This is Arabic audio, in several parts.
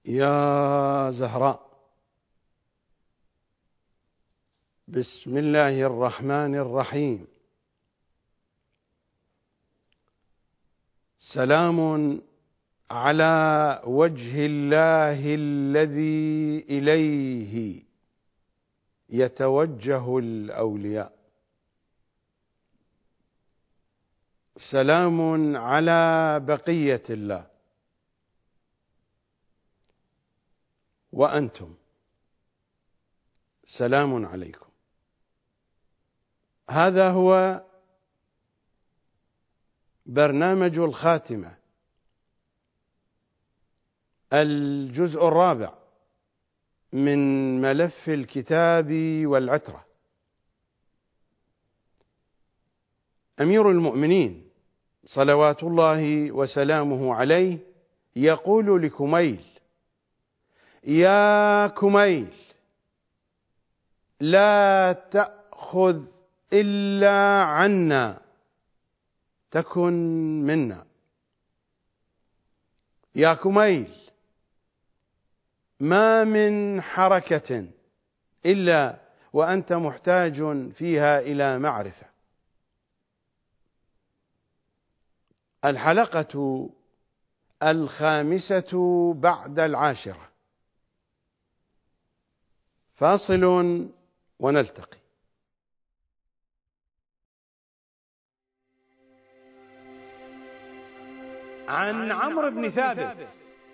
يا زهراء، بسم الله الرحمن الرحيم. سلام على وجه الله الذي إليه يتوجه الأولياء. سلام على بقية الله. وأنتم سلام عليكم. هذا هو برنامج الخاتمة، الجزء الرابع من ملف الكتاب والعترة. أمير المؤمنين صلوات الله وسلامه عليه يقول لكميل: يا كميل، لا تأخذ إلا عنا تكن منا. يا كميل، ما من حركة إلا وأنت محتاج فيها إلى معرفة. الحلقة 5 بعد 10. فاصل ونلتقي. عن عمرو بن ثابت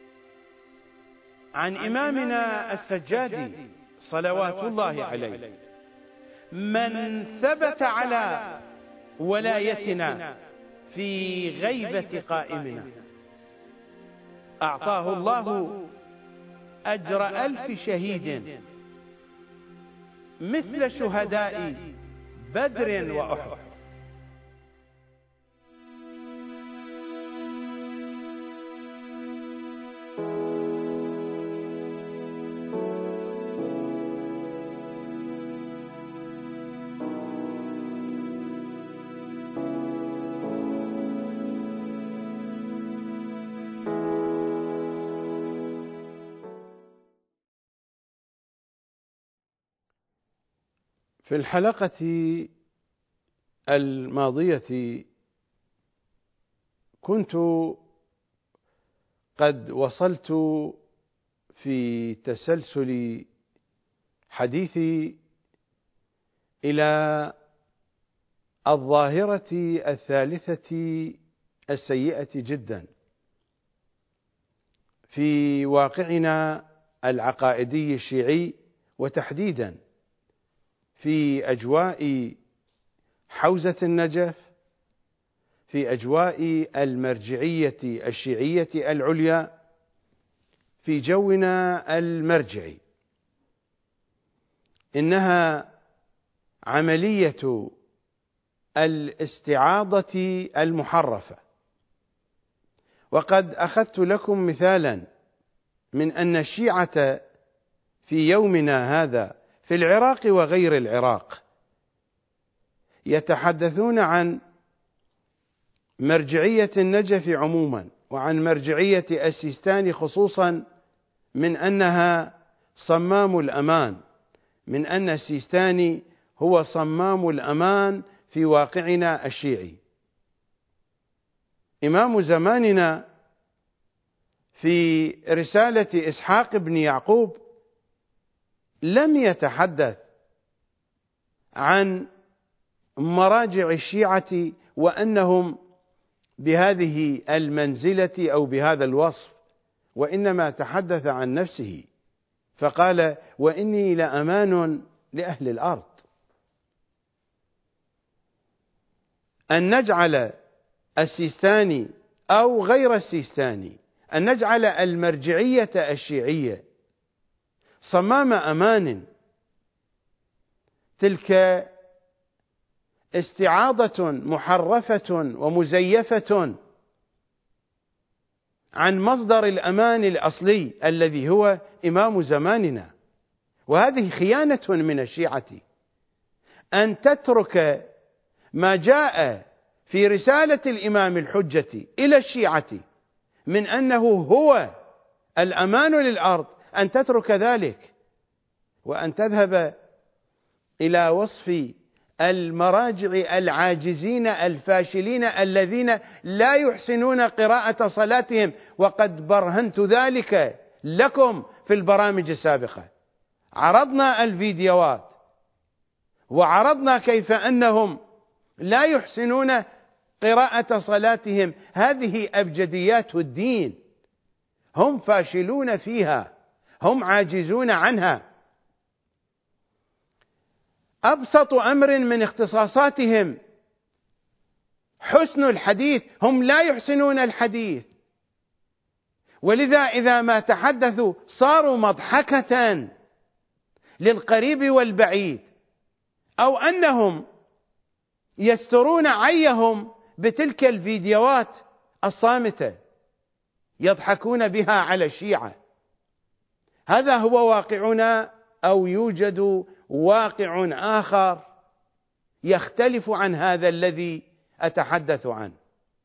عن إمامنا السجادي صلوات الله عليه: من ثبت على ولايتنا في غيبة قائمنا أعطاه الله أجر 1000 شهيد مثل شهداء بدر وأحد. في الحلقة الماضية كنت قد وصلت في تسلسل حديثي إلى الظاهرة الثالثة السيئة جدا في واقعنا العقائدي الشيعي، وتحديدا في أجواء حوزة النجف، في أجواء المرجعية الشيعية العليا، في جونا المرجعي. إنها عملية الاستعاضة المحرفة. وقد أخذت لكم مثالا من أن الشيعة في يومنا هذا في العراق وغير العراق يتحدثون عن مرجعية النجف عموما، وعن مرجعية السيستاني خصوصا، من أنها صمام الأمان، من أن السيستاني هو صمام الأمان في واقعنا الشيعي. إمام زماننا في رسالة إسحاق بن يعقوب لم يتحدث عن مراجع الشيعة وأنهم بهذه المنزلة أو بهذا الوصف، وإنما تحدث عن نفسه فقال: وإني لأمان لأهل الأرض. أن نجعل السيستاني أو غير السيستاني، أن نجعل المرجعية الشيعية صمام أمان، تلك استعاضة محرفة ومزيفة عن مصدر الأمان الأصلي الذي هو إمام زماننا. وهذه خيانة من الشيعة، أن تترك ما جاء في رسالة الإمام الحجة إلى الشيعة من أنه هو الأمان للأرض أن تترك ذلك وأن تذهب إلى وصف المراجع العاجزين الفاشلين الذين لا يحسنون قراءة صلاتهم، وقد برهنت ذلك لكم في البرامج السابقة. عرضنا الفيديوهات وعرضنا كيف أنهم لا يحسنون قراءة صلاتهم. هذه أبجديات الدين، هم فاشلون فيها، هم عاجزون عنها. أبسط أمر من اختصاصاتهم حسن الحديث، هم لا يحسنون الحديث، ولذا إذا ما تحدثوا صاروا مضحكة للقريب والبعيد، أو أنهم يسترون عيهم بتلك الفيديوهات الصامتة يضحكون بها على الشيعة. هذا هو واقعنا، أو يوجد واقع آخر يختلف عن هذا الذي أتحدث عنه؟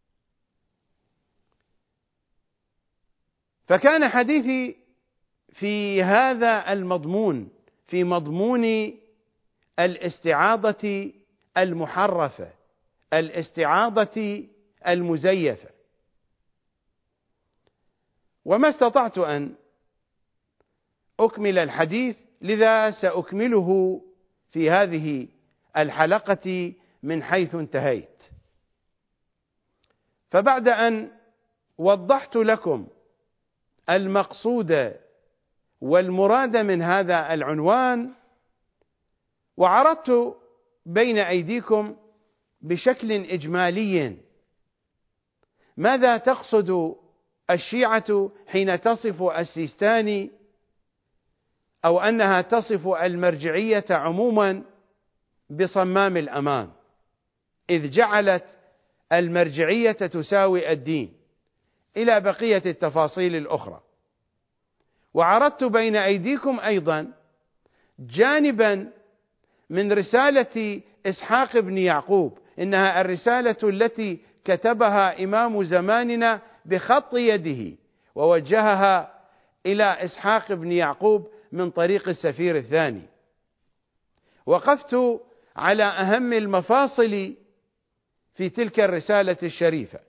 فكان حديثي في هذا المضمون، في مضمون الاستعاضة المحرفة، الاستعاضة المزيفة، وما استطعت أن أكمل الحديث، لذا سأكمله في هذه الحلقة من حيث انتهيت. فبعد أن وضحت لكم المقصود والمراد من هذا العنوان، وعرضت بين أيديكم بشكل إجمالي ماذا تقصد الشيعة حين تصف السيستاني، أو أنها تصف المرجعية عموما بصمام الأمان، إذ جعلت المرجعية تساوي الدين، إلى بقية التفاصيل الأخرى. وعرضت بين أيديكم أيضا جانبا من رسالة إسحاق بن يعقوب، إنها الرسالة التي كتبها إمام زماننا بخط يده ووجهها إلى إسحاق بن يعقوب من طريق السفير الثاني. وقفت على أهم المفاصل في تلك الرسالة الشريفة،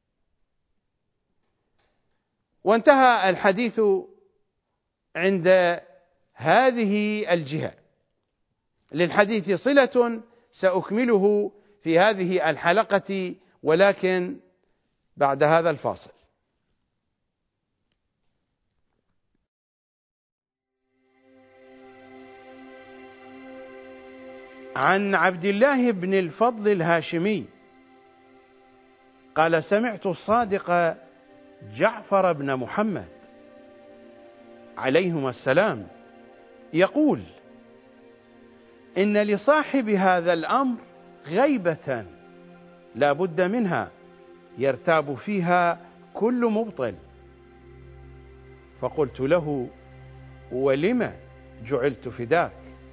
وانتهى الحديث عند هذه الجهة. للحديث صلة سأكمله في هذه الحلقة، ولكن بعد هذا الفاصل. عن عبد الله بن الفضل الهاشمي قال: سمعت الصادق جعفر بن محمد عليهما السلام يقول: إن لصاحب هذا الأمر غيبة لا بد منها يرتاب فيها كل مبطل. فقلت له: ولم جعلت فداك؟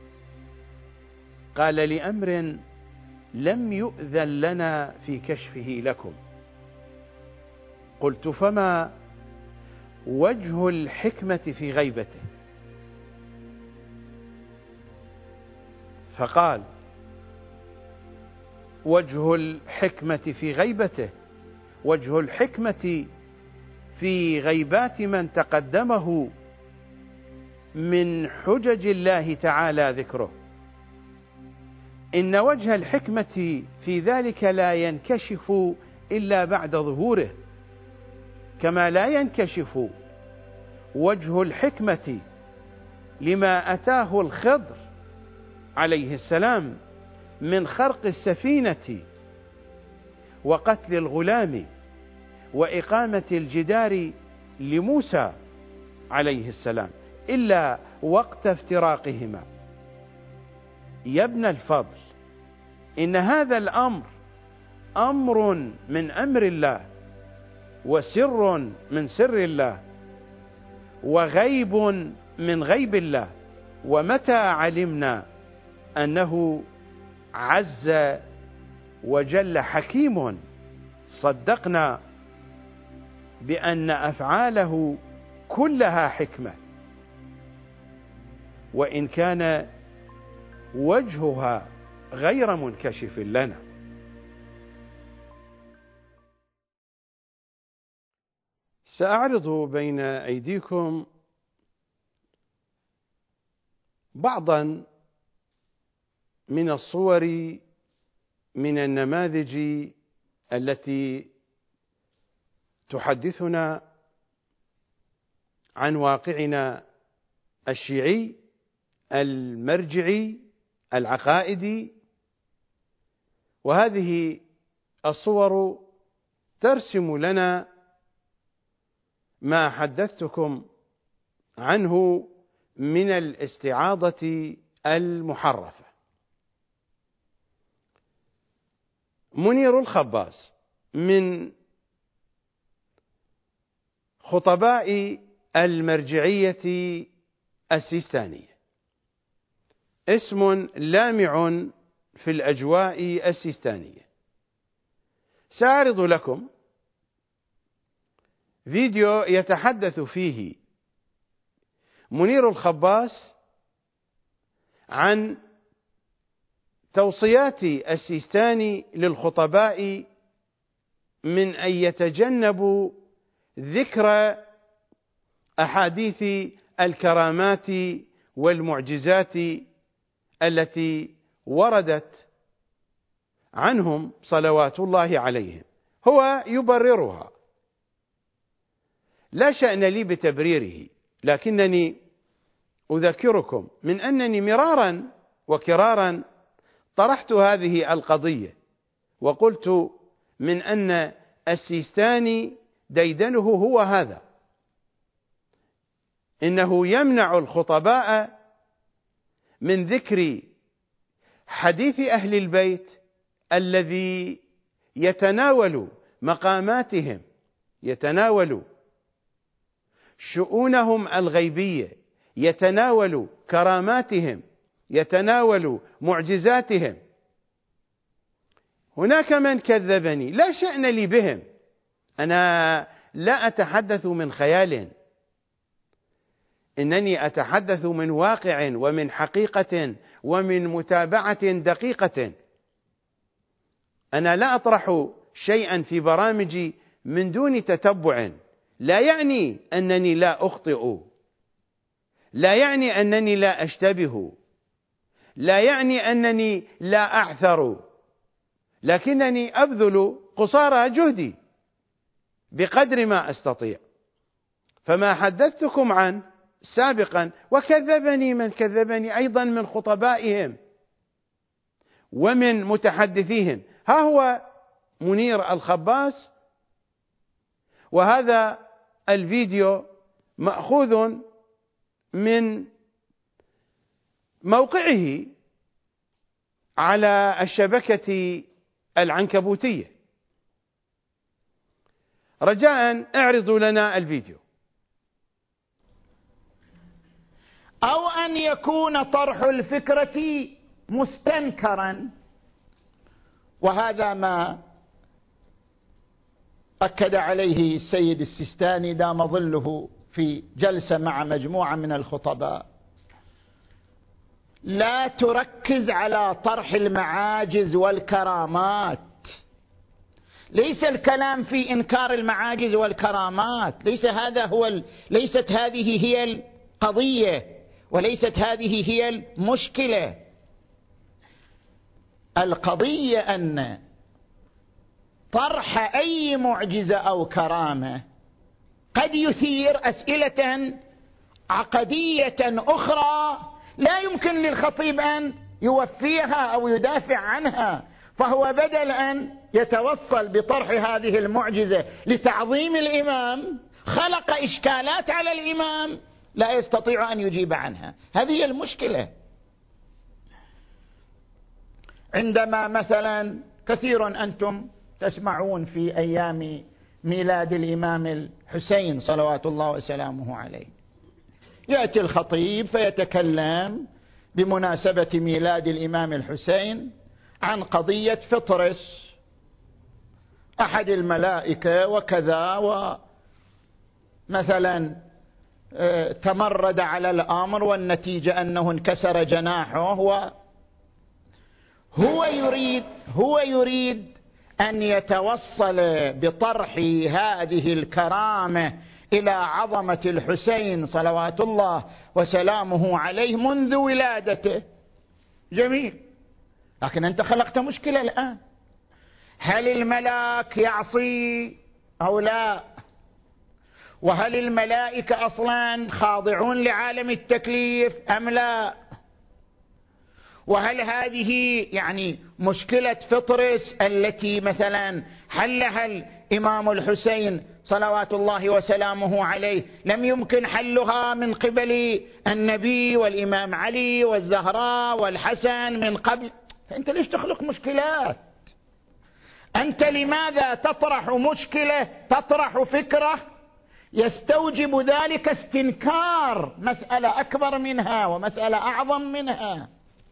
قال: لأمر لم يؤذن لنا في كشفه لكم. قلت: فما وجه الحكمة في غيبته؟ فقال: وجه الحكمة في غيبته وجه الحكمة في غيبات من تقدمه من حجج الله تعالى ذكره. إن وجه الحكمة في ذلك لا ينكشف إلا بعد ظهوره، كما لا ينكشف وجه الحكمة لما أتاه الخضر عليه السلام من خرق السفينة وقتل الغلام وإقامة الجدار لموسى عليه السلام، إلا وقت افتراقهما. يا ابن الفضل، إن هذا الأمر أمر من أمر الله، وسر من سر الله، وغيب من غيب الله. ومتى علمنا أنه عز وجل حكيم، صدقنا بأن أفعاله كلها حكمة، وإن كان وجهها غير منكشف لنا. سأعرض بين أيديكم بعضا من الصور من النماذج التي تحدثنا عن واقعنا الشيعي المرجعي العقائدي، وهذه الصور ترسم لنا ما حدثتكم عنه من الاستعاضة المحرفة. منير الخباز من خطباء المرجعية السيستانية، اسم لامع في الأجواء السيستانية. سأعرض لكم فيديو يتحدث فيه منير الخباز عن توصيات السيستاني للخطباء من أن يتجنبوا ذكر أحاديث الكرامات والمعجزات التي وردت عنهم صلوات الله عليهم. هو يبررها، لا شأن لي بتبريره، لكنني أذكركم من أنني مرارا وكرارا طرحت هذه القضية، وقلت من أن السيستاني ديدنه هو هذا، إنه يمنع الخطباء من ذكر حديث أهل البيت الذي يتناول مقاماتهم، يتناول شؤونهم الغيبية، يتناول كراماتهم، يتناول معجزاتهم. هناك من كذبني، لا شأن لي بهم، أنا لا أتحدث من خيال، إنني أتحدث من واقع ومن حقيقة ومن متابعة دقيقة. أنا لا أطرح شيئا في برامجي من دون تتبع، لا يعني أنني لا أخطئ، لا يعني أنني لا أشتبه، لا يعني أنني لا أعثر، لكنني أبذل قصارى جهدي بقدر ما أستطيع. فما حدثتكم عنه سابقا، وكذبني من كذبني أيضا من خطبائهم ومن متحدثيهم، ها هو منير الخباز، وهذا الفيديو مأخوذ من موقعه على الشبكة العنكبوتية. رجاء اعرضوا لنا الفيديو. أو أن يكون طرح الفكرة مستنكرا، وهذا ما أكد عليه السيد السيستاني دام ظله في جلسة مع مجموعة من الخطباء. لا تركز على طرح المعاجز والكرامات، ليس الكلام في إنكار المعاجز والكرامات، ليست هذه هي القضية، وليست هذه هي المشكلة. القضية أن طرح أي معجزة أو كرامة قد يثير أسئلة عقدية أخرى لا يمكن للخطيب أن يوفيها أو يدافع عنها، فهو بدل أن يتوصل بطرح هذه المعجزة لتعظيم الإمام خلق إشكالات على الإمام لا يستطيع أن يجيب عنها. هذه المشكلة. عندما مثلا كثير أنتم تسمعون في أيام ميلاد الإمام الحسين صلوات الله وسلامه عليه، يأتي الخطيب فيتكلم بمناسبة ميلاد الإمام الحسين عن قضية فطرس أحد الملائكة وكذا، ومثلا تمرد على الأمر والنتيجة أنه انكسر جناحه. هو يريد أن يتوصل بطرح هذه الكرامة إلى عظمة الحسين صلوات الله وسلامه عليه منذ ولادته. جميل، لكن أنت خلقت مشكلة الآن. هل الملاك يعصي أو لا؟ وهل الملائكة أصلا خاضعون لعالم التكليف أم لا؟ وهل هذه مشكلة فطرس التي مثلا حلها الإمام الحسين صلوات الله وسلامه عليه لم يمكن حلها من قبل النبي والإمام علي والزهراء والحسن من قبل؟ فأنت ليش تخلق مشكلات؟ أنت لماذا تطرح مشكلة، تطرح فكرة يستوجب ذلك استنكار مسألة أكبر منها ومسألة أعظم منها؟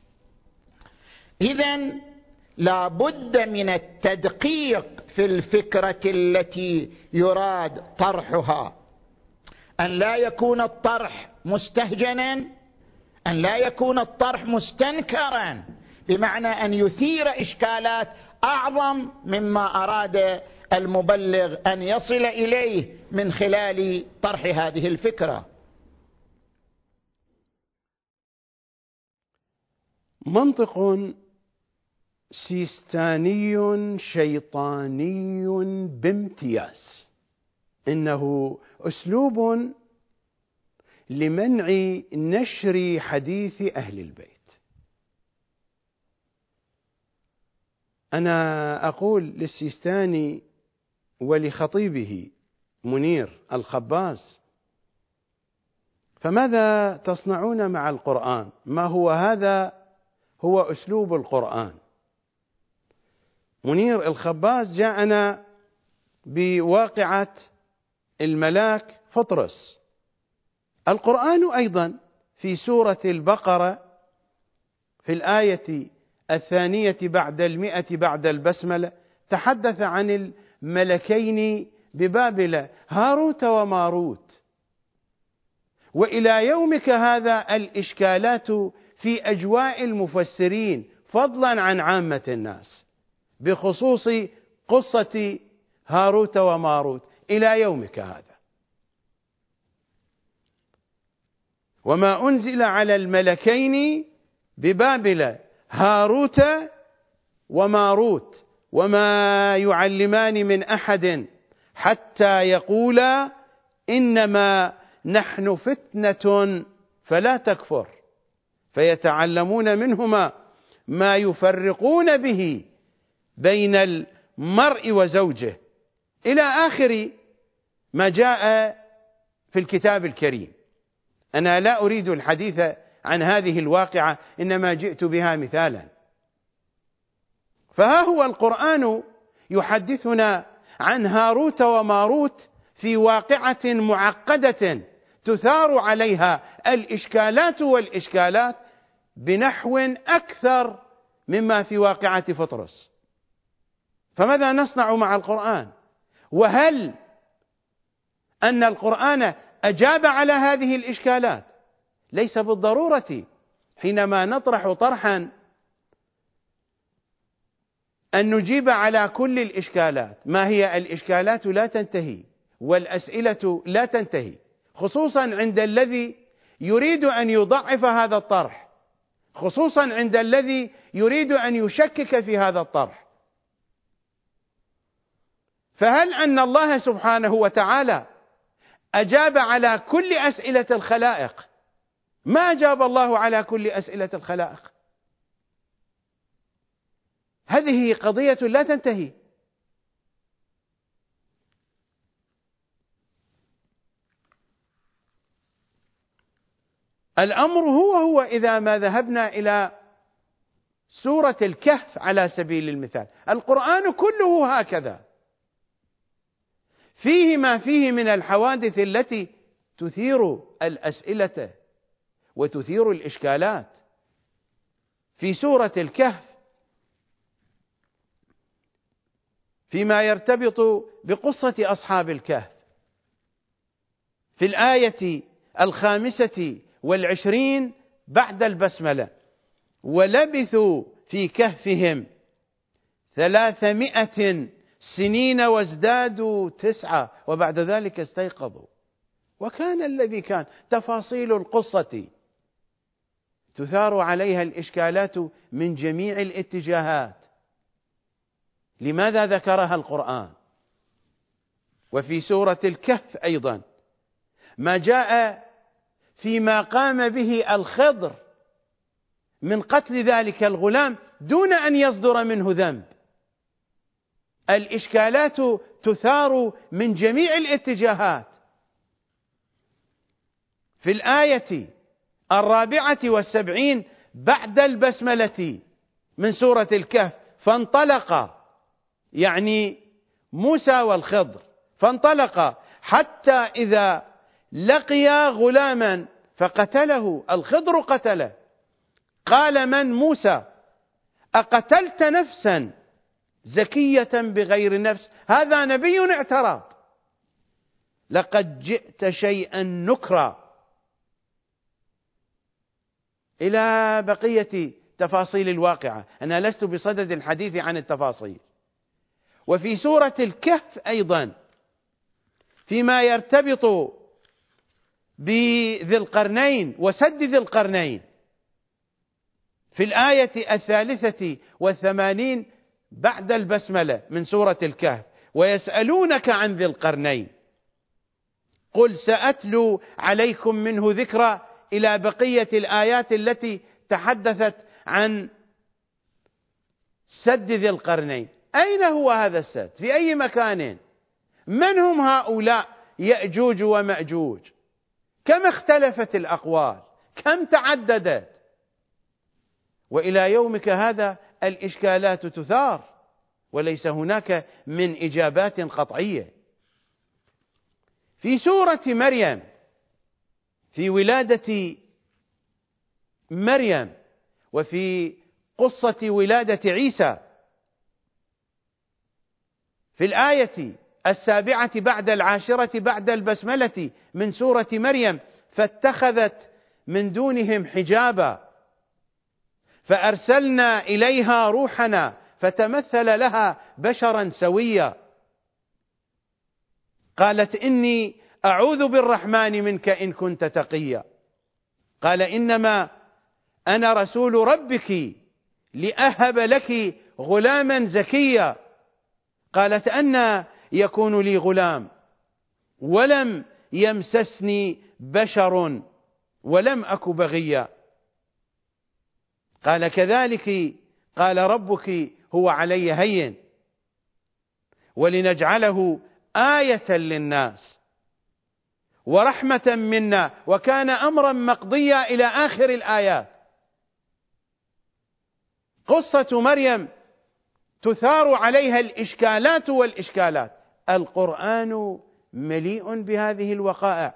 إذن لا بد من التدقيق في الفكرة التي يراد طرحها، أن لا يكون الطرح مستهجنا، أن لا يكون الطرح مستنكرا، بمعنى أن يثير إشكالات أعظم مما أراد المبلغ أن يصل إليه من خلال طرح هذه الفكرة. منطق سيستاني شيطاني بامتياز، إنه أسلوب لمنع نشر حديث أهل البيت. أنا أقول للسيستاني ولخطيبه منير الخباز: فماذا تصنعون مع القرآن؟ ما هو هذا هو أسلوب القرآن. منير الخباز جاءنا بواقعة الملاك فطرس. القرآن أيضا في سورة البقرة في الآية 2 بعد 100 بعد البسملة تحدث عن الملكين ببابل هاروت وماروت. وإلى يومك هذا الإشكالات في أجواء المفسرين فضلا عن عامة الناس بخصوص قصة هاروت وماروت إلى يومك هذا. وما أنزل على الملكين ببابل هاروت وماروت وما يعلمان من أحد حتى يقولا إنما نحن فتنة فلا تكفر، فيتعلمون منهما ما يفرقون به بين المرء وزوجه، إلى آخر ما جاء في الكتاب الكريم. أنا لا أريد الحديث عن هذه الواقعة، إنما جئت بها مثالا. فها هو القرآن يحدثنا عن هاروت وماروت في واقعة معقدة تثار عليها الإشكالات والإشكالات بنحو أكثر مما في واقعة فطرس. فماذا نصنع مع القرآن؟ وهل أن القرآن أجاب على هذه الإشكالات؟ ليس بالضرورة. حينما نطرح طرحا أن نجيب على كل الإشكالات. ما هي الإشكالات لا تنتهي، والأسئلة لا تنتهي، خصوصا عند الذي يريد أن يضعف هذا الطرح، خصوصا عند الذي يريد أن يشكك في هذا الطرح. فهل أن الله سبحانه وتعالى أجاب على كل أسئلة الخلائق؟ ما أجاب الله على كل أسئلة الخلائق. هذه قضية لا تنتهي. الأمر هو إذا ما ذهبنا إلى سورة الكهف على سبيل المثال. القرآن كله هكذا، فيه ما فيه من الحوادث التي تثير الأسئلة وتثير الإشكالات. في سورة الكهف فيما يرتبط بقصة أصحاب الكهف في الآية 25 بعد البسملة: ولبثوا في كهفهم 300 سنين وازدادوا 9 وبعد ذلك استيقظوا. وكان الذي كان. تفاصيل القصة تثار عليها الإشكالات من جميع الاتجاهات. لماذا ذكرها القرآن؟ وفي سورة الكهف أيضا ما جاء فيما قام به الخضر من قتل ذلك الغلام دون أن يصدر منه ذنب. الإشكالات تثار من جميع الاتجاهات. في الآية 74 بعد البسملة من سورة الكهف: فانطلق، يعني موسى والخضر، فانطلق حتى إذا لقيا غلاما فقتله. الخضر قتله. قال: من؟ موسى. أقتلت نفسا زكية بغير نفس؟ هذا نبي اعترض. لقد جئت شيئا نكرا. إلى بقية تفاصيل الواقعة. أنا لست بصدد الحديث عن التفاصيل. وفي سورة الكهف أيضا فيما يرتبط بذي القرنين وسد ذي القرنين في الآية 83 بعد البسملة من سورة الكهف: ويسألونك عن ذي القرنين قل سأتلو عليكم منه ذكرا، إلى بقية الآيات التي تحدثت عن سد ذي القرنين. أين هو هذا السد؟ في أي مكان؟ من هم هؤلاء يأجوج ومأجوج؟ كم اختلفت الأقوال؟ كم تعددت؟ وإلى يومك هذا الإشكالات تثار وليس هناك من إجابات قطعية. في سورة مريم، في ولادة مريم وفي قصة ولادة عيسى، في الآية 7 بعد 10 بعد البسملة من سورة مريم: فاتخذت من دونهم حجابا فأرسلنا إليها روحنا فتمثل لها بشرا سويا قالت إني أعوذ بالرحمن منك إن كنت تقيا قال إنما أنا رسول ربك لأهب لك غلاما زكيا قالت أنى يكون لي غلام ولم يمسسني بشر ولم أك بغيا قال كذلك قال ربك هو علي هين ولنجعله آية للناس ورحمة منا وكان أمرا مقضيا إلى آخر الآيات. قصة مريم تثار عليها الإشكالات والإشكالات. القرآن مليء بهذه الوقائع.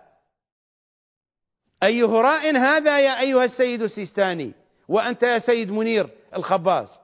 أي هراء هذا يا أيها السيد السيستاني وأنت يا سيد منير الخباز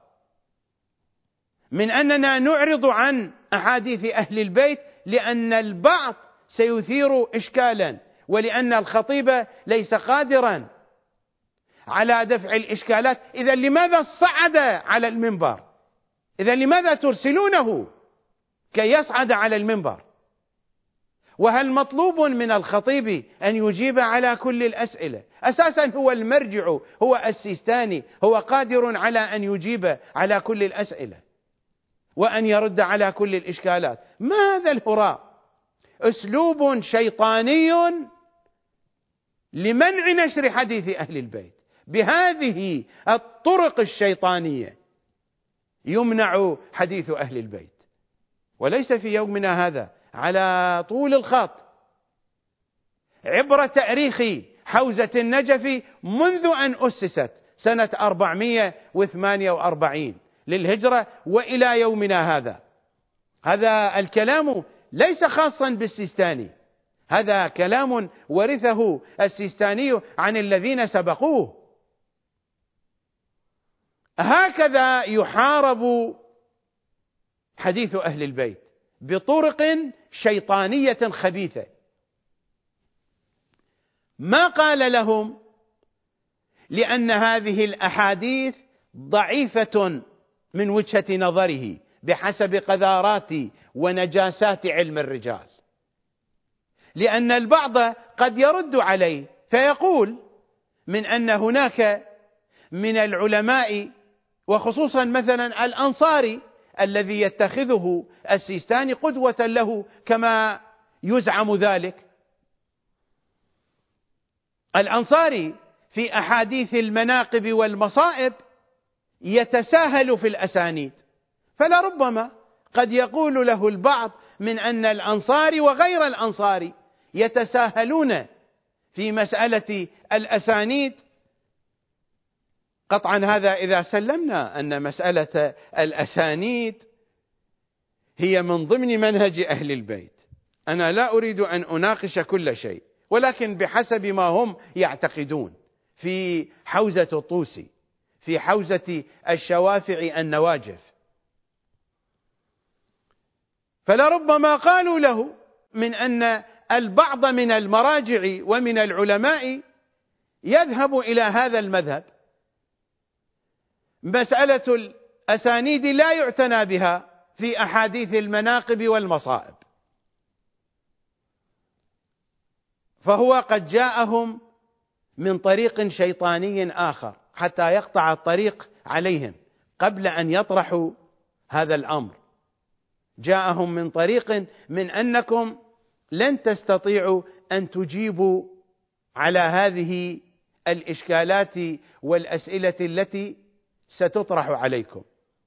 من أننا نعرض عن أحاديث أهل البيت لأن البعض سيثير إشكالا ولأن الخطيب ليس قادرا على دفع الإشكالات. إذا لماذا صعد على المنبر؟ إذا لماذا ترسلونه كي يصعد على المنبر؟ وهل مطلوب من الخطيب أن يجيب على كل الأسئلة؟ أساسا هو المرجع، هو السيستاني، هو قادر على أن يجيب على كل الأسئلة وأن يرد على كل الإشكالات. ما هذا الهراء؟ أسلوب شيطاني لمنع نشر حديث أهل البيت. بهذه الطرق الشيطانية يمنع حديث أهل البيت، وليس في يومنا هذا، على طول الخط عبر تاريخ حوزة النجف منذ أن أسست سنة 448 للهجرة وإلى يومنا هذا. هذا الكلام ليس خاصا بالسيستاني، هذا كلام ورثه السيستاني عن الذين سبقوه. هكذا يحارب حديث أهل البيت بطرق شيطانية خبيثة. ما قال لهم لأن هذه الأحاديث ضعيفة من وجهة نظره بحسب قذارات ونجاسات علم الرجال، لأن البعض قد يرد عليه فيقول من أن هناك من العلماء وخصوصا مثلا الأنصاري الذي يتخذه السيستاني قدوة له كما يزعم ذلك، الأنصاري في أحاديث المناقب والمصائب يتساهل في الأسانيد، فلربما قد يقول له البعض من أن الأنصاري وغير الأنصاري يتساهلون في مسألة الأسانيد. قطعا هذا إذا سلمنا أن مسألة الأسانيد هي من ضمن منهج أهل البيت. أنا لا أريد أن أناقش كل شيء، ولكن بحسب ما هم يعتقدون في حوزة الطوسي، في حوزة الشوافع النواجف، فلربما قالوا له من أن البعض من المراجع ومن العلماء يذهب إلى هذا المذهب، مسألة الأسانيد لا يعتنى بها في أحاديث المناقب والمصائب، فهو قد جاءهم من طريق شيطاني آخر حتى يقطع الطريق عليهم قبل أن يطرحوا هذا الأمر. جاءهم من طريق من أنكم لن تستطيعوا أن تجيبوا على هذه الإشكالات والأسئلة التي ستطرح عليكم.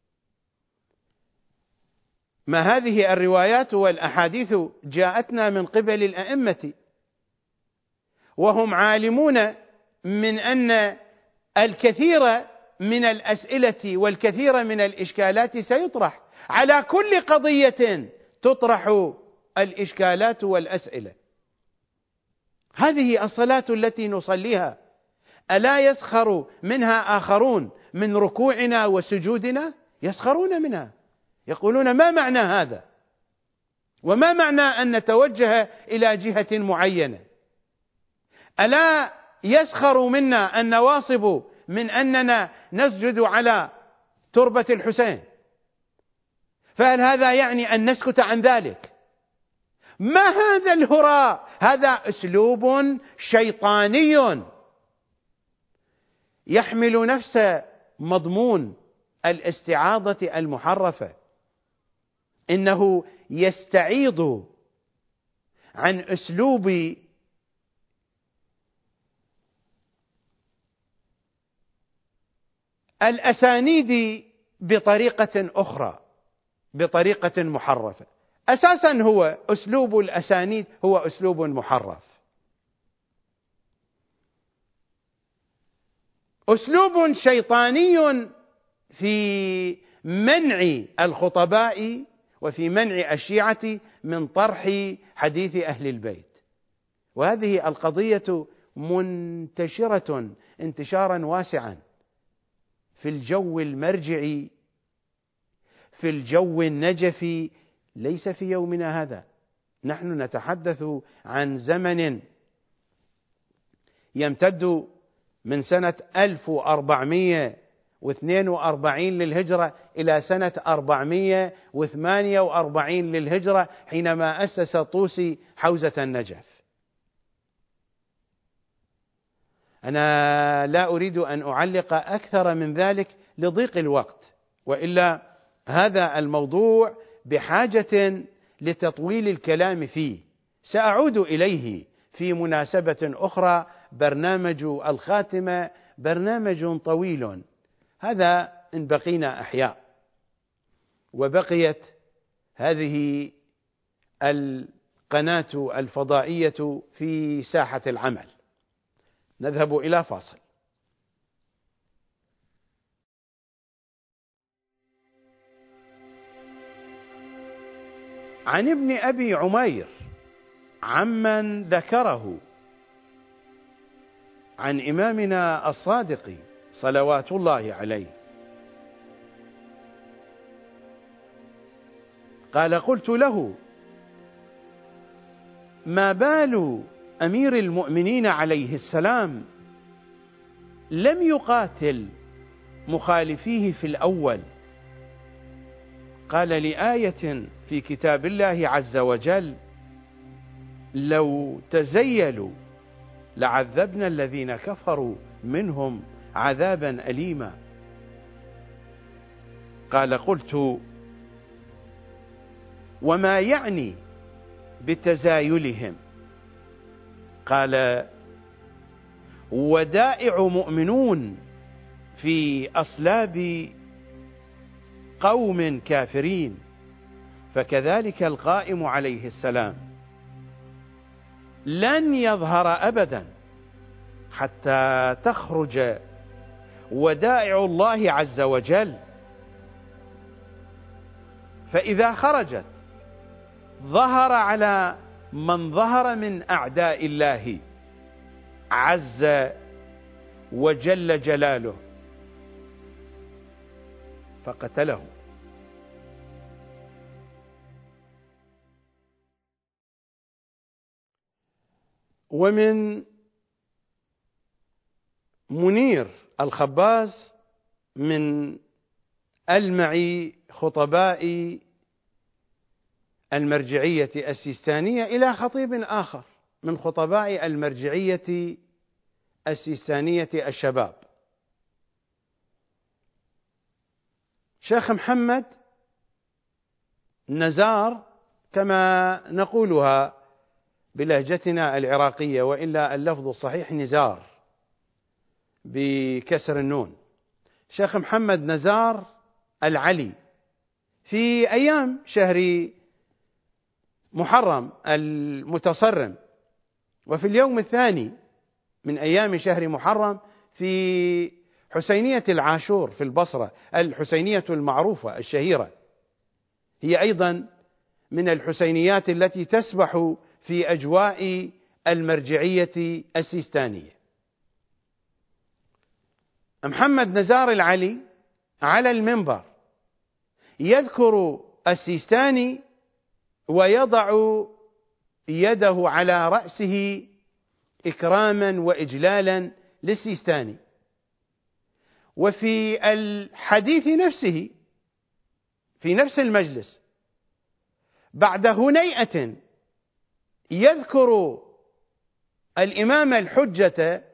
ما هذه الروايات والأحاديث جاءتنا من قبل الأئمة، وهم عالمون من أن الكثير من الأسئلة والكثير من الإشكالات سيطرح على كل قضية تطرح الإشكالات والأسئلة. هذه الصلاة التي نصليها ألا يسخر منها آخرون من ركوعنا وسجودنا؟ يسخرون منها، يقولون ما معنى هذا، وما معنى أن نتوجه إلى جهة معينة؟ ألا يسخر منا النواصب من أننا نسجد على تربة الحسين؟ فهل هذا يعني أن نسكت عن ذلك؟ ما هذا الهراء؟ هذا أسلوب شيطاني يحمل نفس مضمون الاستعاضة المحرفة، إنه يستعيض عن أسلوب الأسانيد بطريقة أخرى، بطريقة محرفة. أساسا هو أسلوب الأسانيد هو أسلوب محرف، أسلوب شيطاني في منع الخطباء وفي منع الشيعة من طرح حديث أهل البيت. وهذه القضية منتشرة انتشارا واسعا في الجو المرجعي، في الجو النجفي، ليس في يومنا هذا. نحن نتحدث عن زمن يمتد من سنة 1442 للهجرة إلى سنة 448 للهجرة حينما أسس الطوسي حوزة النجف. أنا لا أريد أن أعلق أكثر من ذلك لضيق الوقت، وإلا هذا الموضوع بحاجة لتطويل الكلام فيه، سأعود إليه في مناسبة أخرى. برنامج الخاتمة برنامج طويل، هذا إن بقينا أحياء وبقيت هذه القناة الفضائية في ساحة العمل. نذهب إلى فاصل. عن ابن أبي عمير عمن ذكره عن إمامنا الصادق صلوات الله عليه قال: قلت له: ما بال أمير المؤمنين عليه السلام لم يقاتل مخالفيه في الأول. قال لآية في كتاب الله عز وجل: لو تزيلوا لعذبنا الذين كفروا منهم عذابا أليما. قال: قلت: وما يعني بتزايلهم؟ قال: ودائع مؤمنون في أصلاب قوم كافرين، فكذلك القائم عليه السلام لن يظهر أبدا حتى تخرج ودائع الله عز وجل، فإذا خرجت ظهر على من ظهر من أعداء الله عز وجل جلاله فقتله. ومن منير الخباز من ألمع خطباء المرجعية السيستانية إلى خطيب آخر من خطباء المرجعية السيستانية الشباب، شيخ محمد نزار كما نقولها بلهجتنا العراقية، وإلا اللفظ الصحيح نزار بكسر النون. شيخ محمد نزار العلي في أيام شهر محرم المتصرم، وفي اليوم الثاني من أيام شهر محرم في حسينية العاشور في البصرة، الحسينية المعروفة الشهيرة، هي أيضا من الحسينيات التي تسبح في أجواء المرجعية السيستانية. محمد نزار العلي على المنبر يذكر السيستاني ويضع يده على رأسه إكراما وإجلالا للسيستاني، وفي الحديث نفسه في نفس المجلس بعد هنيئة يذكر الإمام الحجة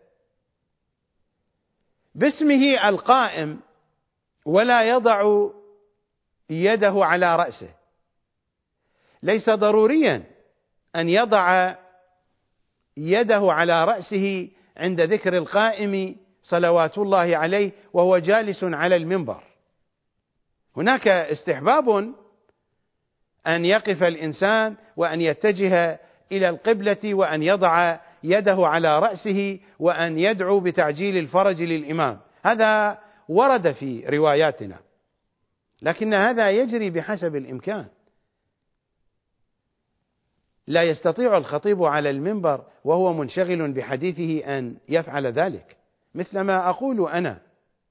باسمه القائم ولا يضع يده على رأسه. ليس ضروريا أن يضع يده على رأسه عند ذكر القائم صلوات الله عليه وهو جالس على المنبر. هناك استحباب أن يقف الإنسان وأن يتجه إلى القبلة وأن يضع يده على رأسه وأن يدعو بتعجيل الفرج للإمام، هذا ورد في رواياتنا، لكن هذا يجري بحسب الإمكان. لا يستطيع الخطيب على المنبر وهو منشغل بحديثه أن يفعل ذلك، مثلما أقول أنا: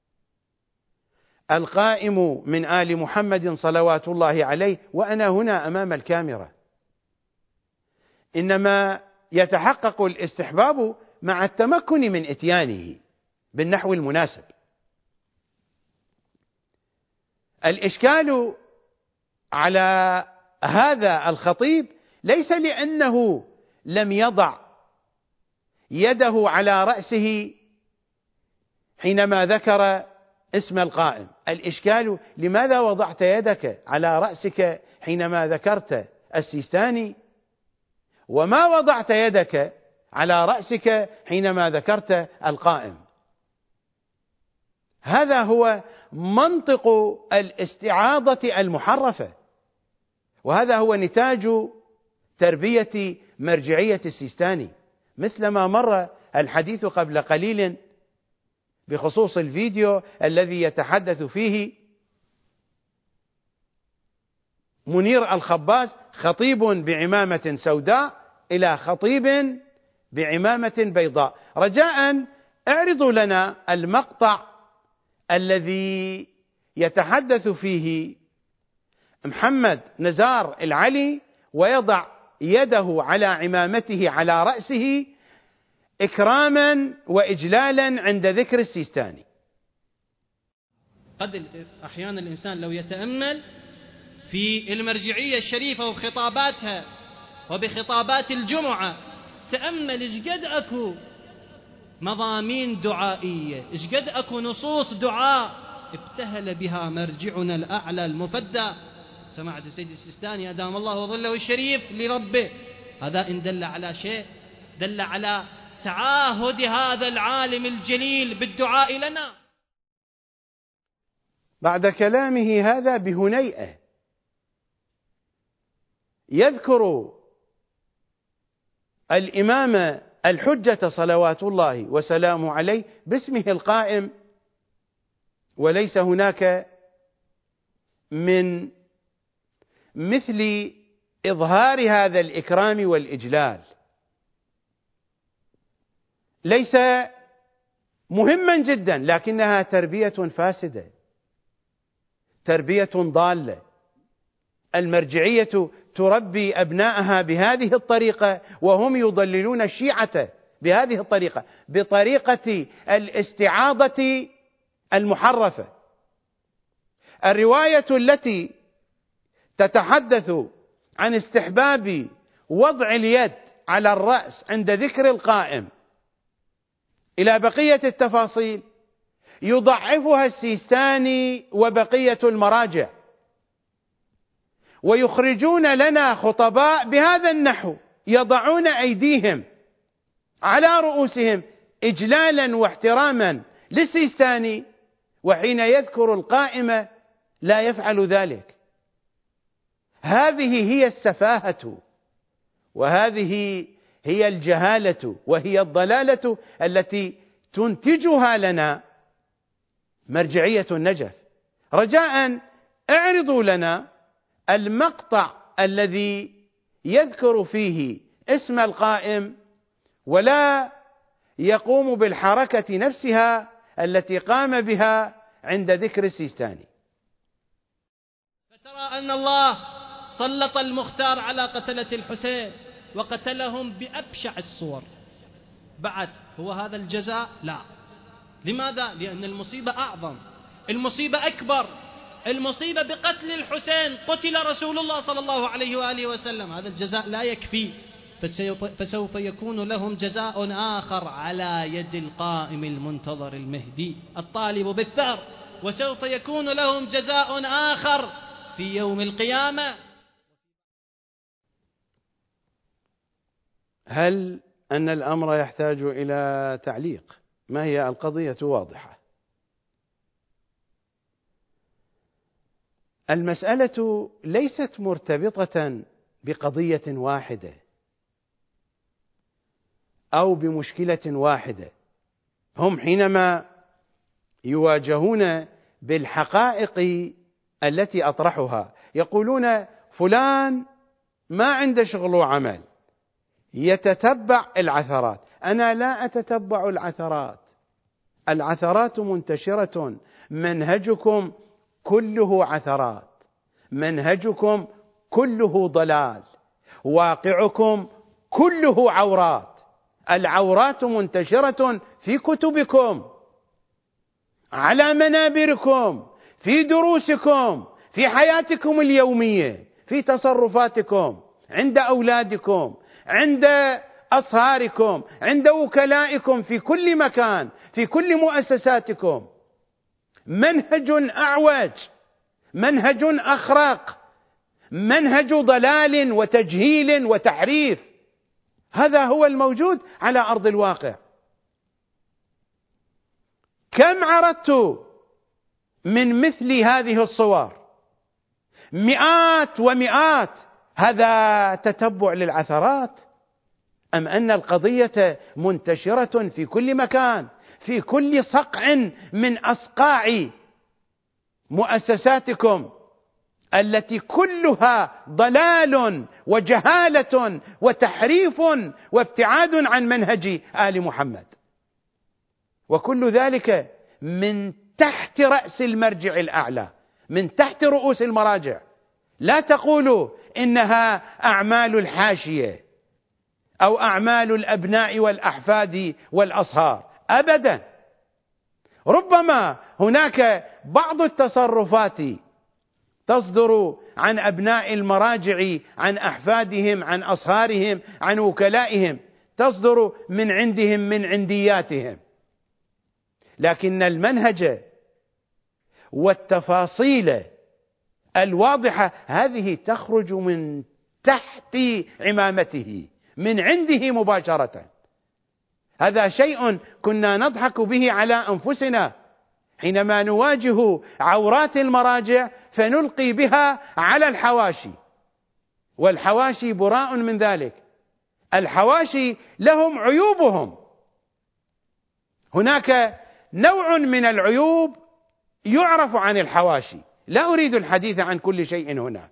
القائم من آل محمد صلوات الله عليه وأنا هنا أمام الكاميرا، إنما يتحقق الاستحباب مع التمكن من إتيانه بالنحو المناسب. الإشكال على هذا الخطيب ليس لأنه لم يضع يده على رأسه حينما ذكر اسم القائم، الإشكال لماذا وضعت يدك على رأسك حينما ذكرت السيستاني وما وضعت يدك على رأسك حينما ذكرت القائم. هذا هو منطق الاستعاضة المحرفة، وهذا هو نتاج تربية مرجعية السيستاني، مثلما مر الحديث قبل قليل بخصوص الفيديو الذي يتحدث فيه منير الخباز خطيب بعمامة سوداء إلى خطيب بعمامة بيضاء. رجاء اعرضوا لنا المقطع الذي يتحدث فيه محمد نزار العلي ويضع يده على عمامته على رأسه إكراما وإجلالا عند ذكر السيستاني. قد أحيانا الإنسان لو يتأمل في المرجعية الشريفة وخطاباتها وبخطابات الجمعة، تأمل إشقد أكو مضامين دعائية، إشقد أكو نصوص دعاء ابتهل بها مرجعنا الأعلى المفدى سماحة السيد السيستاني أدام الله ظله الشريف لربه. هذا إن دل على شيء دل على تعاهد هذا العالم الجليل بالدعاء لنا. بعد كلامه هذا بهنيئة يذكر الإمام الحجة صلوات الله وسلامه عليه باسمه القائم، وليس هناك من مثل إظهار هذا الإكرام والإجلال. ليس مهما جدا، لكنها تربية فاسدة، تربية ضالة. المرجعية تربي أبنائها بهذه الطريقة، وهم يضللون الشيعة بهذه الطريقة، بطريقة الاستعاضة المحرفة. الرواية التي تتحدث عن استحباب وضع اليد على الرأس عند ذكر القائم إلى بقية التفاصيل يضعفها السيستاني وبقية المراجع، ويخرجون لنا خطباء بهذا النحو، يضعون أيديهم على رؤوسهم إجلالا واحتراما للسيستاني، وحين يذكر القائمة لا يفعل ذلك. هذه هي السفاهة، وهذه هي الجهالة، وهي الضلالة التي تنتجها لنا مرجعية النجف. رجاء اعرضوا لنا المقطع الذي يذكر فيه اسم القائم ولا يقوم بالحركة نفسها التي قام بها عند ذكر السيستاني. فترى أن الله سلط المختار على قتلة الحسين وقتلهم بأبشع الصور. بعد هو هذا الجزاء؟ لا. لماذا؟ لأن المصيبة أعظم، المصيبة أكبر، المصيبة بقتل الحسين. قتل رسول الله صلى الله عليه وآله وسلم. هذا الجزاء لا يكفي، فسوف يكون لهم جزاء آخر على يد القائم المنتظر المهدي الطالب بالثار، وسوف يكون لهم جزاء آخر في يوم القيامة. هل أن الأمر يحتاج إلى تعليق؟ ما هي القضية؟ واضحة. المسألة ليست مرتبطة بقضية واحدة أو بمشكلة واحدة. هم حينما يواجهون بالحقائق التي أطرحها يقولون فلان ما عنده شغل وعمل، يتتبع العثرات. أنا لا أتتبع العثرات، العثرات منتشرة، منهجكم كله عثرات، منهجكم كله ضلال، واقعكم كله عورات. العورات منتشرة في كتبكم، على منابركم، في دروسكم، في حياتكم اليومية، في تصرفاتكم، عند أولادكم، عند أصهاركم، عند وكلائكم، في كل مكان، في كل مؤسساتكم. منهج أعوج، منهج أخرق، منهج ضلال وتجهيل وتحريف. هذا هو الموجود على أرض الواقع. كم عرضت من مثل هذه الصور؟ مئات ومئات. هذا تتبع للعثرات أم أن القضية منتشرة في كل مكان، في كل صقع من أصقاع مؤسساتكم التي كلها ضلال وجهالة وتحريف وابتعاد عن منهج آل محمد، وكل ذلك من تحت رأس المرجع الأعلى، من تحت رؤوس المراجع. لا تقولوا إنها أعمال الحاشية، أو أعمال الأبناء والأحفاد والأصهار، أبدا. ربما هناك بعض التصرفات تصدر عن أبناء المراجع، عن أحفادهم، عن أصهارهم، عن وكلائهم، تصدر من عندهم، من عندياتهم، لكن المنهج والتفاصيل الواضحة هذه تخرج من تحت عمامته، من عنده مباشرة. هذا شيء كنا نضحك به على أنفسنا حينما نواجه عورات المراجع فنلقي بها على الحواشي، والحواشي براء من ذلك. الحواشي لهم عيوبهم، هناك نوع من العيوب يعرف عن الحواشي، لا أريد الحديث عن كل شيء هنا،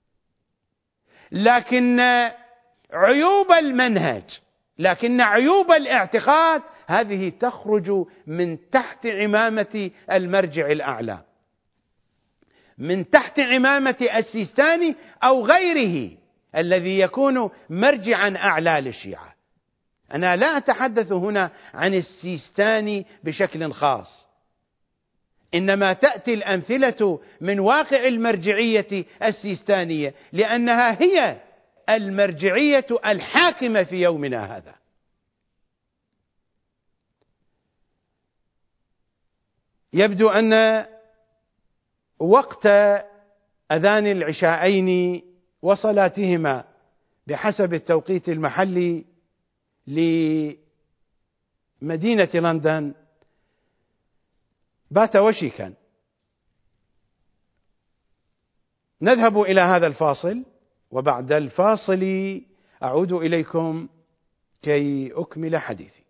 لكن عيوب المنهج، لكن عيوب الاعتقاد هذه تخرج من تحت عمامة المرجع الأعلى، من تحت عمامة السيستاني أو غيره الذي يكون مرجعا أعلى للشيعة. أنا لا أتحدث هنا عن السيستاني بشكل خاص، إنما تأتي الأمثلة من واقع المرجعية السيستانية، لأنها هي المرجعية الحاكمة في يومنا هذا. يبدو أن وقت أذان العشاءين وصلاتهما بحسب التوقيت المحلي لمدينة لندن بات وشيكا. نذهب إلى هذا الفاصل، وبعد الفاصل أعود إليكم كي أكمل حديثي.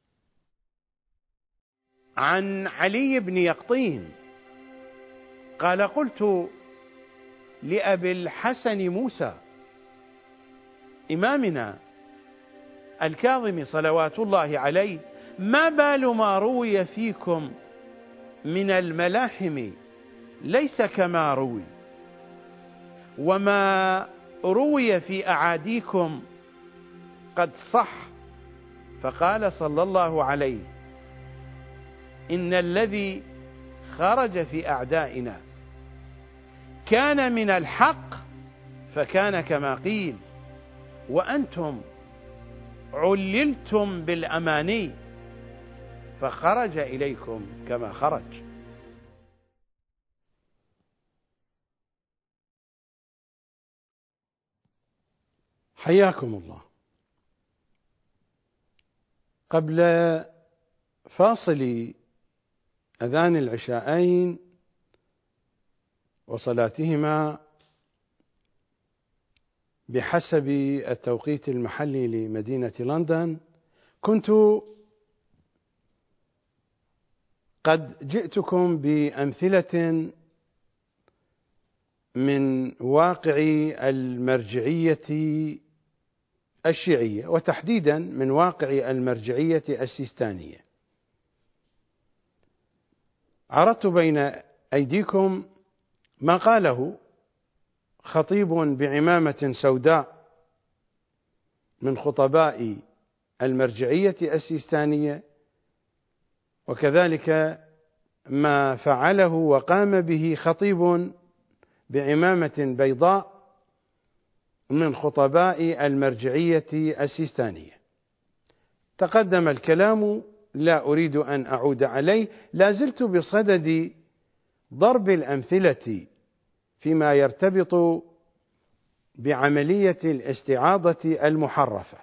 عن علي بن يقطين قال: قلت لأبي الحسن موسى إمامنا الكاظم صلوات الله عليه: ما بال ما روي فيكم من الملاحم ليس كما روي، وما روي في أعاديكم قد صح. فقال صلى الله عليه: إن الذي خرج في أعدائنا كان من الحق فكان كما قيل، وأنتم عللتم بالأماني فخرج إليكم كما خرج. حياكم الله. قبل فاصل أذان العشاءين وصلاتهما بحسب التوقيت المحلي لمدينة لندن كنت قد جئتكم بأمثلة من واقع المرجعية الشيعية، وتحديدا من واقع المرجعية السيستانية. عرضت بين أيديكم ما قاله خطيب بعمامة سوداء من خطباء المرجعية السيستانية، وكذلك ما فعله وقام به خطيب بعمامة بيضاء من خطباء المرجعية السيستانية. تقدم الكلام، لا أريد أن أعود عليه، لا زلت بصدد ضرب الأمثلة فيما يرتبط بعملية الاستعاضة المحرفة.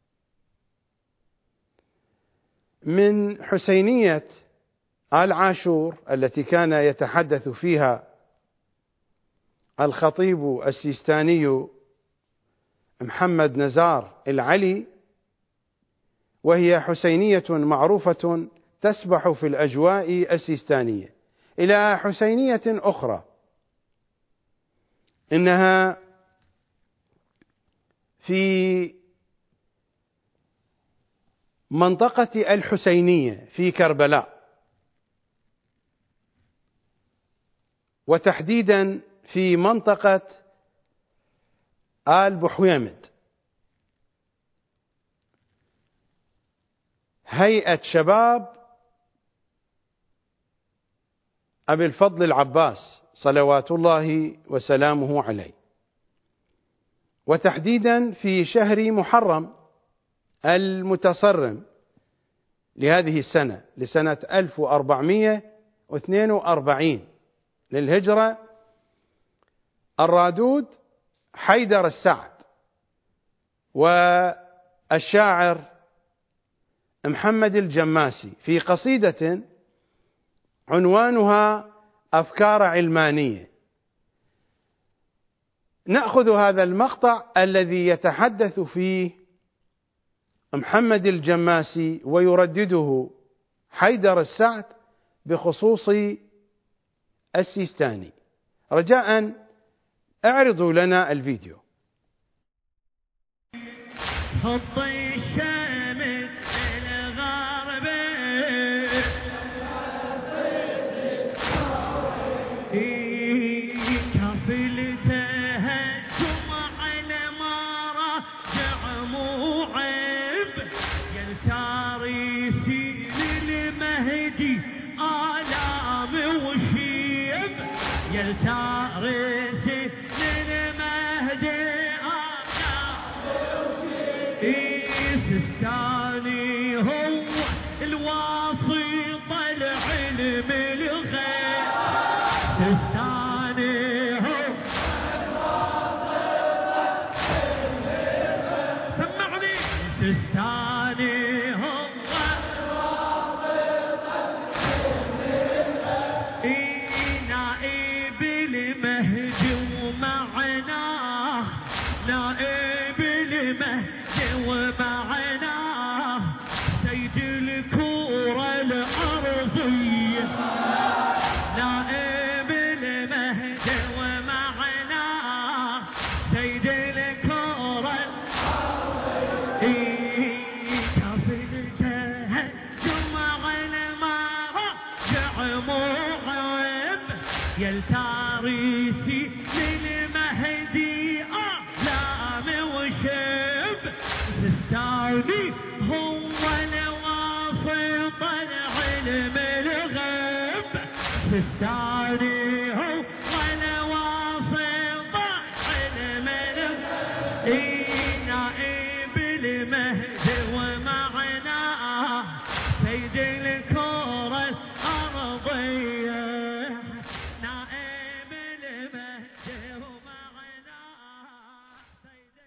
من حسينية آل عاشور التي كان يتحدث فيها الخطيب السيستاني محمد نزار العلي، وهي حسينية معروفة تسبح في الأجواء السيستانية، إلى حسينية أخرى إنها في منطقة الحسينية في كربلاء، وتحديدا في منطقة آل بحويمد. هيئة شباب أبي الفضل العباس صلوات الله وسلامه عليه، وتحديدا في شهر محرم المتصرم لهذه السنة، لسنة 1442 للهجرة، الرادود حيدر السعد والشاعر محمد الجماسي في قصيدة عنوانها أفكار علمانية. نأخذ هذا المقطع الذي يتحدث فيه محمد الجماسي ويردده حيدر السعد بخصوص السيستاني. رجاء اعرضوا لنا الفيديو. السيستاني هو الواسط العلم الغيب، السيستاني هو سمعني، السيستاني هو نائب المهدي ومعناه، نائب المهدي ومعناه سيد الكرة الأرضية، نائب المهدي ومعناه سيد الكرة الأرضية، كافل التهجم على مرجع مرعب، يلتاريسي للمهدي أحلام وشب، السيستاني هو الواسط العلم الغيب، السيستاني هو الواسط العلم الغيب، نائب المهدي ومعناه سيد الكرة الأرضية، نائب المهدي ومعناه سيد.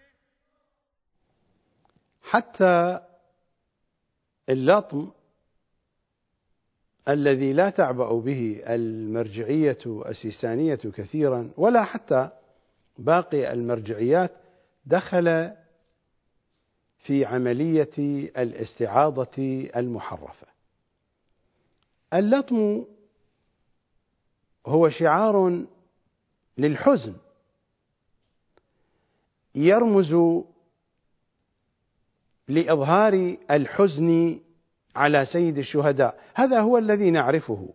حتى اللطم الذي لا تعبأ به المرجعية السيستانية كثيرا ولا حتى باقي المرجعيات دخل في عملية الاستعاضة المحرفة. اللطم هو شعار للحزن يرمز لإظهار الحزن على سيد الشهداء، هذا هو الذي نعرفه.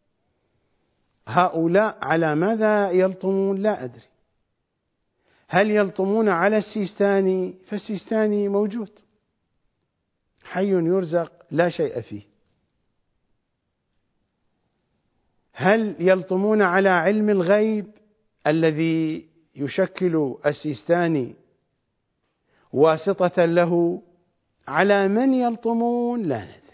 هؤلاء على ماذا يلطمون لا أدري، هل يلطمون على السيستاني؟ فالسيستاني موجود حي يرزق لا شيء فيه. هل يلطمون على علم الغيب الذي يشكل السيستاني واسطة له؟ على من يلطمون لا ندري.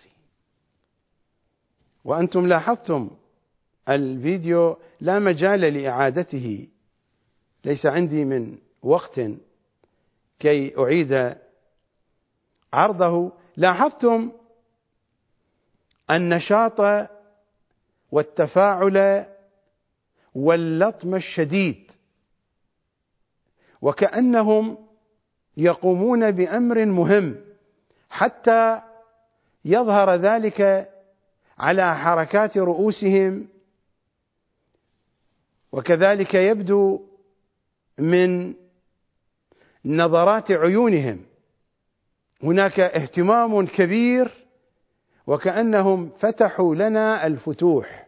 وأنتم لاحظتم الفيديو لا مجال لإعادته، ليس عندي من وقت كي أعيد عرضه. لاحظتم النشاط والتفاعل واللطم الشديد، وكأنهم يقومون بأمر مهم، حتى يظهر ذلك على حركات رؤوسهم، وكذلك يبدو من نظرات عيونهم. هناك اهتمام كبير، وكأنهم فتحوا لنا الفتوح.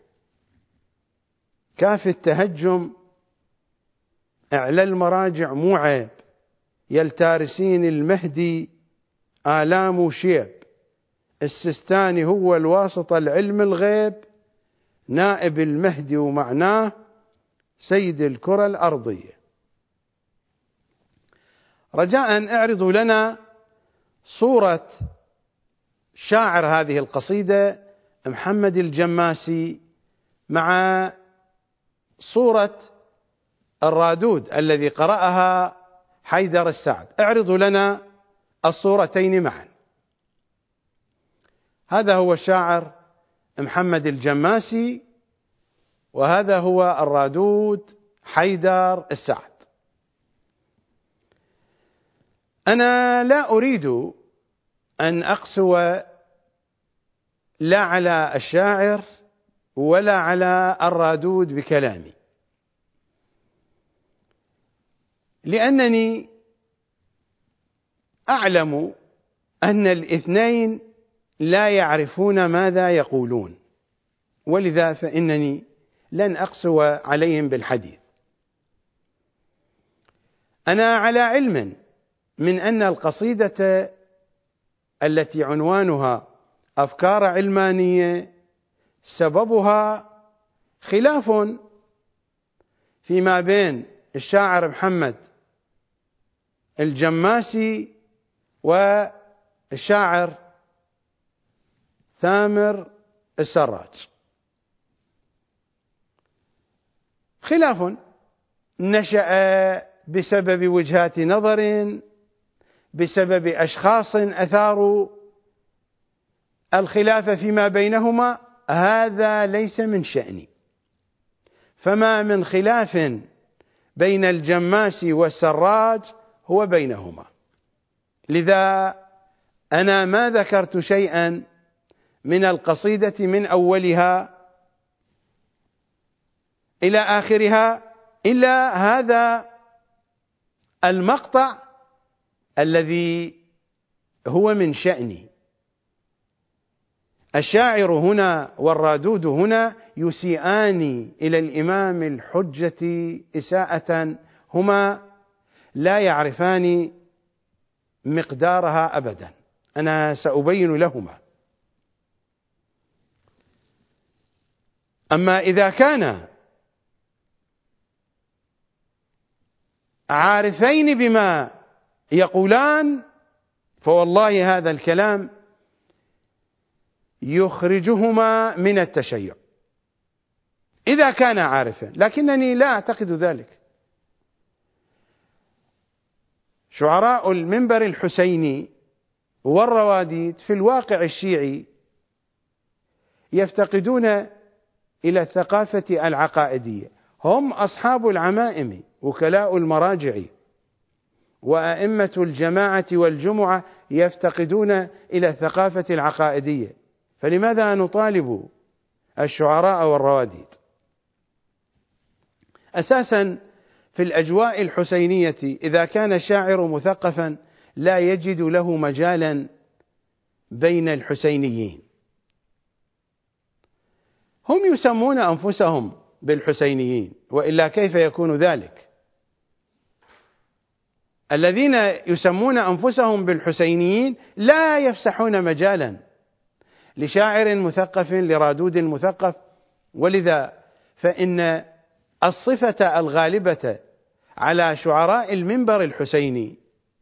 كاف التهجم أعلى المراجع مو عيب، يلتارسين المهدي آلام شيب، السستاني هو الواسطة العلم الغيب، نائب المهدي ومعناه سيد الكرة الأرضية. رجاء اعرضوا لنا صورة شاعر هذه القصيدة محمد الجماسي مع صورة الرادود الذي قرأها حيدر السعد. اعرضوا لنا الصورتين معا. هذا هو الشاعر محمد الجماسي، وهذا هو الرادود حيدر السعد. أنا لا أريد أن أقسو لا على الشاعر ولا على الرادود بكلامي، لأنني أعلم أن الاثنين لا يعرفون ماذا يقولون، ولذا فإنني لن أقسو عليهم بالحديث. أنا على علم من أن القصيدة التي عنوانها أفكار علمانية سببها خلاف فيما بين الشاعر محمد الجماسي والشاعر ثامر السراج. خلاف نشأ بسبب وجهات نظر، بسبب أشخاص أثاروا الخلاف فيما بينهما، هذا ليس من شأني. فما من خلاف بين الجماسي والسراج هو بينهما، لذا أنا ما ذكرت شيئا من القصيدة من أولها إلى آخرها إلا هذا المقطع الذي هو من شأني. الشاعر هنا والرادود هنا يسيئان إلى الإمام الحجة إساءة هما لا يعرفان مقدارها أبدا. أنا سأبين لهما. أما إذا كان عارفين بما يقولان فوالله هذا الكلام يخرجهما من التشيع إذا كان عارفا، لكنني لا أعتقد ذلك. شعراء المنبر الحسيني والرواديد في الواقع الشيعي يفتقدون إلى الثقافة العقائدية، هم أصحاب العمائم وكلاء المراجع، وأئمة الجماعة والجمعة يفتقدون إلى الثقافة العقائدية، فلماذا نطالب الشعراء والرواديد؟ أساسا في الأجواء الحسينية إذا كان الشاعر مثقفا لا يجد له مجالا بين الحسينيين. هم يسمون أنفسهم بالحسينيين، وإلا كيف يكون ذلك؟ الذين يسمون أنفسهم بالحسينيين لا يفسحون مجالا لشاعر مثقف، لرادود مثقف، ولذا فإن الصفة الغالبة على شعراء المنبر الحسيني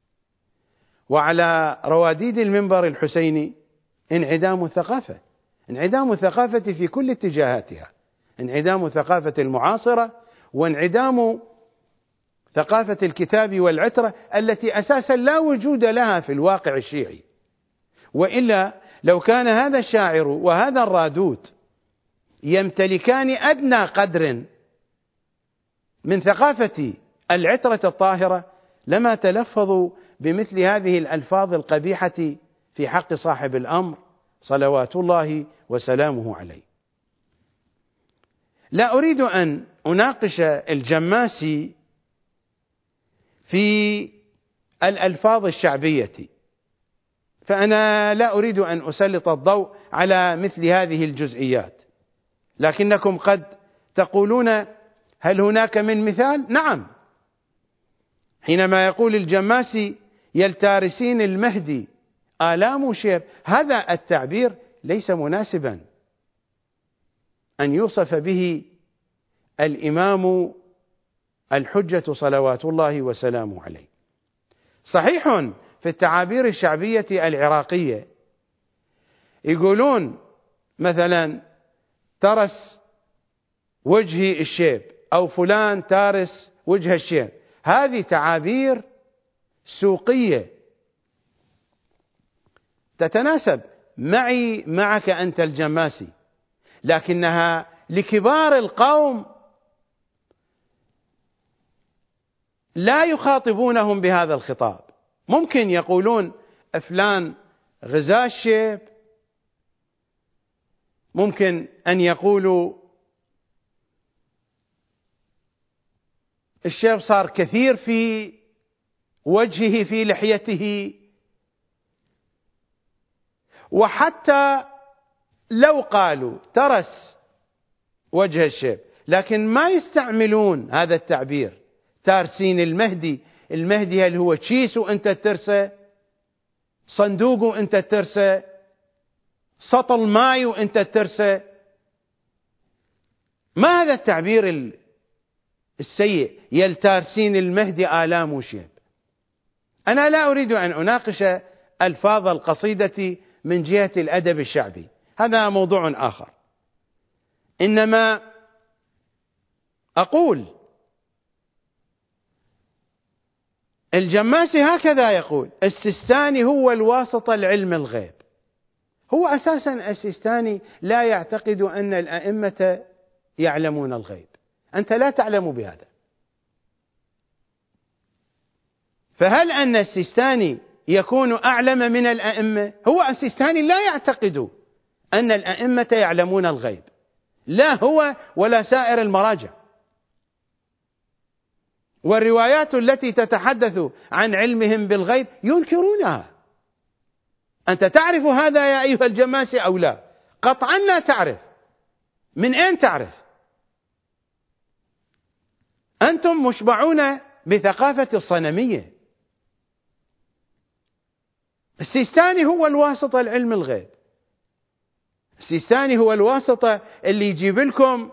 وعلى رواديد المنبر الحسيني انعدام الثقافة، انعدام الثقافة في كل اتجاهاتها، انعدام الثقافة المعاصرة وانعدام ثقافة الكتاب والعترة التي أساسا لا وجود لها في الواقع الشيعي. وإلا لو كان هذا الشاعر وهذا الرادود يمتلكان أدنى قدر من ثقافة العترة الطاهرة لما تلفظوا بمثل هذه الألفاظ القبيحة في حق صاحب الأمر صلوات الله وسلامه عليه. لا أريد أن أناقش الجماسي في الألفاظ الشعبية، فأنا لا أريد أن أسلط الضوء على مثل هذه الجزئيات، لكنكم قد تقولون هل هناك من مثال؟ نعم، حينما يقول الجماسي يلتارسين المهدي آلام شيب. هذا التعبير ليس مناسبا أن يوصف به الإمام الحجة صلوات الله وسلامه عليه. صحيح في التعابير الشعبية العراقية يقولون مثلا ترس وجهي الشيب، أو فلان تارس وجه الشيب. هذه تعابير سوقية تتناسب معي معك أنت الجماسي، لكنها لكبار القوم لا يخاطبونهم بهذا الخطاب. ممكن يقولون فلان غزا الشيب، ممكن أن يقولوا الشيب صار كثير في وجهه في لحيته. وحتى لو قالوا ترس وجه الشيب لكن ما يستعملون هذا التعبير. تارسين المهدي، المهدي هل هو كيس وانت ترسه، صندوق وانت ترسه، سطل ماي وانت ترسه؟ ما هذا التعبير السيء، يلتارسين المهدي آلام وشيب. أنا لا أريد أن أناقش ألفاظ القصيدة من جهة الأدب الشعبي، هذا موضوع آخر. إنما أقول الجماسي هكذا يقول: السيستاني هو الواسطة لعلم الغيب. هو أساسا السيستاني لا يعتقد أن الأئمة يعلمون الغيب، أنت لا تعلم بهذا. فهل أن السيستاني يكون أعلم من الأئمة؟ هو السيستاني لا يعتقد أن الأئمة يعلمون الغيب، لا هو ولا سائر المراجع. والروايات التي تتحدث عن علمهم بالغيب ينكرونها. أنت تعرف هذا يا أيها الجماسي أو لا؟ قطعا لا تعرف. من أين تعرف؟ أنتم مشبعون بثقافة الصنمية. السيستاني هو الواسطة لعلم الغيب، السيستاني هو الواسطة اللي يجيب لكم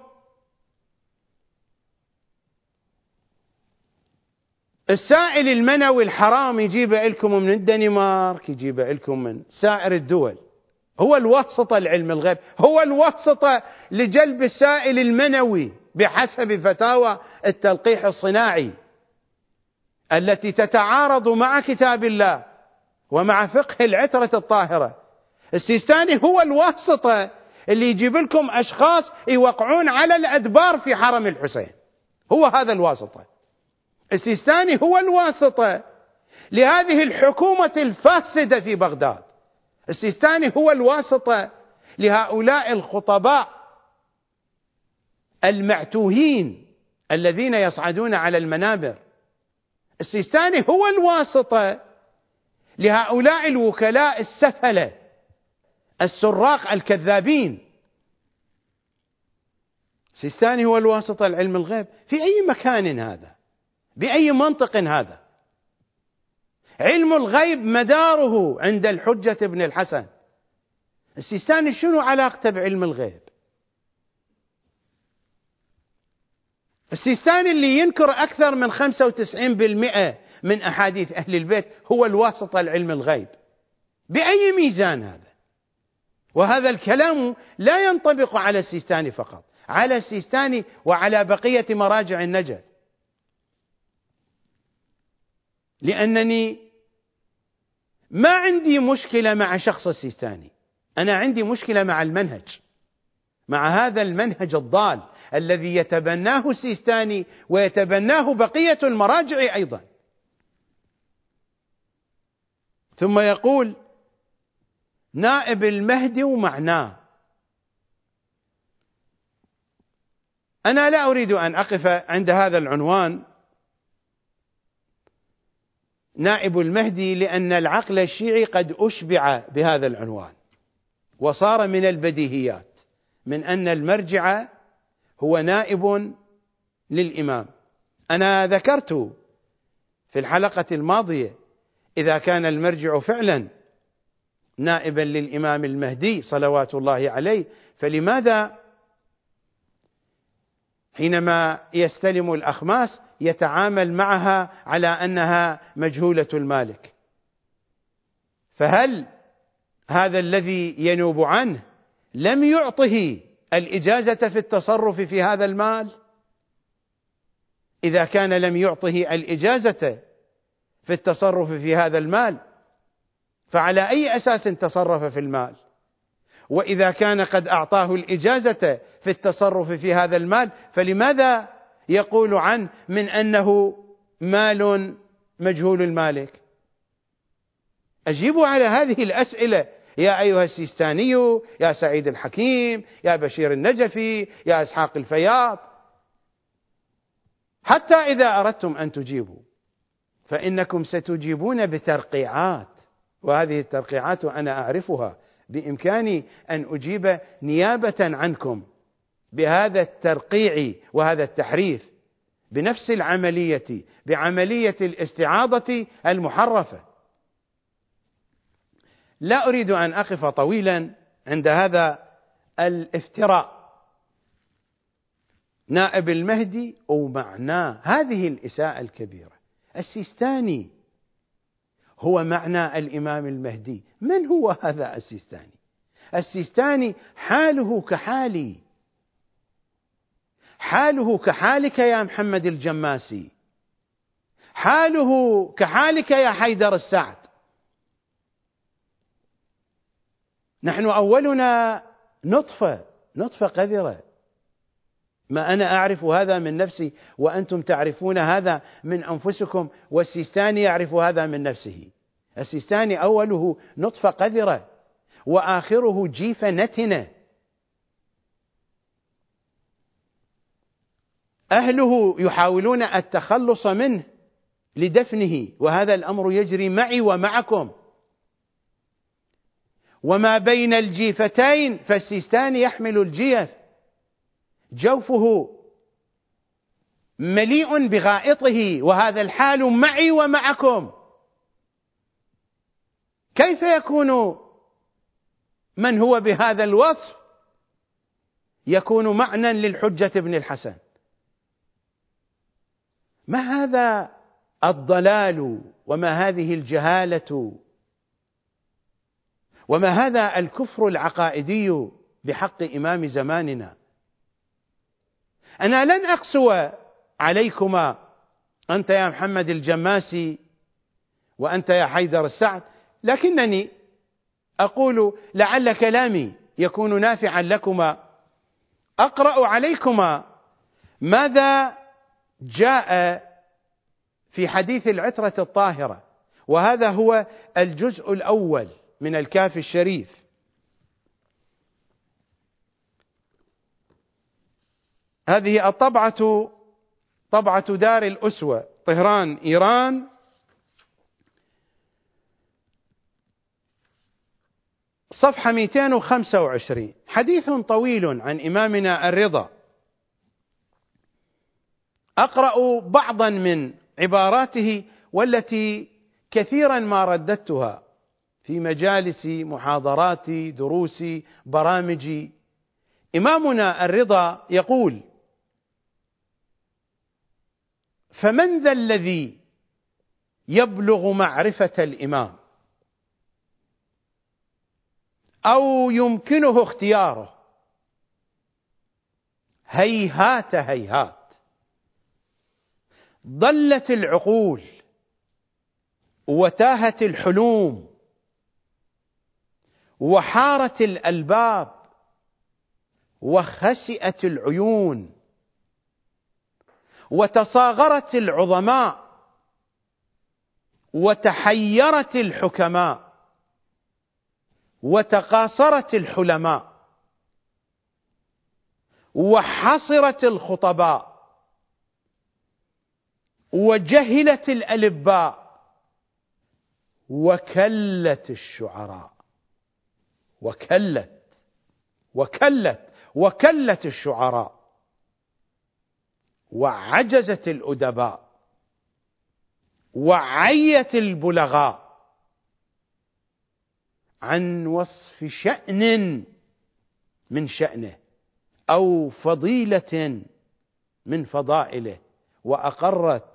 السائل المنوي الحرام، يجيبه لكم من الدنمارك، يجيبه لكم من سائر الدول. هو الواسطة لعلم الغيب، هو الواسطة لجلب السائل المنوي بحسب فتاوى التلقيح الصناعي التي تتعارض مع كتاب الله ومع فقه العترة الطاهرة. السيستاني هو الواسطة اللي يجيب لكم أشخاص يوقعون على الأدبار في حرم الحسين، هو هذا الواسطة. السيستاني هو الواسطة لهذه الحكومة الفاسدة في بغداد. السيستاني هو الواسطة لهؤلاء الخطباء المعتوهين الذين يصعدون على المنابر. السيستاني هو الواسطة لهؤلاء الوكلاء السفلة السراق الكذابين. السيستاني هو الواسطة لعلم الغيب. في أي مكان هذا؟ بأي منطق هذا؟ علم الغيب مداره عند الحجة بن الحسن. السيستاني شنو علاقته بعلم الغيب؟ السيستاني اللي ينكر أكثر من 95% من أحاديث أهل البيت هو الواسطة لعلم الغيب. بأي ميزان هذا؟ وهذا الكلام لا ينطبق على السيستاني فقط، على السيستاني وعلى بقية مراجع النجف. لأنني ما عندي مشكلة مع شخص السيستاني، أنا عندي مشكلة مع المنهج، مع هذا المنهج الضال الذي يتبناه السيستاني ويتبناه بقية المراجع أيضا. ثم يقول نائب المهدي ومعناه. أنا لا أريد أن أقف عند هذا العنوان نائب المهدي، لأن العقل الشيعي قد أشبع بهذا العنوان، وصار من البديهيات من أن المرجع هو نائب للإمام. أنا ذكرت في الحلقة الماضية إذا كان المرجع فعلا نائبا للإمام المهدي صلوات الله عليه، فلماذا حينما يستلم الأخماس يتعامل معها على أنها مجهولة المالك؟ فهل هذا الذي ينوب عنه لم يعطه الإجازة في التصرف في هذا المال؟ إذا كان لم يعطه الإجازة في التصرف في هذا المال فعلى أي أساس تصرف في المال؟ وإذا كان قد أعطاه الإجازة في التصرف في هذا المال فلماذا يقول عنه من أنه مال مجهول المالك؟ أجيبوا على هذه الأسئلة يا أيها السيستاني، يا سعيد الحكيم، يا بشير النجفي، يا إسحاق الفياض. حتى إذا أردتم أن تجيبوا فإنكم ستجيبون بترقيعات، وهذه الترقيعات أنا أعرفها، بإمكاني أن أجيب نيابة عنكم بهذا الترقيع وهذا التحريف بنفس العملية، بعملية الاستعاضة المحرفة. لا أريد أن أقف طويلا عند هذا الافتراء، نائب المهدي أو معناه، هذه الإساءة الكبيرة. السيستاني هو معنى الإمام المهدي. من هو هذا السيستاني؟ السيستاني حاله كحالي، حاله كحالك يا محمد الجماسي، حاله كحالك يا حيدر السعد. نحن أولنا نطفة قذرة. ما أنا أعرف هذا من نفسي وأنتم تعرفون هذا من أنفسكم، والسيستاني يعرف هذا من نفسه. السيستاني أوله نطفة قذرة وآخره جيفة نتنة. أهله يحاولون التخلص منه لدفنه، وهذا الأمر يجري معي ومعكم. وما بين الجيفتين فالسيستاني يحمل الجيف، جوفه مليء بغائطه، وهذا الحال معي ومعكم. كيف يكون من هو بهذا الوصف يكون معنى للحجة بن الحسن؟ ما هذا الضلال، وما هذه الجهالة، وما هذا الكفر العقائدي بحق إمام زماننا؟ أنا لن أقسو عليكما، أنت يا محمد الجماسي وأنت يا حيدر السعد، لكنني أقول لعل كلامي يكون نافعا لكما. أقرأ عليكما ماذا جاء في حديث العترة الطاهرة، وهذا هو الجزء الأول من الكافي الشريف. هذه الطبعة طبعة دار الأسوة، طهران، إيران، صفحة 225. حديث طويل عن إمامنا الرضا. أقرأ بعضا من عباراته والتي كثيرا ما رددتها في مجالس، محاضرات، دروس، برامج. إمامنا الرضا يقول: فمن ذا الذي يبلغ معرفة الإمام أو يمكنه اختياره؟ هيهات هيهات، ضلت العقول وتاهت الحلوم وحارت الألباب وخسئت العيون وتصاغرت العظماء وتحيرت الحكماء وتقاصرت الحلماء وحصرت الخطباء وجهلت الألباء وكلت الشعراء. وكلت الشعراء وعجزت الأدباء وعيت البلغاء عن وصف شأن من شأنه أو فضيلة من فضائله، وأقرت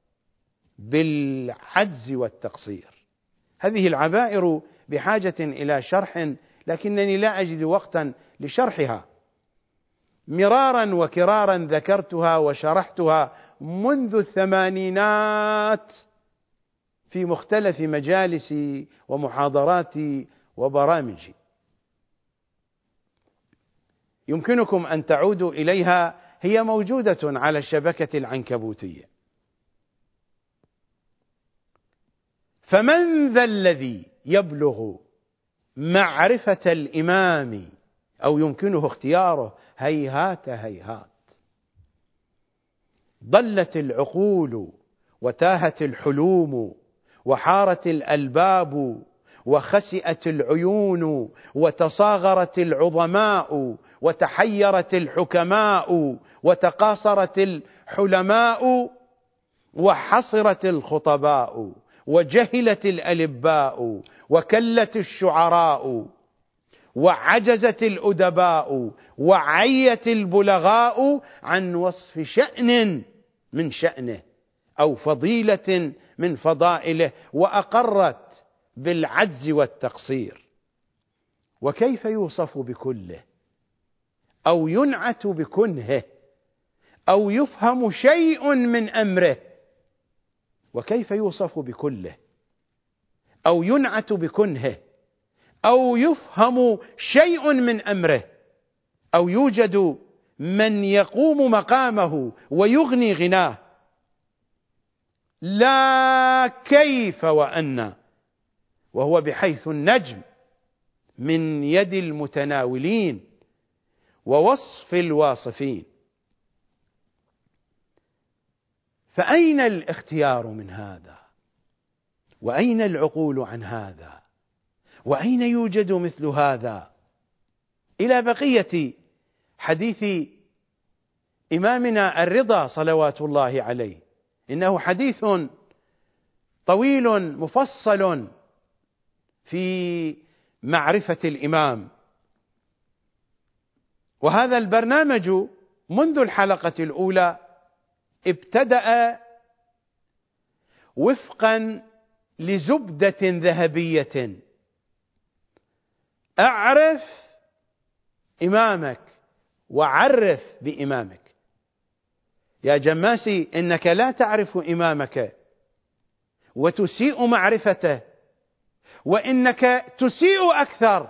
بالعجز والتقصير. هذه العبائر بحاجة إلى شرح، لكنني لا أجد وقتا لشرحها. مرارا وكرارا ذكرتها وشرحتها منذ الثمانينات في مختلف مجالسي ومحاضراتي وبرامجي، يمكنكم أن تعودوا إليها، هي موجودة على الشبكة العنكبوتية. فمن ذا الذي يبلغ معرفة الإمام أو يمكنه اختياره؟ هيهات هيهات. ضلت العقول وتاهت الحلوم وحارت الألباب وخسئت العيون وتصاغرت العظماء وتحيرت الحكماء وتقاصرت الحلماء وحصرت الخطباء وجهلت الألباء وكلت الشعراء وعجزت الأدباء وعيت البلغاء عن وصف شأن من شأنه أو فضيلة من فضائله، وأقرت بالعجز والتقصير. وكيف يوصف بكله أو ينعت بكنهه أو يفهم شيء من أمره؟ وكيف يوصف بكله أو ينعت بكنهه أو يفهم شيء من أمره أو يوجد من يقوم مقامه ويغني غناه؟ لا كيف وأن، وهو بحيث النجم من يد المتناولين ووصف الواصفين. فأين الاختيار من هذا؟ وأين العقول عن هذا؟ وأين يوجد مثل هذا؟ إلى بقية حديث إمامنا الرضا صلوات الله عليه، إنه حديث طويل مفصل في معرفة الإمام. وهذا البرنامج منذ الحلقة الأولى ابتدأ وفقا لزبدة ذهبية: أعرف إمامك وعرف بإمامك. يا جماسي، إنك لا تعرف إمامك وتسيء معرفته، وإنك تسيء أكثر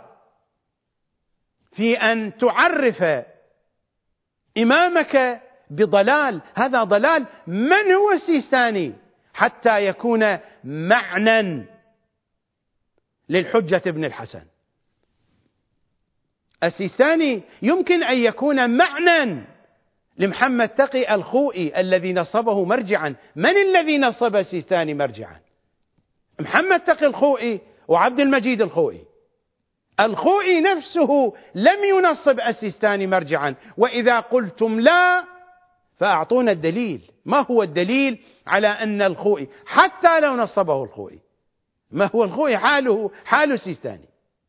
في أن تعرف إمامك بضلال. هذا ضلال. من هو السيستاني حتى يكون معنى للحجة ابن الحسن؟ السيستاني يمكن أن يكون معنى لمحمد تقي الخوئي الذي نصبه مرجعا. من الذي نصب السيستاني مرجعا؟ محمد تقي الخوئي وعبد المجيد الخوئي. الخوئي نفسه لم ينصب السيستاني مرجعا. وإذا قلتم لا فأعطونا الدليل. ما هو الدليل على أن الخوئي حتى لو نصبه الخوئي؟ ما هو الخوئي حاله حال السيستاني؟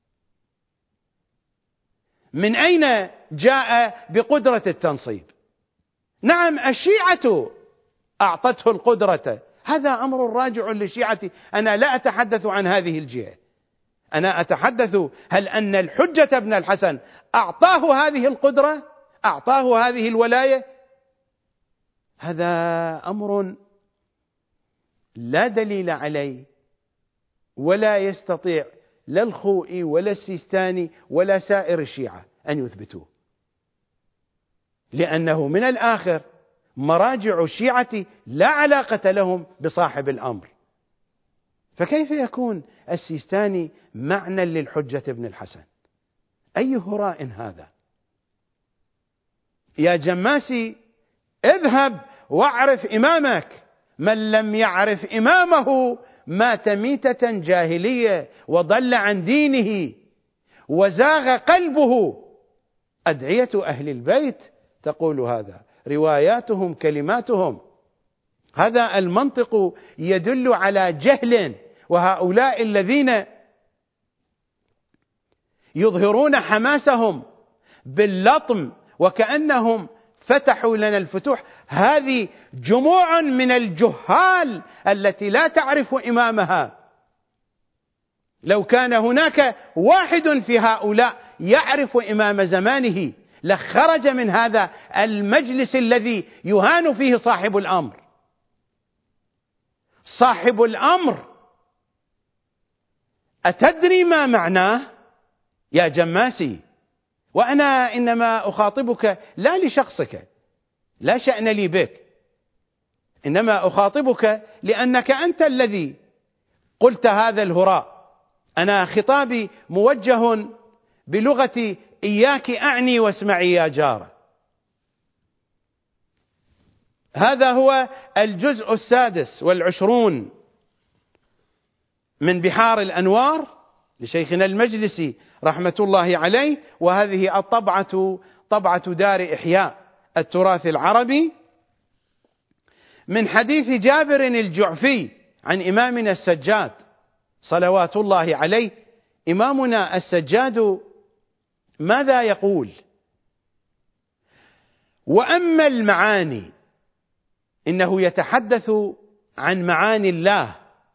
من أين جاء بقدرة التنصيب؟ نعم، الشيعة أعطته القدرة، هذا أمر راجع للشيعة. أنا لا أتحدث عن هذه الجهة، أنا أتحدث هل أن الحجة ابن الحسن أعطاه هذه القدرة؟ أعطاه هذه الولاية؟ هذا أمر لا دليل عليه، ولا يستطيع لا الخوئي ولا السيستاني ولا سائر الشيعة أن يثبتوه، لأنه من الآخر مراجع الشيعة لا علاقة لهم بصاحب الأمر. فكيف يكون السيستاني معنى للحجة ابن الحسن؟ أي هراء هذا؟ يا جماسي، اذهب واعرف إمامك. من لم يعرف إمامه مات ميتة جاهلية وضل عن دينه وزاغ قلبه. أدعية أهل البيت تقول هذا، رواياتهم كلماتهم. هذا المنطق يدل على جهل. وهؤلاء الذين يظهرون حماسهم باللطم وكأنهم فتحوا لنا الفتوح. هذه جموع من الجهال التي لا تعرف إمامها. لو كان هناك واحد في هؤلاء يعرف إمام زمانه لخرج من هذا المجلس الذي يهان فيه صاحب الأمر. صاحب الأمر أتدري ما معناه يا جماسي؟ وأنا إنما أخاطبك لا لشخصك، لا شأن لي بك، إنما أخاطبك لأنك أنت الذي قلت هذا الهراء. أنا خطابي موجه بلغة إياك أعني واسمعي يا جارة. هذا هو الجزء 26 من بحار الأنوار لشيخنا المجلسي رحمة الله عليه، وهذه الطبعة طبعة دار إحياء التراث العربي، من حديث جابر الجعفي عن إمامنا السجاد صلوات الله عليه. إمامنا السجاد ماذا يقول؟ وأما المعاني، إنه يتحدث عن معاني الله،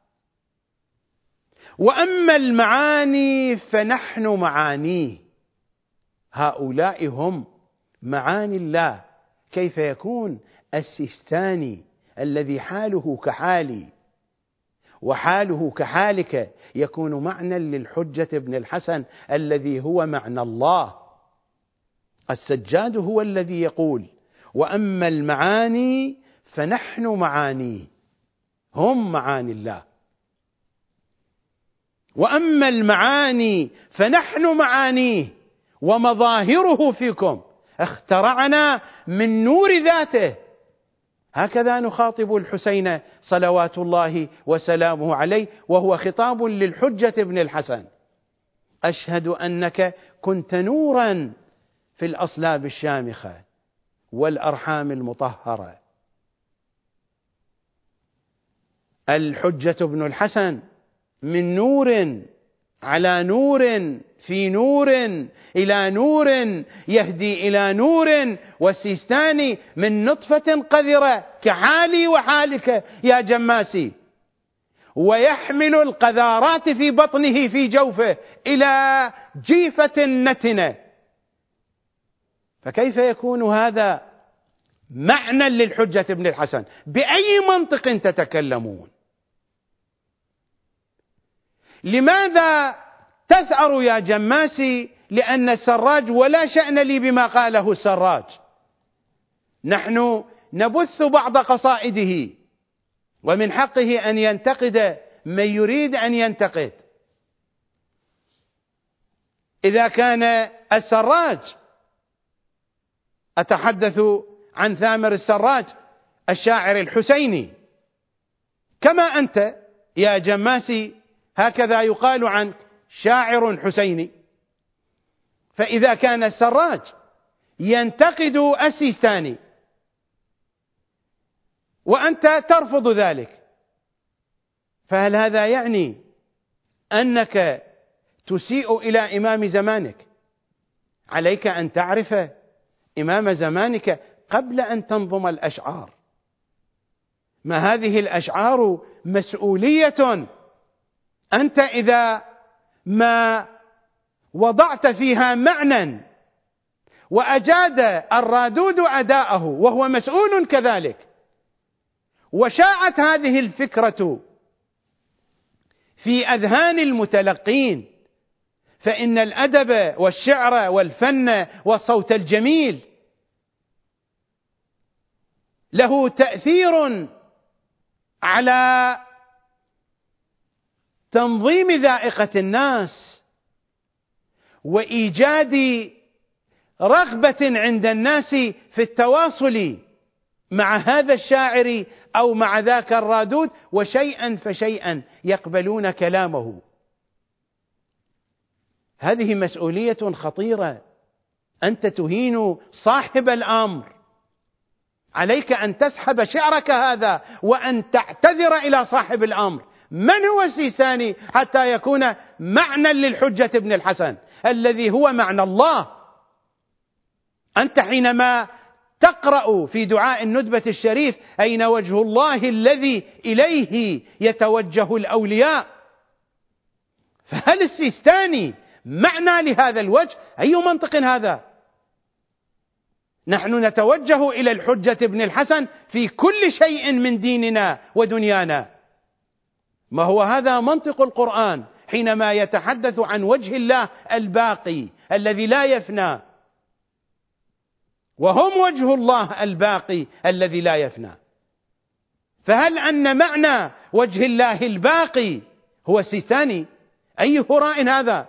وأما المعاني فنحن معانيه. هؤلاء هم معاني الله. كيف يكون السيستاني الذي حاله كحالي وحاله كحالك يكون معنى للحجة ابن الحسن الذي هو معنى الله؟ السجاد هو الذي يقول وأما المعاني فنحن معانيه، هم معاني الله. وأما المعاني فنحن معانيه ومظاهره فيكم، اخترعنا من نور ذاته. هكذا نخاطب الحسين صلوات الله وسلامه عليه، وهو خطاب للحجة ابن الحسن. أشهد أنك كنت نورا في الأصلاب الشامخة والأرحام المطهرة. الحجة ابن الحسن من نور على نور في نور إلى نور يهدي إلى نور، والسيستاني من نطفة قذرة كحالي وحالك يا جماسي، ويحمل القذارات في بطنه في جوفه إلى جيفة نتنة. فكيف يكون هذا معنى للحجة ابن الحسن؟ بأي منطق تتكلمون؟ لماذا تثأر يا جماسي لأن السراج ولا شأن لي بما قاله السراج؟ نحن نبث بعض قصائده، ومن حقه أن ينتقد من يريد أن ينتقد. إذا كان السراج، أتحدث عن ثامر السراج الشاعر الحسيني، كما أنت يا جماسي هكذا يقال عنك شاعر حسيني. فإذا كان السراج ينتقد السيستاني وأنت ترفض ذلك، فهل هذا يعني أنك تسيء إلى إمام زمانك؟ عليك أن تعرف إمام زمانك قبل أن تنظم الأشعار. ما هذه الأشعار مسؤولية. أنت إذا ما وضعت فيها معنى وأجاد الرادود أداءه وهو مسؤول كذلك، وشاعت هذه الفكرة في أذهان المتلقين، فإن الأدب والشعر والفن والصوت الجميل له تأثير على تنظيم ذائقة الناس وإيجاد رغبة عند الناس في التواصل مع هذا الشاعر أو مع ذاك الرادود، وشيئا فشيئا يقبلون كلامه. هذه مسؤولية خطيرة. أنت تهين صاحب الأمر. عليك أن تسحب شعرك هذا وأن تعتذر إلى صاحب الأمر. من هو السيستاني حتى يكون معنى للحجة ابن الحسن؟ الذي هو معنى الله. أنت حينما تقرأ في دعاء الندبة الشريف أين وجه الله الذي إليه يتوجه الأولياء، فهل السيستاني معنى لهذا الوجه؟ أي منطق هذا؟ نحن نتوجه إلى الحجة ابن الحسن في كل شيء من ديننا ودنيانا. ما هو هذا منطق القرآن حينما يتحدث عن وجه الله الباقي الذي لا يفنى، وهم وجه الله الباقي الذي لا يفنى. فهل أن معنى وجه الله الباقي هو السيستاني؟ أي هراء هذا؟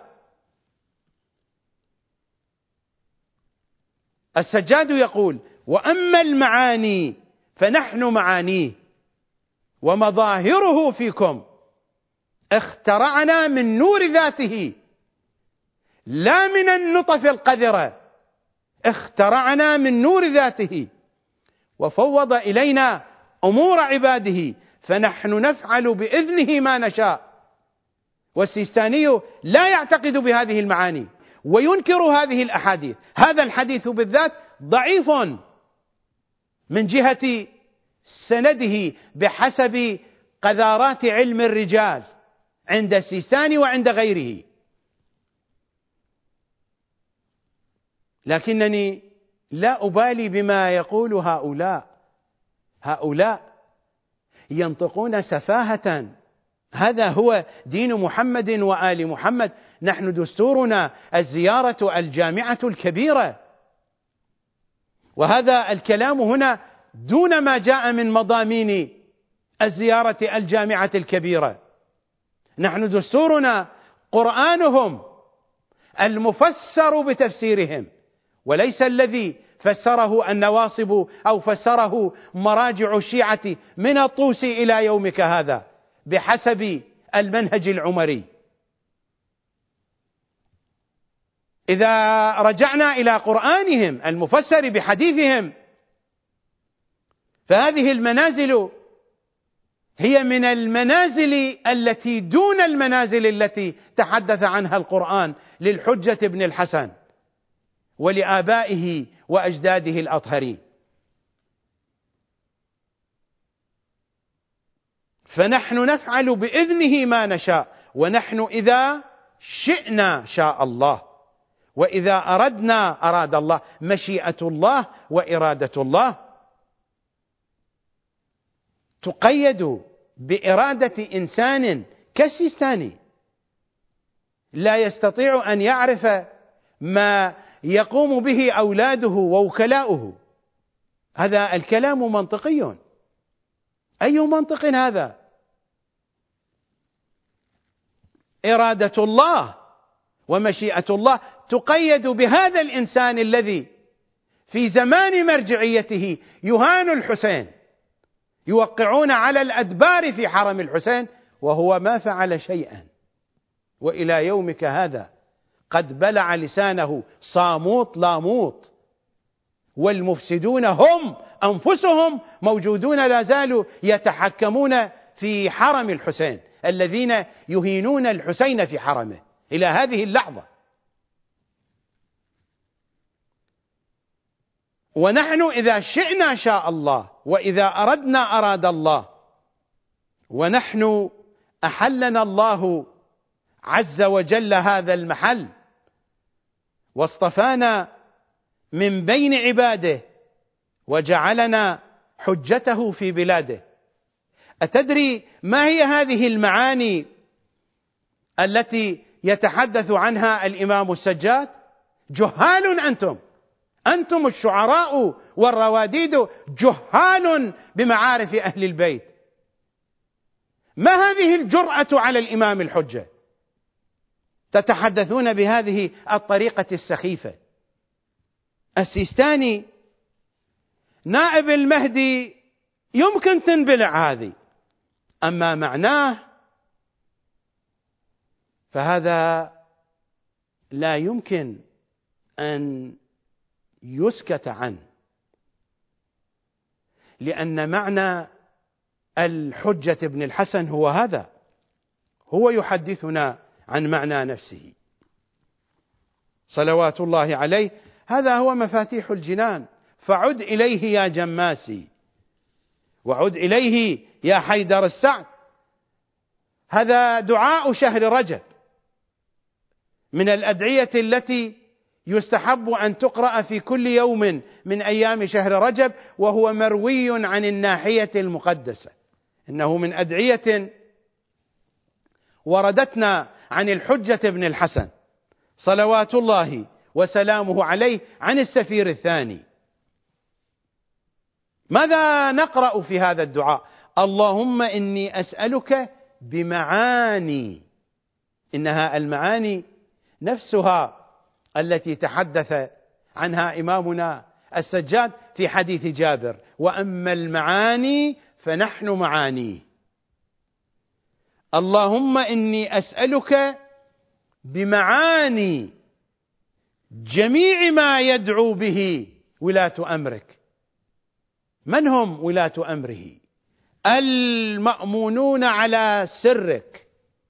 السجاد يقول: وأما المعاني فنحن معانيه ومظاهره فيكم اخترعنا من نور ذاته لا من النطف القذرة، اخترعنا من نور ذاته وفوض إلينا أمور عباده فنحن نفعل بإذنه ما نشاء. والسيستاني لا يعتقد بهذه المعاني وينكر هذه الأحاديث. هذا الحديث بالذات ضعيف من جهة سنده بحسب قذارات علم الرجال عند السيستاني وعند غيره، لكنني لا أبالي بما يقول هؤلاء ينطقون سفاهة. هذا هو دين محمد وآل محمد. نحن دستورنا الزيارة الجامعة الكبيرة، وهذا الكلام هنا دون ما جاء من مضامين الزيارة الجامعة الكبيرة. نحن دستورنا قرآنهم المفسر بتفسيرهم، وليس الذي فسره النواصب أو فسره مراجع الشيعة من الطوسي إلى يومك هذا بحسب المنهج العمري. إذا رجعنا إلى قرآنهم المفسر بحديثهم فهذه المنازل هي من المنازل التي دون المنازل التي تحدث عنها القرآن للحجة ابن الحسن ولآبائه وأجداده الأطهرين. فنحن نفعل بإذنه ما نشاء، ونحن إذا شئنا شاء الله، وإذا أردنا أراد الله. مشيئة الله وإرادة الله تقيد بإرادة إنسان كالسيستاني لا يستطيع أن يعرف ما يقوم به أولاده ووكلاؤه. هذا الكلام منطقي. أي منطق هذا؟ إرادة الله ومشيئة الله تقيد بهذا الإنسان الذي في زمان مرجعيته يهان الحسين، يوقعون على الأدبار في حرم الحسين وهو ما فعل شيئا، وإلى يومك هذا قد بلع لسانه صاموت لاموت، والمفسدون هم أنفسهم موجودون لا زالوا يتحكمون في حرم الحسين، الذين يهينون الحسين في حرمه إلى هذه اللحظة. ونحن إذا شئنا شاء الله، وإذا أردنا أراد الله. ونحن أحلنا الله عز وجل هذا المحل واصطفانا من بين عباده وجعلنا حجته في بلاده. أتدري ما هي هذه المعاني التي يتحدث عنها الإمام السجاد؟ جهال أنتم الشعراء والرواديد جهال بمعارف أهل البيت. ما هذه الجرأة على الإمام الحجة؟ تتحدثون بهذه الطريقة السخيفة. السيستاني نائب المهدي يمكن تنبلع هذه، أما معناه فهذا لا يمكن أن يسكت عنه، لأن معنى الحجة ابن الحسن هو هذا، هو يحدثنا عن معنى نفسه. صلوات الله عليه. هذا هو مفاتيح الجنان، فعد إليه يا جماسي، وعد إليه يا حيدر السعد. هذا دعاء شهر رجب، من الأدعية التي يستحب أن تقرأ في كل يوم من أيام شهر رجب، وهو مروي عن الناحية المقدسة، إنه من أدعية وردتنا عن الحجة بن الحسن صلوات الله وسلامه عليه عن السفير الثاني. ماذا نقرأ في هذا الدعاء؟ اللهم إني أسألك بمعاني، إنها المعاني نفسها التي تحدث عنها إمامنا السجاد في حديث جابر: وأما المعاني فنحن معاني. اللهم إني أسألك بمعاني جميع ما يدعو به ولاة أمرك. من هم ولاة أمره؟ المأمونون على سرك.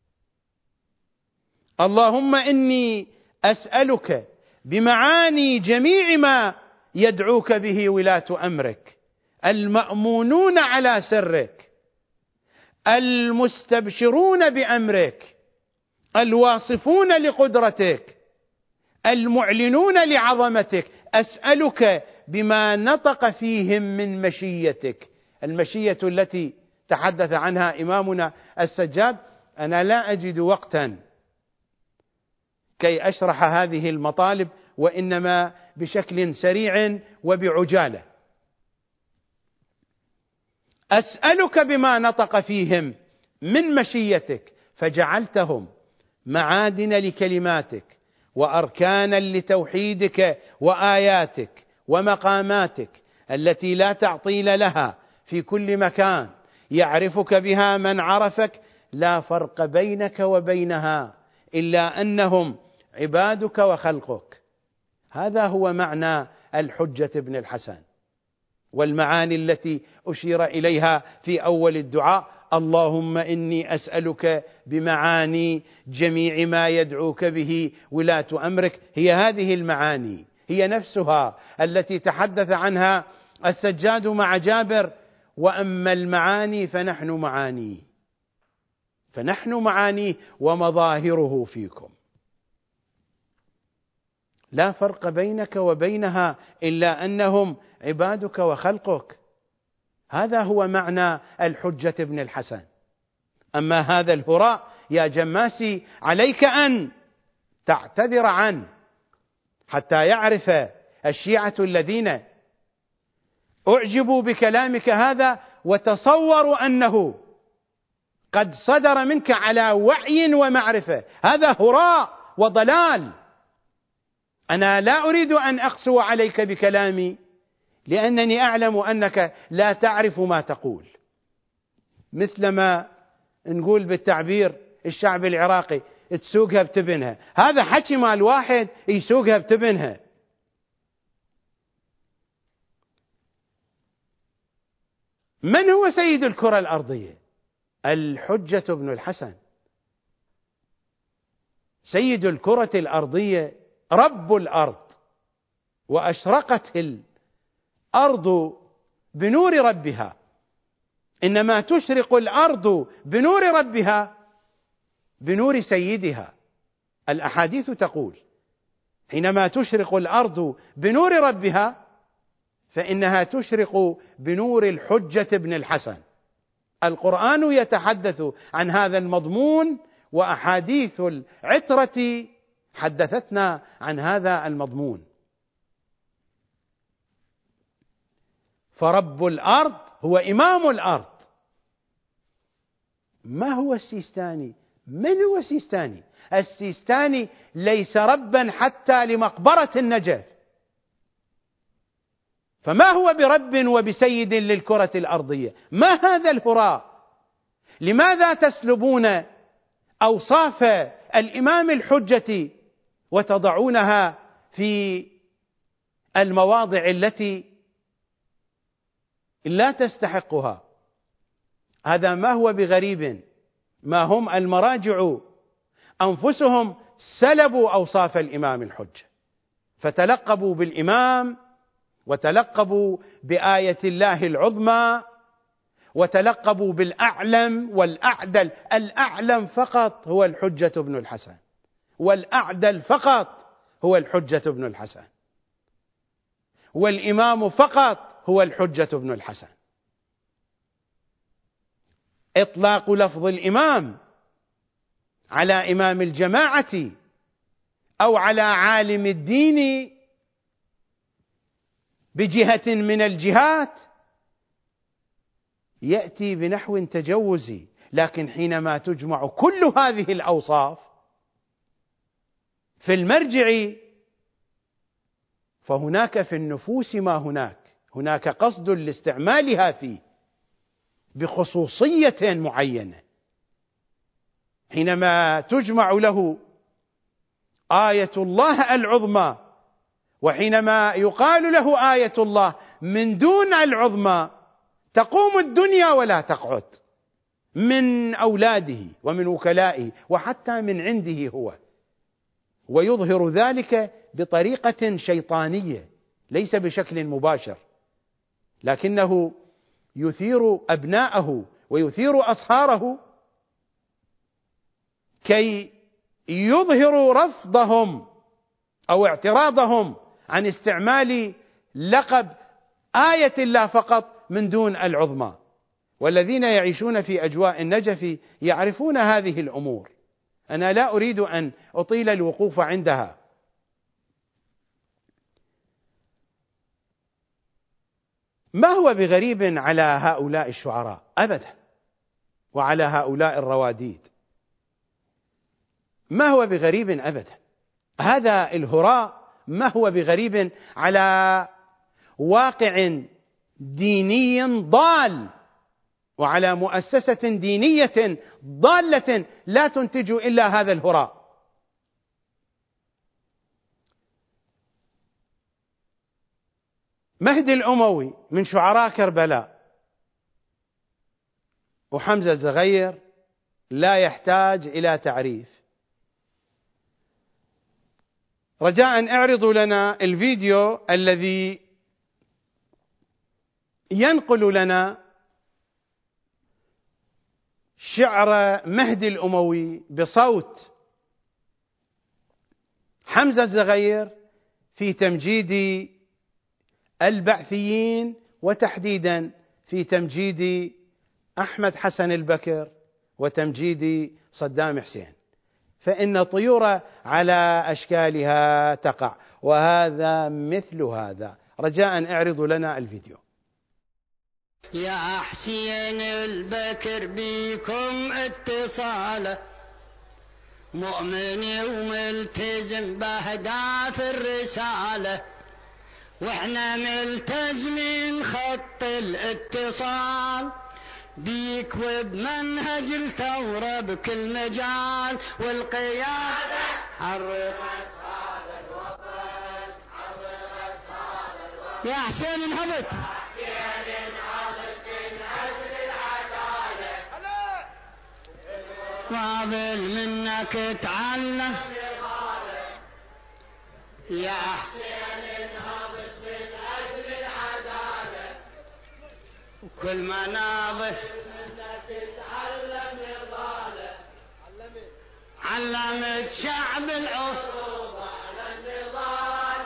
اللهم إني أسألك بمعاني جميع ما يدعوك به ولاة أمرك، المأمونون على سرك، المستبشرون بأمرك، الواصفون لقدرتك، المعلنون لعظمتك. أسألك بما نطق فيهم من مشيتك، المشية التي تحدث عنها إمامنا السجاد. أنا لا أجد وقتا كي أشرح هذه المطالب، وإنما بشكل سريع وبعجالة. أسألك بما نطق فيهم من مشيتك، فجعلتهم معادن لكلماتك وأركانا لتوحيدك وآياتك ومقاماتك التي لا تعطيل لها في كل مكان، يعرفك بها من عرفك، لا فرق بينك وبينها إلا أنهم عبادك وخلقك. هذا هو معنى الحجة بن الحسن، والمعاني التي أشير إليها في أول الدعاء: اللهم إني أسألك بمعاني جميع ما يدعوك به ولاة أمرك. هي هذه المعاني، هي نفسها التي تحدث عنها السجاد مع جابر: وأما المعاني فنحن معاني، فنحن معاني ومظاهره فيكم، لا فرق بينك وبينها إلا أنهم عبادك وخلقك. هذا هو معنى الحجة بن الحسن. أما هذا الهراء يا جماسي عليك أن تعتذر عنه، حتى يعرف الشيعة الذين أعجبوا بكلامك هذا وتصوروا أنه قد صدر منك على وعي ومعرفة. هذا هراء وضلال. أنا لا أريد أن أقسو عليك بكلامي، لأنني أعلم أنك لا تعرف ما تقول، مثلما نقول بالتعبير الشعب العراقي: تسوقها بتبنها. هذا حكي مال واحد يسوقها بتبنها. من هو سيد الكرة الأرضية؟ الحجة بن الحسن، سيد الكرة الأرضية، رب الأرض. وأشرقت الأرض بنور ربها، إنما تشرق الأرض بنور ربها بنور سيدها. الأحاديث تقول: حينما تشرق الأرض بنور ربها فإنها تشرق بنور الحجة بن الحسن. القرآن يتحدث عن هذا المضمون، وأحاديث العترة حدثتنا عن هذا المضمون. فرب الأرض هو إمام الأرض. ما هو السيستاني؟ من هو السيستاني؟ السيستاني ليس ربا حتى لمقبرة النجف، فما هو برب وبسيد للكرة الأرضية؟ ما هذا الهراء؟ لماذا تسلبون أوصاف الإمام الحجة وتضعونها في المواضع التي لا تستحقها؟ هذا ما هو بغريب، ما هم المراجع أنفسهم سلبوا أوصاف الإمام الحجة، فتلقبوا بالإمام وتلقبوا بآية الله العظمى وتلقبوا بالأعلم والأعدل. الأعلم فقط هو الحجة بن الحسن، والأعدل فقط هو الحجة بن الحسن، والإمام فقط هو الحجة بن الحسن. إطلاق لفظ الإمام على إمام الجماعة أو على عالم الدين بجهة من الجهات يأتي بنحو تجوزي، لكن حينما تجمع كل هذه الأوصاف في المرجع فهناك في النفوس ما هناك قصد لاستعمالها فيه بخصوصية معينة. حينما تجمع له آية الله العظمى، وحينما يقال له آية الله من دون العظمى تقوم الدنيا ولا تقعد، من أولاده ومن وكلائه وحتى من عنده هو، ويظهر ذلك بطريقة شيطانية ليس بشكل مباشر، لكنه يثير أبناءه ويثير أصهاره كي يظهروا رفضهم أو اعتراضهم عن استعمال لقب آية الله فقط من دون العظمى. والذين يعيشون في أجواء النجف يعرفون هذه الأمور، أنا لا أريد أن أطيل الوقوف عندها. ما هو بغريب على هؤلاء الشعراء أبدا، وعلى هؤلاء الرواديد ما هو بغريب أبدا. هذا الهراء ما هو بغريب على واقع ديني ضال، وعلى مؤسسة دينية ضالة لا تنتج إلا هذا الهراء. مهدي الأموي من شعراء كربلاء، وحمزة الزغير لا يحتاج إلى تعريف. رجاء اعرضوا لنا الفيديو الذي ينقل لنا شعر مهدي الأموي بصوت حمزة الزغير في تمجيد البعثيين، وتحديدا في تمجيد أحمد حسن البكر وتمجيد صدام حسين، فإن طيور على أشكالها تقع، وهذا مثل هذا. رجاء اعرضوا لنا الفيديو. يا حسين البكر بيكم اتصاله، مؤمن وملتزم بأهداف الرسالة، واحنا ملتزمين خط الاتصال بيك وبمنهج الثورة بكل مجال، والقيادة حررت هذا الوطن، حررت هذا الوطن. يا حسين انهبط، قابل منك تعلم يا حسين انهضت من أجل العدالة، وكل مناضل منك تعلم نضالة، علمت شعب العروض على النضال،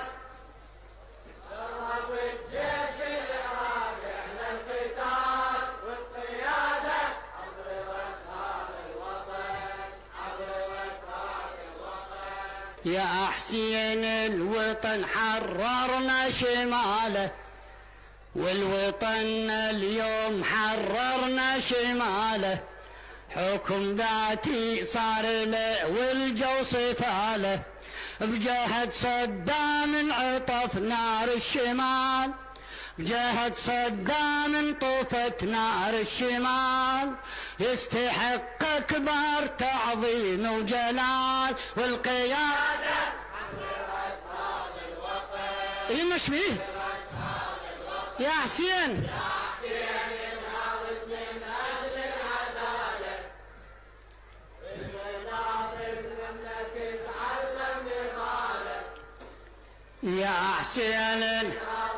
درب الجيش العراقي على القتال، والقيادة حررت هذا الوطن، حررت هذا الوطن. يا حسين الوطن حررنا شماله، والوطن اليوم حررنا شماله، حكم ذاتي صار له والجو صفاله، بجهد صدام انعطف نار الشمال، بجهد صدام انطفت نار الشمال، يستحق اكبر تعظيم وجلال، والقيادة حررت هذا الوطن. ايه مش فيه يا حسين، يا حسين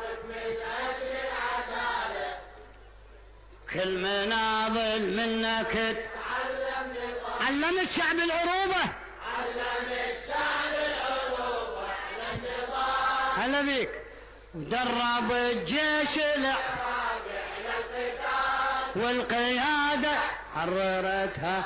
كل مناضل منك علم الشعب العروبة هلا بيك ودرب الجيش والقيادة حررتها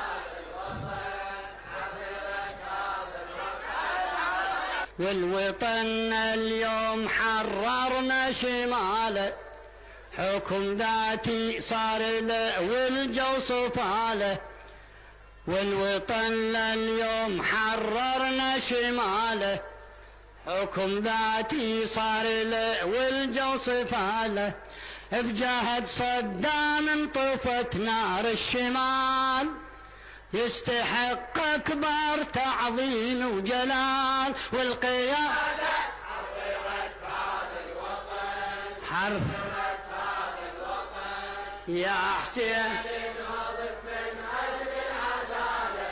والوطن اليوم حررنا شماله حكم ذاتي صار له والجو صفاله والوطن اليوم حررنا شماله حكم ذاتي صار له والجو صفاله بجهد صدام انطفت نار الشمال يستحق اكبر تعظيم وجلال والقيادة حررت هذا الوطن حررت هذا الوطن يا حسين نهضت من اجل العدالة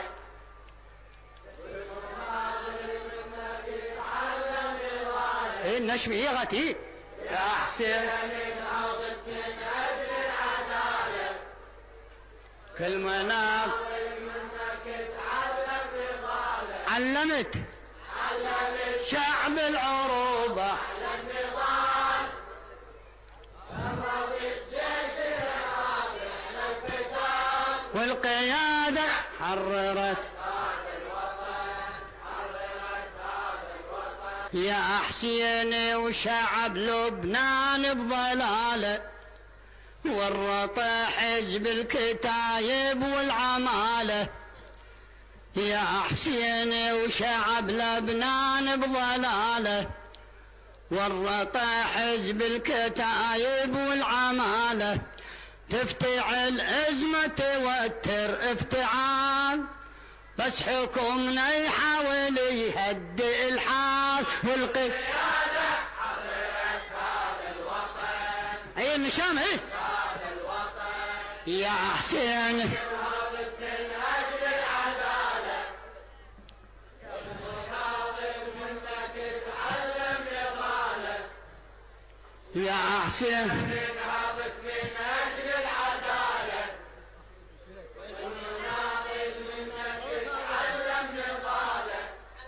النشمي غتي يا حسين نهضت من اجل العدالة كل مناط علمت شعب العروبة والقيادة حررت يا حسين وشعب لبنان بضلاله ورط حزب الكتايب والعماله يا حسين وشعب لبنان بضلاله ورط حزب الكتايب والعماله تفتعل أزمة توتر افتعال بس حكمنا يحاول يهدئ الحال والقيادة حررت هذا الوطن اي النشام ايه هذا الوطن يا حسين يا حسين نهضت من أجل العدالة والمناضل منك تتعلم نضالة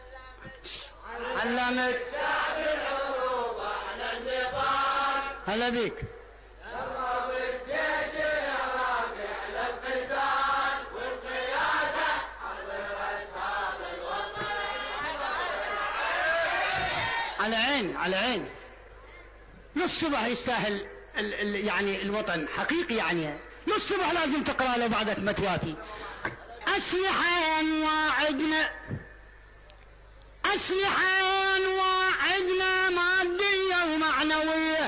علمت شعب العروبة على النضال هلا بيك درب الجيش العراقي على القتال والقيادة حررت هذا الوطن على عيني على عيني نص صبح يستاهل يعني الوطن حقيقي يعني نص صبح لازم تقرأ له بعد ما توافي أسلحة أنواعدنا أسلحة أنواعدنا مادية ومعنوية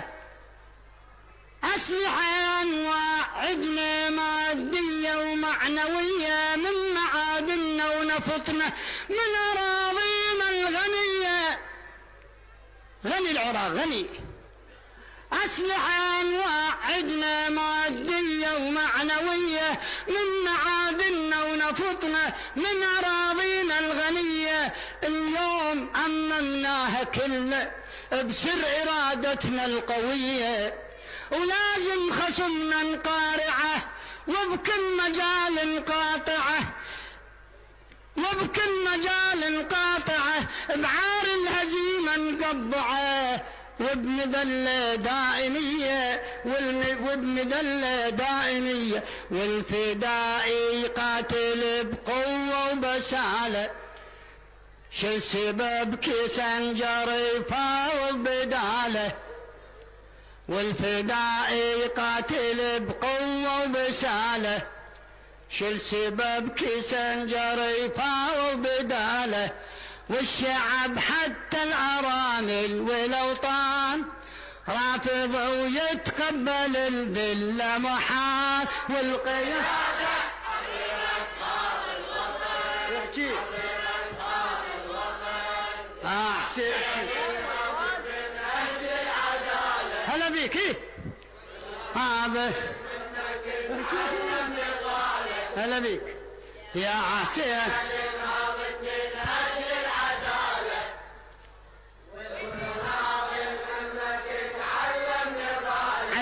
أسلحة أنواعدنا مادية ومعنوية من معادننا ونفطنا من أراضينا الغنية غني العراق غني أسلحة أنواعدنا مادية ومعنوية من معادننا ونفطنا من أراضينا الغنية اليوم أممناها كله بسر إرادتنا القوية ولازم خصمنا نقارعه وبكل مجال قاطعه وبكل مجال قاطعه بعار الهزيمة نقبعه وبنذلة دائمية وبنذلة دائمية والفدائي يقاتل بقوة وبسالة شو سبب كسنجر يفاوض بداله والفدائي يقاتل بقوة وبسالة شو السبب كسنجر يفاوض بداله والشعب حتى الأرامل والأوطان رافض ويتقبل الذل محال والقيادة حررت هذا الوطن يحكي حررت هذا الوطن أحسن من أجل العدالة هلا بيك ايه هذا هلا بيك يا حسين نهضت من أجل العدالة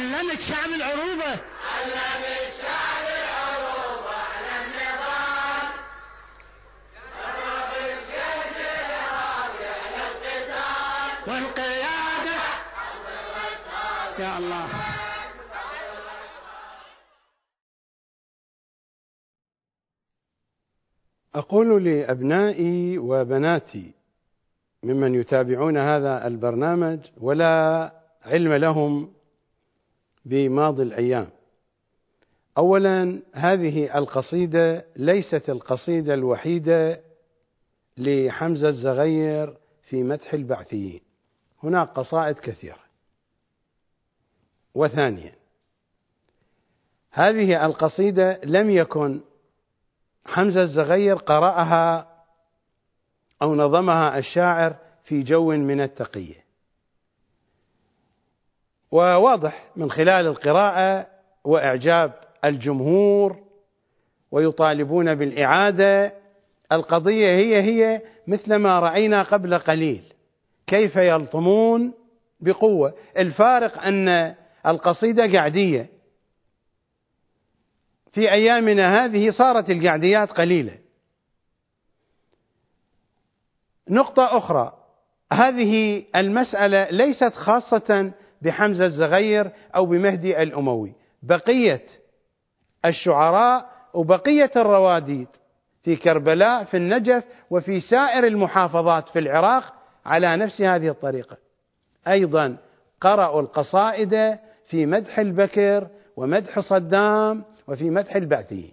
علم الشعب العروبة، علم الشعب العروبة على النضال، درب الجيش الراوي على القتال، والقيادة يا الله. أقول لأبنائي وبناتي ممن يتابعون هذا البرنامج ولا علم لهم بماضي الأيام، أولا هذه القصيدة ليست القصيدة الوحيدة لحمزة الزغير في مدح البعثيين، هناك قصائد كثيرة. وثانيا هذه القصيدة لم يكن حمزة الزغير قرأها أو نظمها الشاعر في جو من التقية، وواضح من خلال القراءة وإعجاب الجمهور ويطالبون بالإعادة. القضية هي مثل ما رأينا قبل قليل، كيف يلطمون بقوة. الفارق أن القصيدة قعدية، في أيامنا هذه صارت القعديات قليلة. نقطة أخرى، هذه المسألة ليست خاصة بحمزة الزغير أو بمهدي الأموي، بقية الشعراء وبقية الرواديد في كربلاء، في النجف، وفي سائر المحافظات في العراق على نفس هذه الطريقة، أيضا قرأوا القصائد في مدح البكر ومدح صدام وفي مدح البعثيين.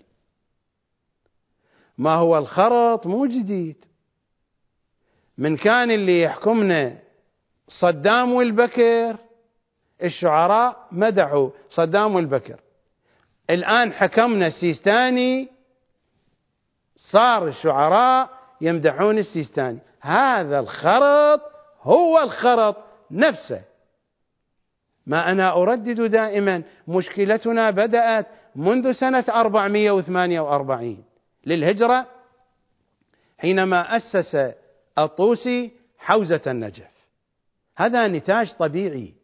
ما هو الخرط مو جديد، من كان اللي يحكمنا صدام والبكر، الشعراء مدحوا صدام والبكر. الآن حكمنا السيستاني، صار الشعراء يمدحون السيستاني. هذا الخرط هو الخرط نفسه. ما أنا أردد دائما، مشكلتنا بدأت منذ سنة 448 للهجرة، حينما أسس الطوسي حوزة النجف. هذا نتاج طبيعي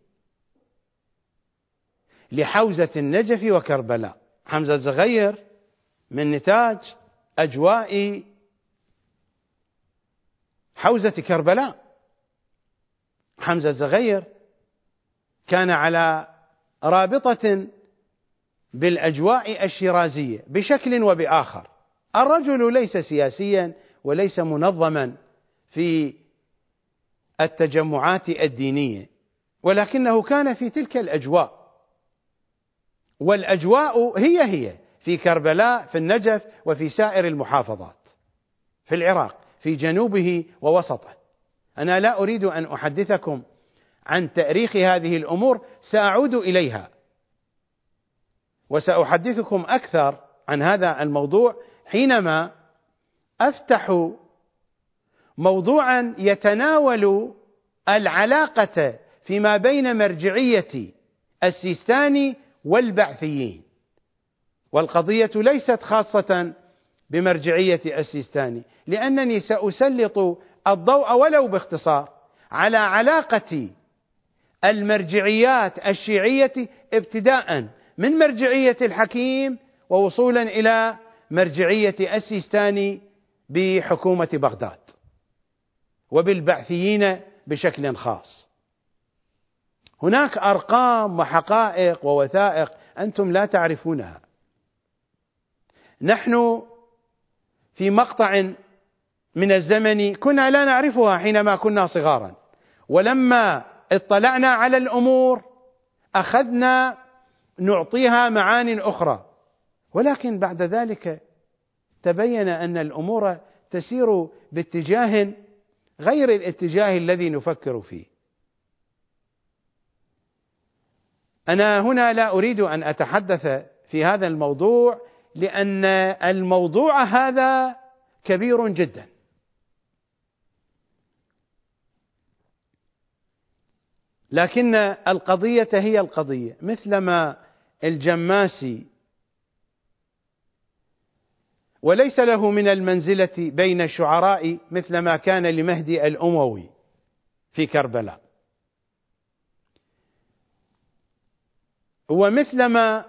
لحوزة النجف وكربلاء. حمزة الزغير من نتاج أجواء حوزة كربلاء. حمزة الزغير كان على رابطة بالأجواء الشيرازية بشكل وبآخر. الرجل ليس سياسيا وليس منظما في التجمعات الدينية، ولكنه كان في تلك الأجواء، والأجواء هي في كربلاء، في النجف، وفي سائر المحافظات في العراق، في جنوبه ووسطه. أنا لا أريد أن أحدثكم عن تاريخ هذه الأمور، سأعود إليها وسأحدثكم أكثر عن هذا الموضوع حينما أفتح موضوعا يتناول العلاقة فيما بين مرجعية السيستاني والبعثيين. والقضية ليست خاصة بمرجعية السيستاني، لأنني سأسلط الضوء ولو باختصار على علاقة المرجعيات الشيعية ابتداء من مرجعية الحكيم ووصولا إلى مرجعية السيستاني بحكومة بغداد، وبالبعثيين بشكل خاص. هناك أرقام وحقائق ووثائق أنتم لا تعرفونها. نحن في مقطع من الزمن كنا لا نعرفها حينما كنا صغارا، ولما اطلعنا على الأمور أخذنا نعطيها معان أخرى، ولكن بعد ذلك تبين أن الأمور تسير باتجاه غير الاتجاه الذي نفكر فيه. أنا هنا لا أريد أن أتحدث في هذا الموضوع، لأن الموضوع هذا كبير جدا. لكن القضية هي القضية، مثلما الجماسي وليس له من المنزلة بين الشعراء مثلما كان لمهدي الأموي في كربلاء. ومثلما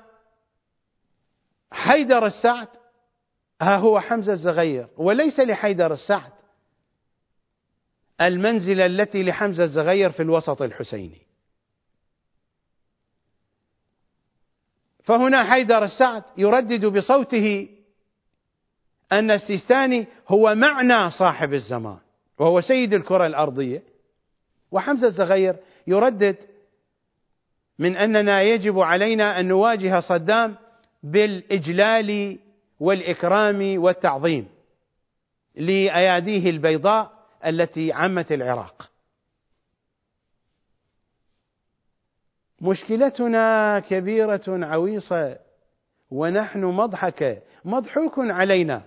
حيدر السعد ها هو حمزة الزغير، وليس لحيدر السعد المنزلة التي لحمزة الزغير في الوسط الحسيني. فهنا حيدر السعد يردد بصوته أن السيستاني هو معنى صاحب الزمان وهو سيد الكرة الأرضية، وحمزة الزغير يردد من أننا يجب علينا أن نواجه صدام بالإجلال والإكرام والتعظيم لأياديه البيضاء التي عمت العراق. مشكلتنا كبيرة عويصة ونحن مضحوك علينا.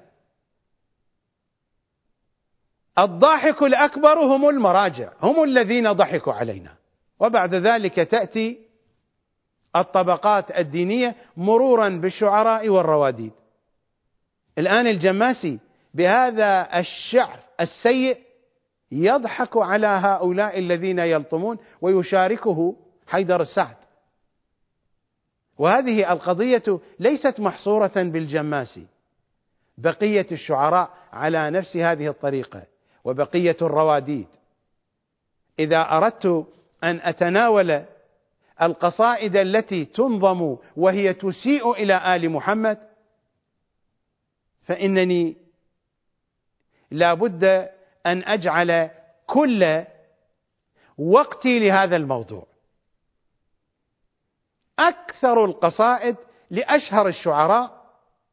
الضاحك الأكبر هم المراجع، هم الذين ضحكوا علينا، وبعد ذلك تأتي الطبقات الدينية مرورا بالشعراء والرواديد. الآن الجماسي بهذا الشعر السيء يضحك على هؤلاء الذين يلطمون ويشاركه حيدر السعد. وهذه القضية ليست محصورة بالجماسي، بقية الشعراء على نفس هذه الطريقة، وبقية الرواديد. إذا أردت أن أتناول القصائد التي تنظم وهي تسيء إلى آل محمد فإنني لا بد أن أجعل كل وقتي لهذا الموضوع. أكثر القصائد لأشهر الشعراء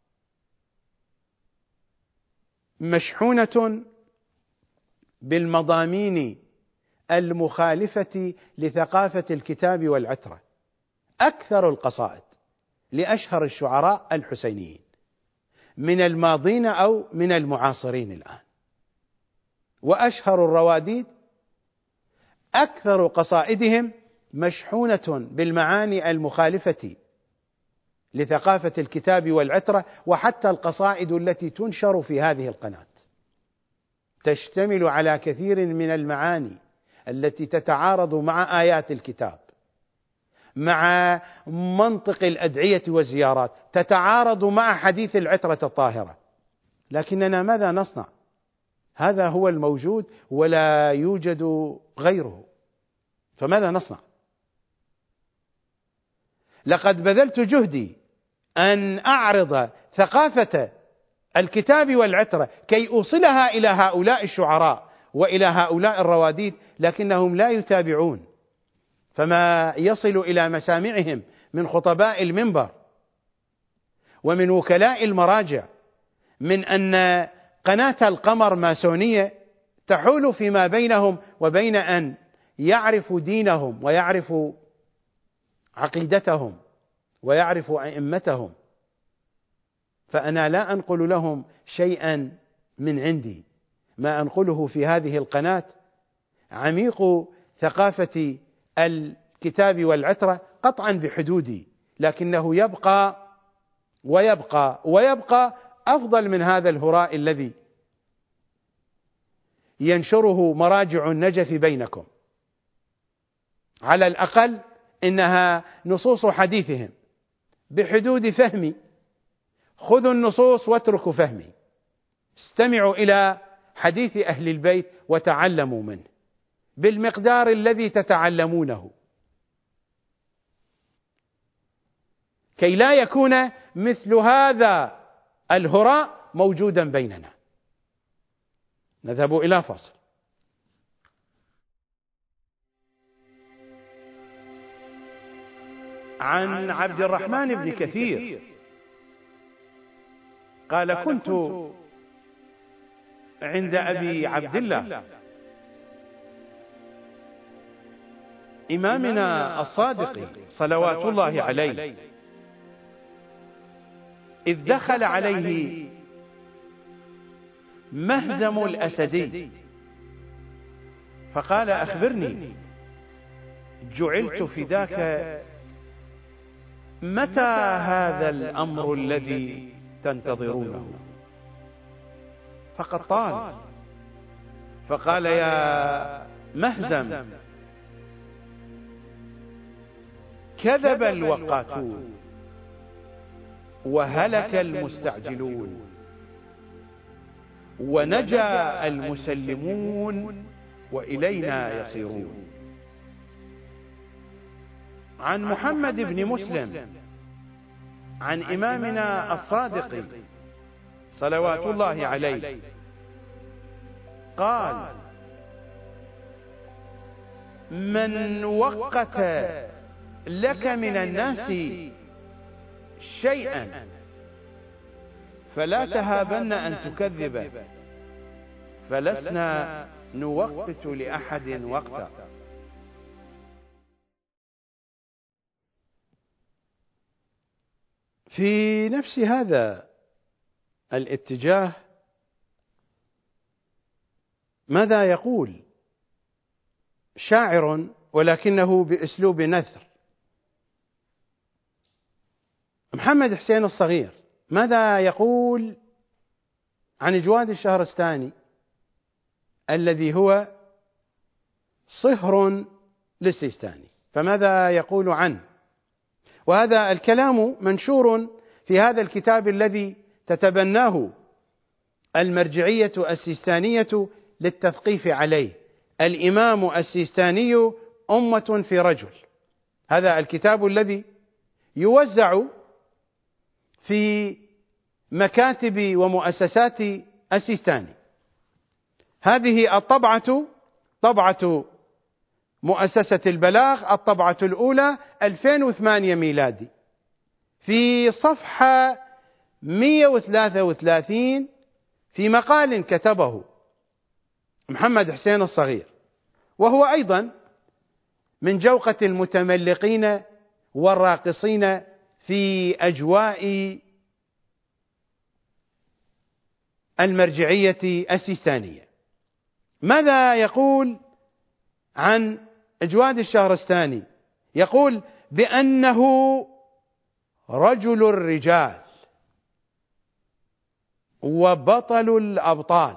مشحونة بالمضامين المخالفة لثقافة الكتاب والعترة. أكثر القصائد لأشهر الشعراء الحسينيين من الماضين أو من المعاصرين الآن. وأشهر الرواديد أكثر قصائدهم مشحونة بالمعاني المخالفة لثقافة الكتاب والعترة، وحتى القصائد التي تنشر في هذه القناة تشتمل على كثير من المعاني التي تتعارض مع آيات الكتاب، مع منطق الأدعية والزيارات، تتعارض مع حديث العترة الطاهرة. لكننا ماذا نصنع؟ هذا هو الموجود ولا يوجد غيره، فماذا نصنع؟ لقد بذلت جهدي أن أعرض ثقافة الكتاب والعترة كي أوصلها إلى هؤلاء الشعراء وإلى هؤلاء الرواديد، لكنهم لا يتابعون. فما يصل إلى مسامعهم من خطباء المنبر ومن وكلاء المراجع من أن قناة القمر ماسونية تحول فيما بينهم وبين أن يعرفوا دينهم ويعرفوا عقيدتهم ويعرفوا أئمتهم. فأنا لا أنقل لهم شيئا من عندي، ما أنقله في هذه القناة عميق ثقافة الكتاب والعترة قطعا بحدودي، لكنه يبقى ويبقى ويبقى أفضل من هذا الهراء الذي ينشره مراجع النجف بينكم. على الأقل إنها نصوص حديثهم بحدود فهمي، خذوا النصوص واتركوا فهمي، استمعوا إلى حديث أهل البيت وتعلموا منه بالمقدار الذي تتعلمونه، كي لا يكون مثل هذا الهراء موجودا بيننا. نذهب إلى فاصل. عن عبد الرحمن بن كثير قال: كنت عند أبي عبد الله إمامنا الصادق صلوات الله عليه، إذ دخل عليه مهزم الأسدي فقال: أخبرني، جعلت فداك، متى هذا الأمر الذي تنتظرونه؟ فقد طال. فقال: يا مهزم، كذب الوقاتون وهلك المستعجلون ونجا المسلمون وإلينا يصيرون. عن محمد بن مسلم عن إمامنا الصادق صلوات الله عليه قال: من وقت لك من الناس شيئا فلا تهابن أن تكذب، فلسنا نوقت لأحد وقتا. في نفس هذا الاتجاه ماذا يقول شاعر ولكنه بأسلوب نثر، محمد حسين الصغير، ماذا يقول عن جواد الشهرستاني الذي هو صهر للسيستاني؟ فماذا يقول عنه؟ وهذا الكلام منشور في هذا الكتاب الذي تتبناه المرجعية السيستانية للتثقيف عليه، الإمام السيستاني أمة في رجل. هذا الكتاب الذي يوزع في مكاتب ومؤسسات السيستاني. هذه الطبعة طبعة مؤسسة البلاغ، الطبعة الأولى 2008 ميلادي، في صفحة 133 في مقال كتبه محمد حسين الصغير، وهو أيضا من جوقة المتملقين والراقصين في أجواء المرجعية السيستانية. ماذا يقول عن جواد الشهرستاني؟ يقول بأنه رجل الرجال وبطل الأبطال،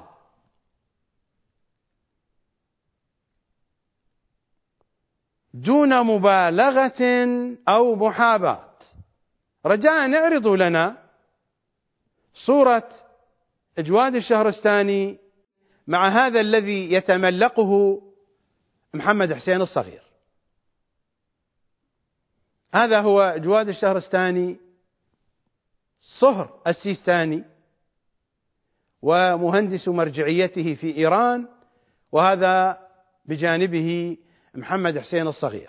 دون مبالغة أو محاباة. رجاء اعرضوا لنا صورة جواد الشهرستاني مع هذا الذي يتملقه محمد حسين الصغير. هذا هو جواد الشهرستاني، صهر السيستاني ومهندس مرجعيته في إيران، وهذا بجانبه محمد حسين الصغير.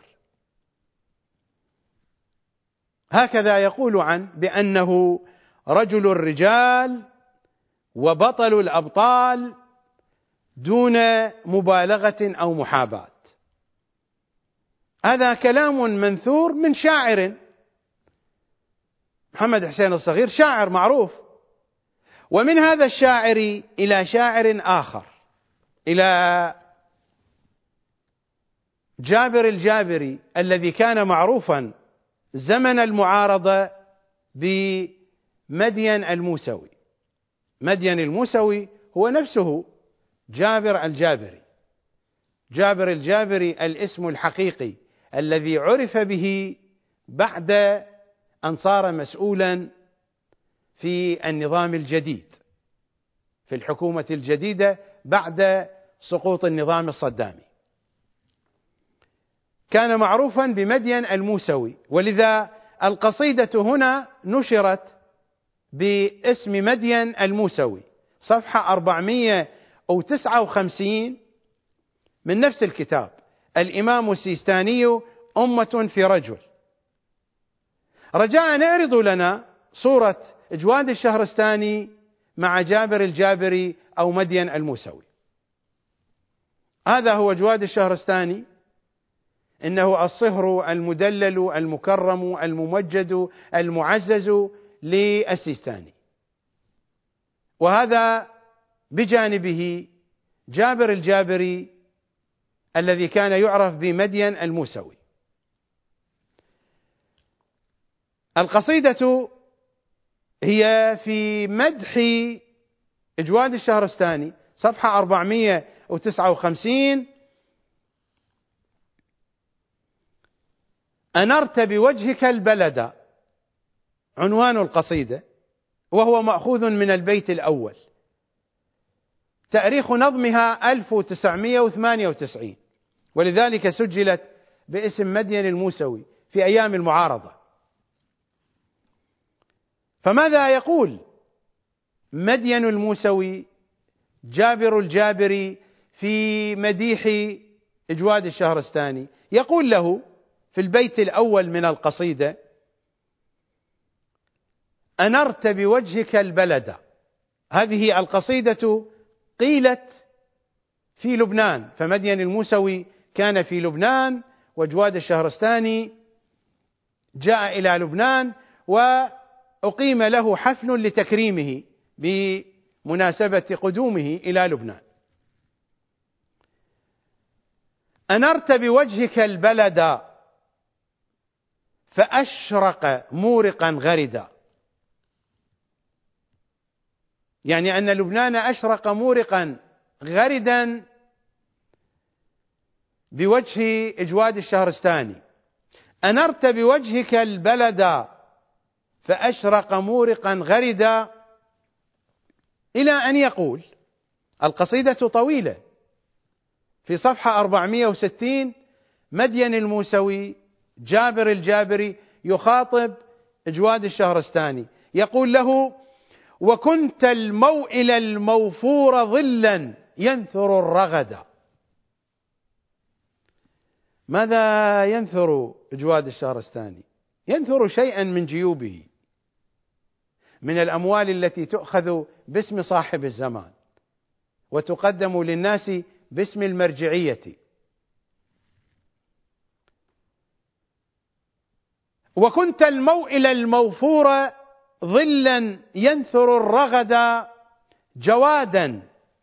هكذا يقول عن بأنه رجل الرجال وبطل الأبطال دون مبالغة أو محاباة. هذا كلام منثور من شاعر. محمد حسين الصغير شاعر معروف، ومن هذا الشاعر إلى شاعر آخر، إلى جابر الجابري الذي كان معروفا زمن المعارضة بمدين الموسوي. مدين الموسوي هو نفسه جابر الجابري. جابر الجابري الاسم الحقيقي الذي عرف به بعد أن صار مسؤولا في النظام الجديد، في الحكومة الجديدة بعد سقوط النظام الصدامي. كان معروفا بمدين الموسوي، ولذا القصيدة هنا نشرت باسم مدين الموسوي، صفحة 459 من نفس الكتاب، الإمام السيستاني أمة في رجل. رجاء اعرضوا لنا صورة جواد الشهرستاني مع جابر الجابري أو مدين الموسوي. هذا هو جواد الشهرستاني، إنه الصهر المدلل المكرم الممجد المعزز للسيستاني. وهذا بجانبه جابر الجابري الذي كان يعرف بمدين الموسوي. القصيدة هي في مدح جواد الشهرستاني، صفحة 459، أنرت بوجهك البلد عنوان القصيدة، وهو مأخوذ من البيت الأول. تاريخ نظمها 1998، ولذلك سجلت باسم مدين الموسوي في أيام المعارضة. فماذا يقول مدين الموسوي جابر الجابري في مديح إجواد الشهرستاني؟ يقول له في البيت الأول من القصيدة: أنرت بوجهك البلد. هذه القصيدة قيلت في لبنان، فمدين الموسوي كان في لبنان، وجواد الشهرستاني جاء إلى لبنان وأقيم له حفل لتكريمه بمناسبة قدومه إلى لبنان. أنرت بوجهك البلد فأشرق مورقا غردا، يعني أن لبنان أشرق مورقا غردا بوجه إجواد الشهرستاني. أنرت بوجهك البلد فأشرق مورقا غردا، إلى أن يقول القصيدة طويلة، في صفحة 460 مدين الموسوي جابر الجابري يخاطب إجواد الشهرستاني، يقول له: وكنت الموئل الموفور ظلا ينثر الرغد. ماذا ينثر إجواد الشهرستاني؟ ينثر شيئا من جيوبه، من الأموال التي تؤخذ باسم صاحب الزمان وتقدم للناس باسم المرجعية. وكنت الموئل الموفور ظلا ينثر الرغد جوادا،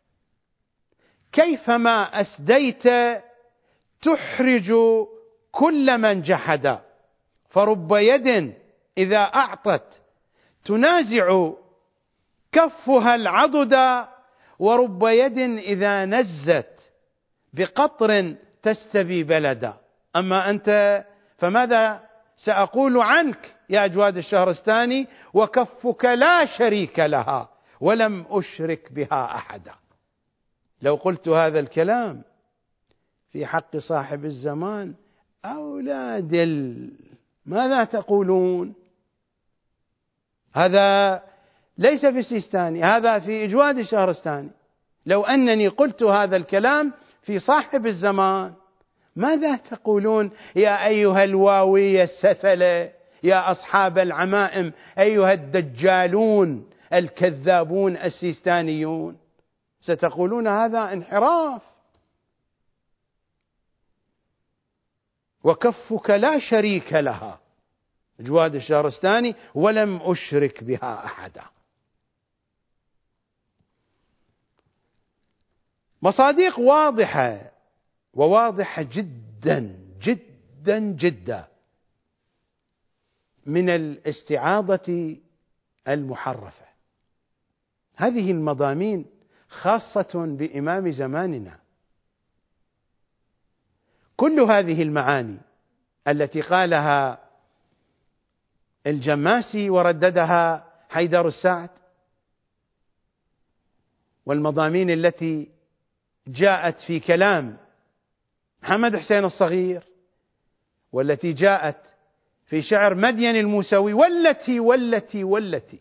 كيفما أسديت تحرج كل من جحد. فرب يد إذا أعطت تنازع كفها العضد، ورب يد إذا نزت بقطر تستبي بلدا. أما أنت فماذا سأقول عنك يا أجواد الشهرستاني؟ وكفك لا شريك لها ولم أشرك بها أحدا. لو قلت هذا الكلام في حق صاحب الزمان أولاد ماذا تقولون؟ هذا ليس في السيستاني، هذا في إجواد الشهرستاني. لو أنني قلت هذا الكلام في صاحب الزمان ماذا تقولون يا أيها الواوي السفلة، يا أصحاب العمائم، أيها الدجالون الكذابون السيستانيون؟ ستقولون هذا انحراف. وكفك لا شريك لها جواد الشهرستاني ولم أشرك بها أحدا. مصادق واضحة وواضحة جدا جدا جدا من الاستعاضة المحرفة. هذه المضامين خاصة بإمام زماننا. كل هذه المعاني التي قالها الجماسي ورددها حيدر السعد، والمضامين التي جاءت في كلام محمد حسين الصغير، والتي جاءت في شعر مدين الموسوي، والتي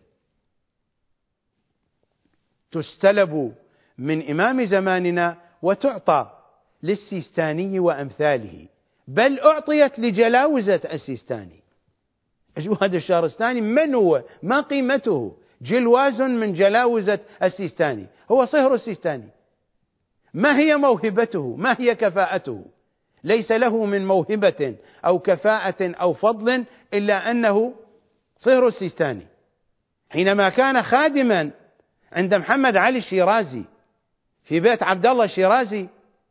تستلب من إمام زماننا وتعطى للسيستاني وأمثاله، بل أعطيت لجلاوزة السيستاني. أجواد الشهرستاني من هو؟ ما قيمته؟ جلواز من جلاوزة السيستاني، هو صهر السيستاني. ما هي موهبته؟ ما هي كفاءته؟ ليس له من موهبة أو كفاءة أو فضل إلا أنه صهر السيستاني. حينما كان خادما عند محمد علي الشيرازي في بيت عبد الله الشيرازي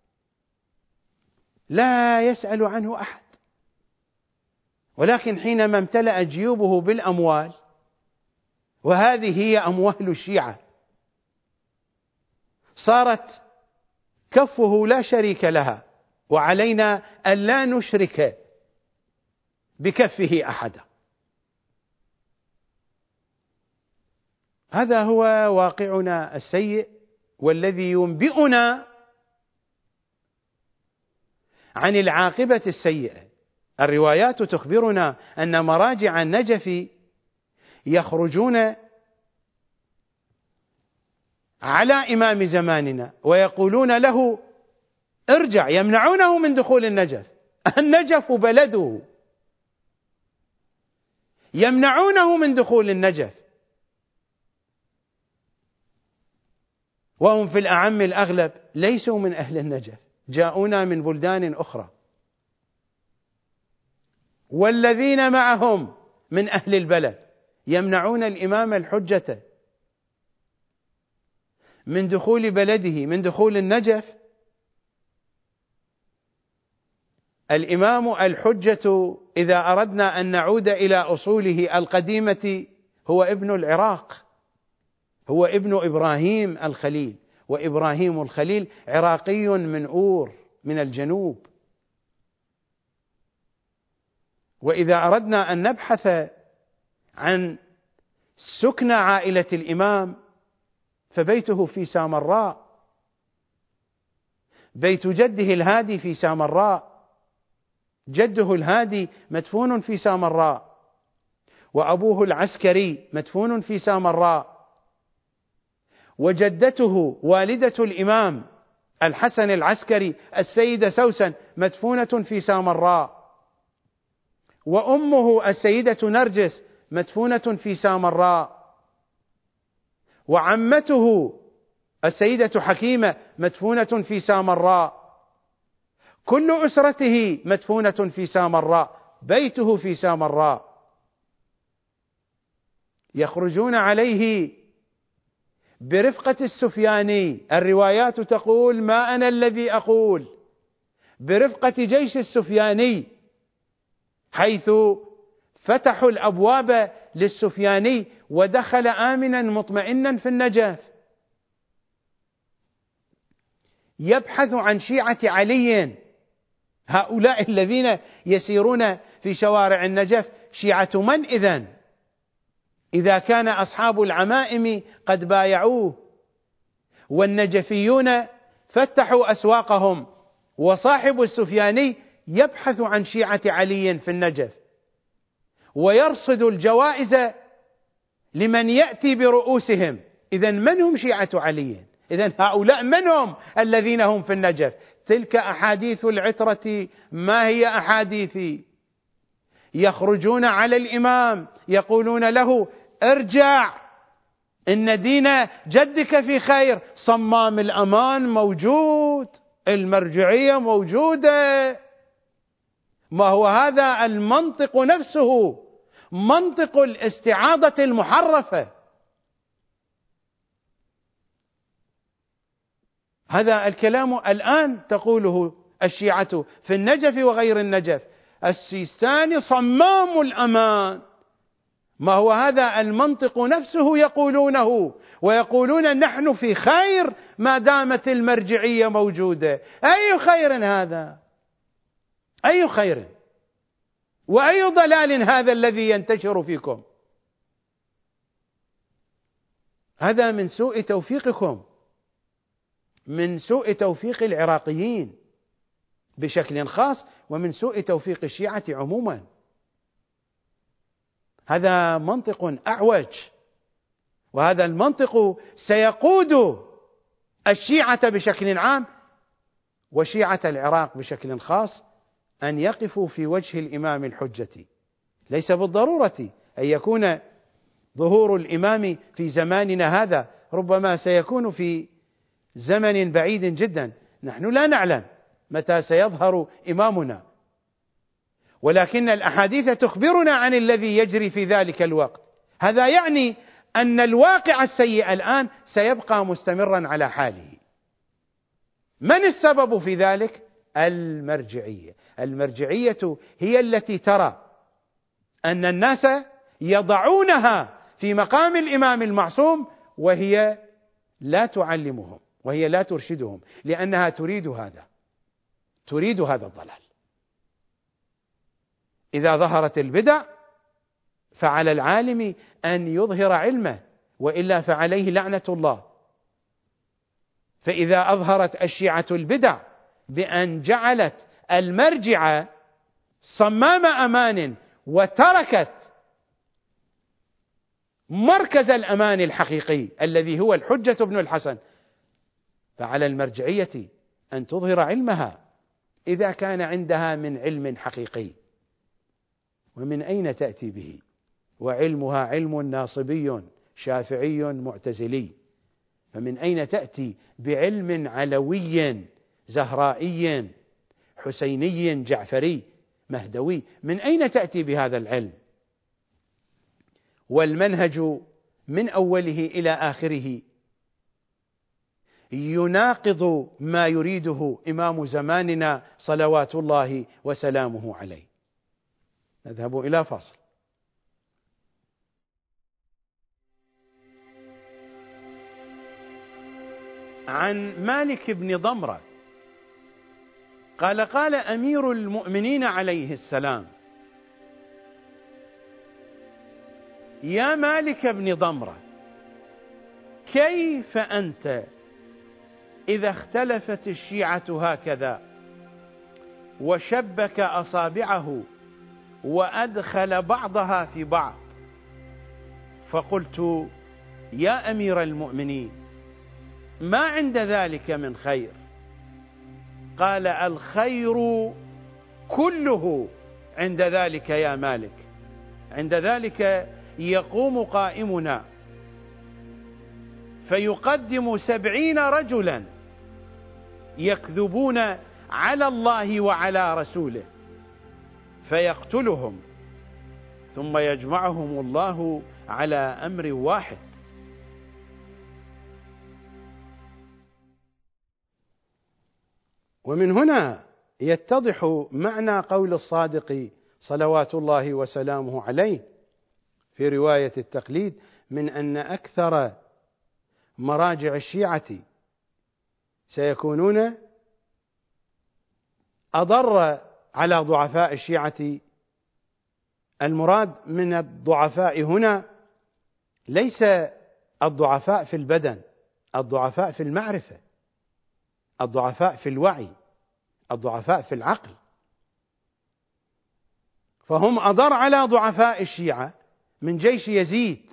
لا يسأل عنه أحد، ولكن حينما امتلأ جيوبه بالأموال، وهذه هي أموال الشيعة، صارت كفه لا شريك لها، وعلينا أن لا نشرك بكفه أحدا. هذا هو واقعنا السيء، والذي ينبئنا عن العاقبة السيئة. الروايات تخبرنا أن مراجع النجف يخرجون على إمام زماننا ويقولون له ارجع، يمنعونه من دخول النجف، النجف بلده، يمنعونه من دخول النجف، وهم في الأعم الأغلب ليسوا من أهل النجف، جاءونا من بلدان أخرى، والذين معهم من أهل البلد يمنعون الإمام الحجة من دخول بلده، من دخول النجف. الإمام الحجة إذا أردنا أن نعود إلى أصوله القديمة هو ابن العراق، هو ابن إبراهيم الخليل، وإبراهيم الخليل عراقي من أور من الجنوب. وإذا أردنا أن نبحث عن سكن عائلة الإمام فبيته في سامراء، بيت جده الهادي في سامراء، جده الهادي مدفون في سامراء، وأبوه العسكري مدفون في سامراء، وجدته والدة الإمام الحسن العسكري السيدة سوسن مدفونة في سامراء، وأمه السيدة نرجس مدفونة في سامراء، وعمته السيدة حكيمة مدفونة في سامراء، كل أسرته مدفونة في سامراء، بيته في سامراء. يخرجون عليه برفقة السفياني، الروايات تقول ما أنا الذي أقول، برفقة جيش السفياني، حيث فتحوا الأبواب للسفياني ودخل آمنا مطمئنا في النجف، يبحث عن شيعة علي. هؤلاء الذين يسيرون في شوارع النجف شيعة من إذن؟ إذا كان أصحاب العمائم قد بايعوه، والنجفيون فتحوا أسواقهم، وصاحب السفياني يبحث عن شيعة علي في النجف، ويرصد الجوائز لمن يأتي برؤوسهم. إذن من هم شيعة علي؟ إذن هؤلاء من هم الذين هم في النجف؟ تلك أحاديث العترة، ما هي أحاديث؟ يخرجون على الإمام يقولون له ارجع، إن دين جدك في خير، صمام الأمان موجود، المرجعية موجودة. ما هو هذا المنطق نفسه منطق الاستعاضة المحرفة. هذا الكلام الآن تقوله الشيعة في النجف وغير النجف، السيستاني صمام الأمان. ما هو هذا المنطق نفسه يقولونه، ويقولون نحن في خير ما دامت المرجعية موجودة. أي خير هذا؟ أي خير وأي ضلال هذا الذي ينتشر فيكم؟ هذا من سوء توفيقكم، من سوء توفيق العراقيين بشكل خاص، ومن سوء توفيق الشيعة عموما. هذا منطق أعوج، وهذا المنطق سيقود الشيعة بشكل عام وشيعة العراق بشكل خاص أن يقفوا في وجه الإمام الحجة. ليس بالضرورة أن يكون ظهور الإمام في زماننا هذا، ربما سيكون في زمن بعيد جدا، نحن لا نعلم متى سيظهر إمامنا، ولكن الأحاديث تخبرنا عن الذي يجري في ذلك الوقت. هذا يعني أن الواقع السيء الآن سيبقى مستمرا على حاله. من السبب في ذلك؟ المرجعية. المرجعية هي التي ترى أن الناس يضعونها في مقام الإمام المعصوم، وهي لا تعلمهم وهي لا ترشدهم، لأنها تريد هذا الضلال. إذا ظهرت البدع فعلى العالم أن يظهر علمه، وإلا فعليه لعنة الله. فإذا أظهرت الشيعة البدع بأن جعلت المرجع صمام أمان وتركت مركز الأمان الحقيقي الذي هو الحجة بن الحسن، فعلى المرجعية أن تظهر علمها إذا كان عندها من علم حقيقي. ومن أين تأتي به؟ وعلمها علم ناصبي شافعي معتزلي، فمن أين تأتي بعلم علوي زهرائي حسيني جعفري مهدوي؟ من أين تأتي بهذا العلم؟ والمنهج من أوله إلى آخره يناقض ما يريده إمام زماننا صلوات الله وسلامه عليه. نذهب إلى فاصل. عن مالك بن ضمرة قال أمير المؤمنين عليه السلام: يا مالك بن ضمرة، كيف أنت إذا اختلفت الشيعة هكذا وشبك أصابعه وأدخل بعضها في بعض؟ فقلت: يا أمير المؤمنين، ما عند ذلك من خير. قال: الخير كله عند ذلك يا مالك. عند ذلك يقوم قائمنا فيقدم 70 رجلا يكذبون على الله وعلى رسوله فيقتلهم، ثم يجمعهم الله على أمر واحد. ومن هنا يتضح معنى قول الصادق صلوات الله وسلامه عليه في رواية التقليد من أن أكثر مراجع الشيعة سيكونون أضر على ضعفاء الشيعة. المراد من الضعفاء هنا ليس الضعفاء في البدن، الضعفاء في المعرفة، الضعفاء في الوعي، الضعفاء في العقل. فهم أضر على ضعفاء الشيعة من جيش يزيد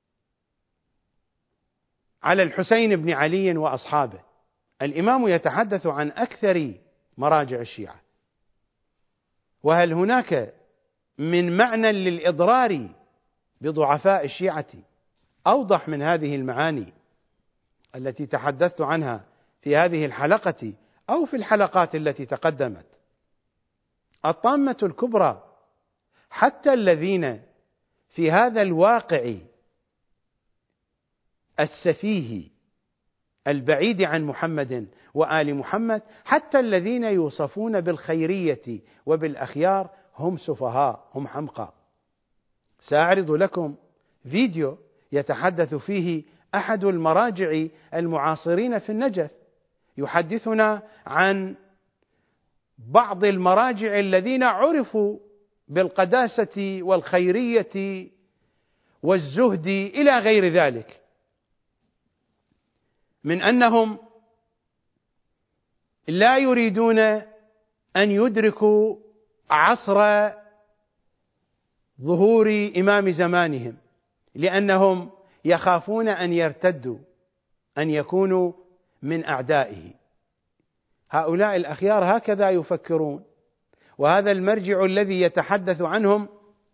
على الحسين بن علي وأصحابه. الإمام يتحدث عن أكثر مراجع الشيعة، وهل هناك من معنى للإضرار بضعفاء الشيعة أوضح من هذه المعاني التي تحدثت عنها في هذه الحلقة أو في الحلقات التي تقدمت؟ الطامة الكبرى حتى الذين في هذا الواقع السفيه البعيد عن محمد وآل محمد، حتى الذين يوصفون بالخيرية وبالأخيار هم سفهاء، هم حمقى. سأعرض لكم فيديو يتحدث فيه أحد المراجع المعاصرين في النجف، يحدثنا عن بعض المراجع الذين عرفوا بالقداسة والخيرية والزهد إلى غير ذلك، من أنهم لا يريدون أن يدركوا عصر ظهور إمام زمانهم، لأنهم يخافون أن يرتدوا، أن يكونوا من أعدائه. هؤلاء الأخيار هكذا يفكرون، وهذا المرجع الذي يتحدث عنهم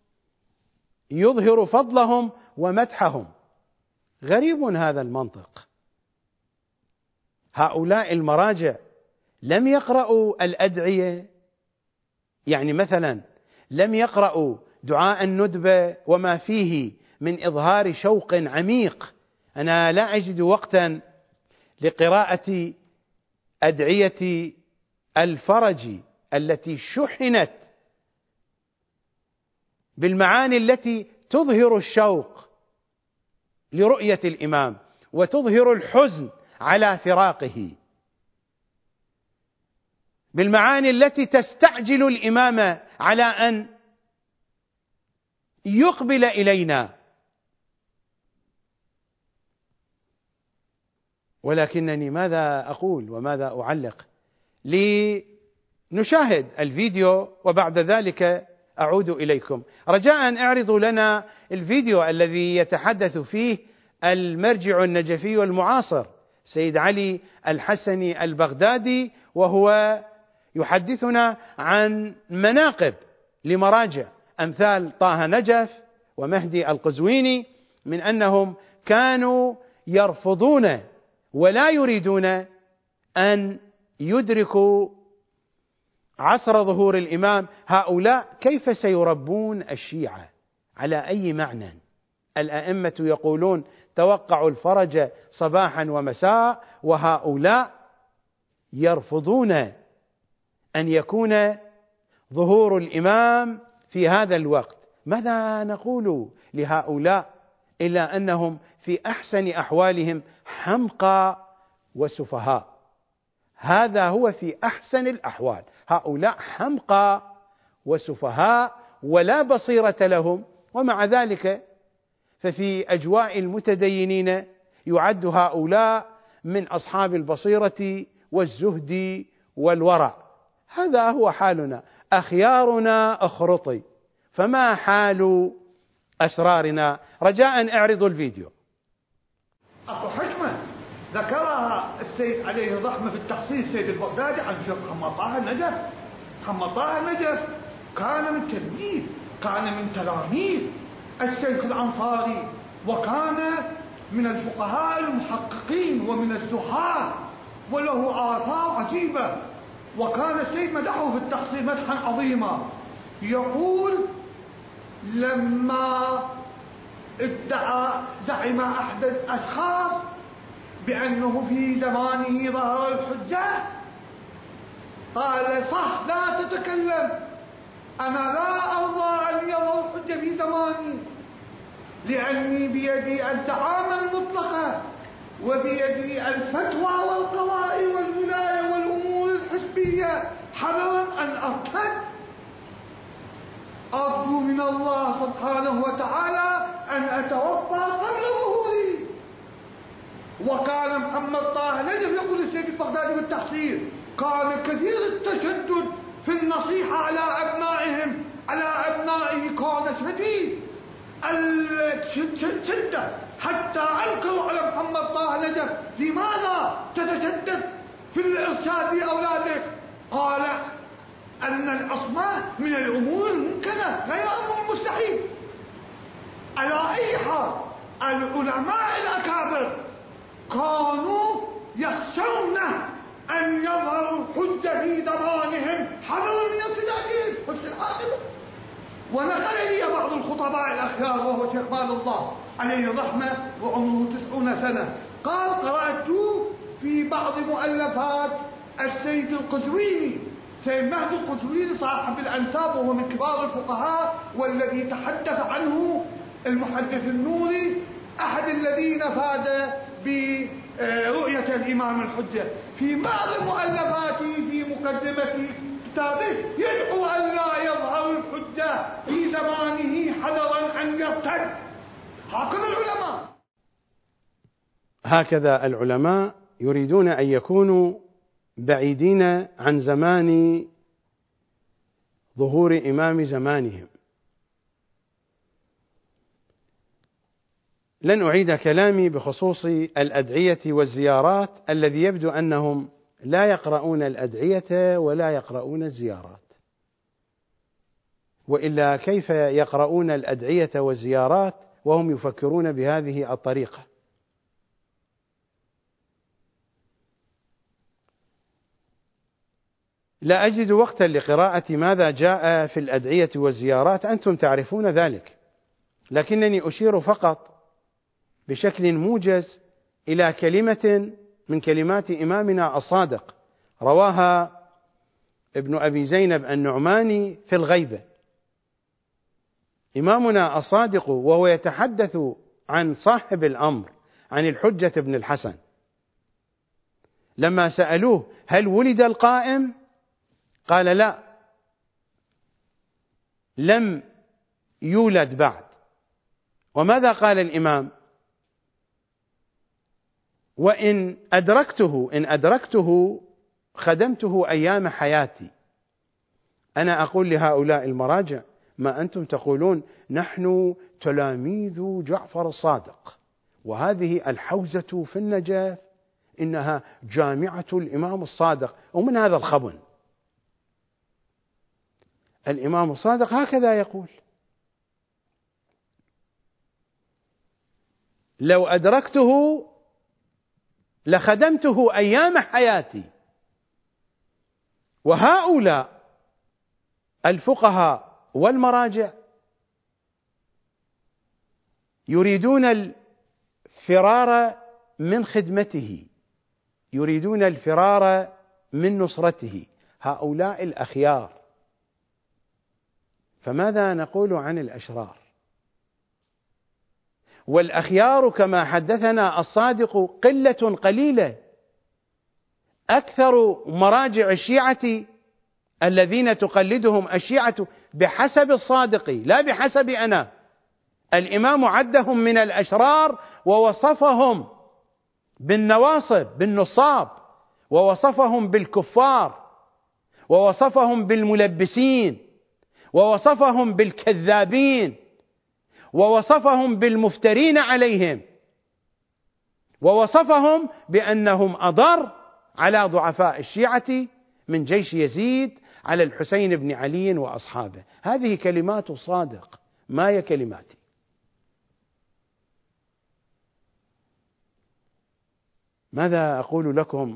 يظهر فضلهم ومدحهم. غريب هذا المنطق. هؤلاء المراجع لم يقرأوا الأدعية، يعني مثلا لم يقرأوا دعاء الندبة وما فيه من إظهار شوق عميق. أنا لا أجد وقتا لقراءة أدعية الفرج التي شحنت بالمعاني التي تظهر الشوق لرؤية الإمام وتظهر الحزن على فراقه، بالمعاني التي تستعجل الإمام على أن يقبل إلينا. ولكنني ماذا أقول وماذا أعلق؟ لنشاهد الفيديو وبعد ذلك أعود إليكم. رجاء اعرضوا لنا الفيديو الذي يتحدث فيه المرجع النجفي المعاصر سيد علي الحسني البغدادي، وهو يحدثنا عن مناقب لمراجع أمثال طه نجف ومهدي القزويني من أنهم كانوا يرفضون ولا يريدون أن يدركوا عصر ظهور الإمام. هؤلاء كيف سيربون الشيعة؟ على أي معنى؟ الأئمة يقولون توقعوا الفرج صباحا ومساء، وهؤلاء يرفضون أن يكون ظهور الإمام في هذا الوقت. ماذا نقول لهؤلاء إلا أنهم في أحسن أحوالهم حمقى وسفهاء؟ هذا هو في أحسن الأحوال، هؤلاء حمقى وسفهاء ولا بصيرة لهم، ومع ذلك ففي أجواء المتدينين يعد هؤلاء من أصحاب البصيرة والزهد والورع. هذا هو حالنا، أخيارنا أخرطي، فما حال أشرارنا؟ رجاء اعرضوا الفيديو. أكو حكمة ذكرها السيد عليه الرحمة في التخصيص السيد البغدادي عن شيخ محمد طه النجف. محمد طه النجف كان من تلميذ، كان من تلاميذ الشيخ الأنصاري، وكان من الفقهاء المحققين ومن الزهاد، وله آثار عجيبة. وكان السيد مدحه في التخصيص مدحا عظيما، يقول لما زعم أحد الأشخاص بأنه في زمانه ظهر الحجة، قال صح لا تتكلم، أنا لا أرضى أن يظهر الحجة في زماني، لأني بيدي الزعامة المطلقة وبيدي الفتوى والقضاء والولاية والأمور الحزبية، حذرا أن أرتد. أرجو من الله سبحانه وتعالى أن أتوفى قبل ظهوري. وكان محمد طه نجف يقول السيد البغدادي بالتحصيل كان كثير التشدد في النصيحة على أبنائهم، على أبنائه كان شديد الشدة حتى أنكروا على محمد طه نجف لماذا تتشدد في الإرشاد لأولادك؟ قال أن العصمة من الأمور الممكنة غير أمر مستحيل. على أي حال العلماء الأكابر كانوا يخشون أن يظهروا الحجة في زمانهم حذرا من ارتدادهم حسن العاقبة. ونقل لي بعض الخطباء الأخيار وهو شيخ مال الله عليه الرحمة وعمره 90 سنة، قال قرأت في بعض مؤلفات السيد القزويني، سيد مهدي القزويني صاحب الأنساب وهو من كبار الفقهاء والذي تحدث عنه المحدث النوري أحد الذين فاز برؤية الإمام الحجة، في بعض مؤلفاته في مقدمة كتابه يدعو أن لا يظهر الحجة في زمانه حذرا أن يرتد. هكذا العلماء يريدون أن يكونوا بعيدين عن زمان ظهور إمام زمانهم. لن أعيد كلامي بخصوص الأدعية والزيارات، الذي يبدو أنهم لا يقرؤون الأدعية ولا يقرؤون الزيارات، وإلا كيف يقرؤون الأدعية والزيارات وهم يفكرون بهذه الطريقة؟ لا أجد وقتا لقراءة ماذا جاء في الأدعية والزيارات، أنتم تعرفون ذلك، لكنني أشير فقط بشكل موجز إلى كلمة من كلمات إمامنا الصادق رواها ابن أبي زينب النعماني في الغيبة. إمامنا الصادق وهو يتحدث عن صاحب الأمر عن الحجة بن الحسن لما سألوه هل ولد القائم؟ قال لا، لم يولد بعد. وماذا قال الإمام؟ وإن أدركته خدمته أيام حياتي. أنا أقول لهؤلاء المراجع ما أنتم تقولون نحن تلاميذ جعفر الصادق، وهذه الحوزة في النجف إنها جامعة الإمام الصادق، ومن هذا الخبن. الإمام الصادق هكذا يقول: لو أدركته لخدمته أيام حياتي. وهؤلاء الفقهاء والمراجع يريدون الفرار من خدمته، يريدون الفرار من نصرته، هؤلاء الأخيار. فماذا نقول عن الأشرار؟ والأخيار كما حدثنا الصادق قلة قليلة. أكثر مراجع الشيعة الذين تقلدهم الشيعة بحسب الصادق لا بحسب أنا. الإمام عدهم من الأشرار ووصفهم بالنواصب بالنصاب، ووصفهم بالكفار، ووصفهم بالملبسين، ووصفهم بالكذابين، ووصفهم بالمفترين عليهم، ووصفهم بأنهم أضر على ضعفاء الشيعة من جيش يزيد على الحسين بن علي وأصحابه. هذه كلمات صادق، ما هي كلماتي. ماذا أقول لكم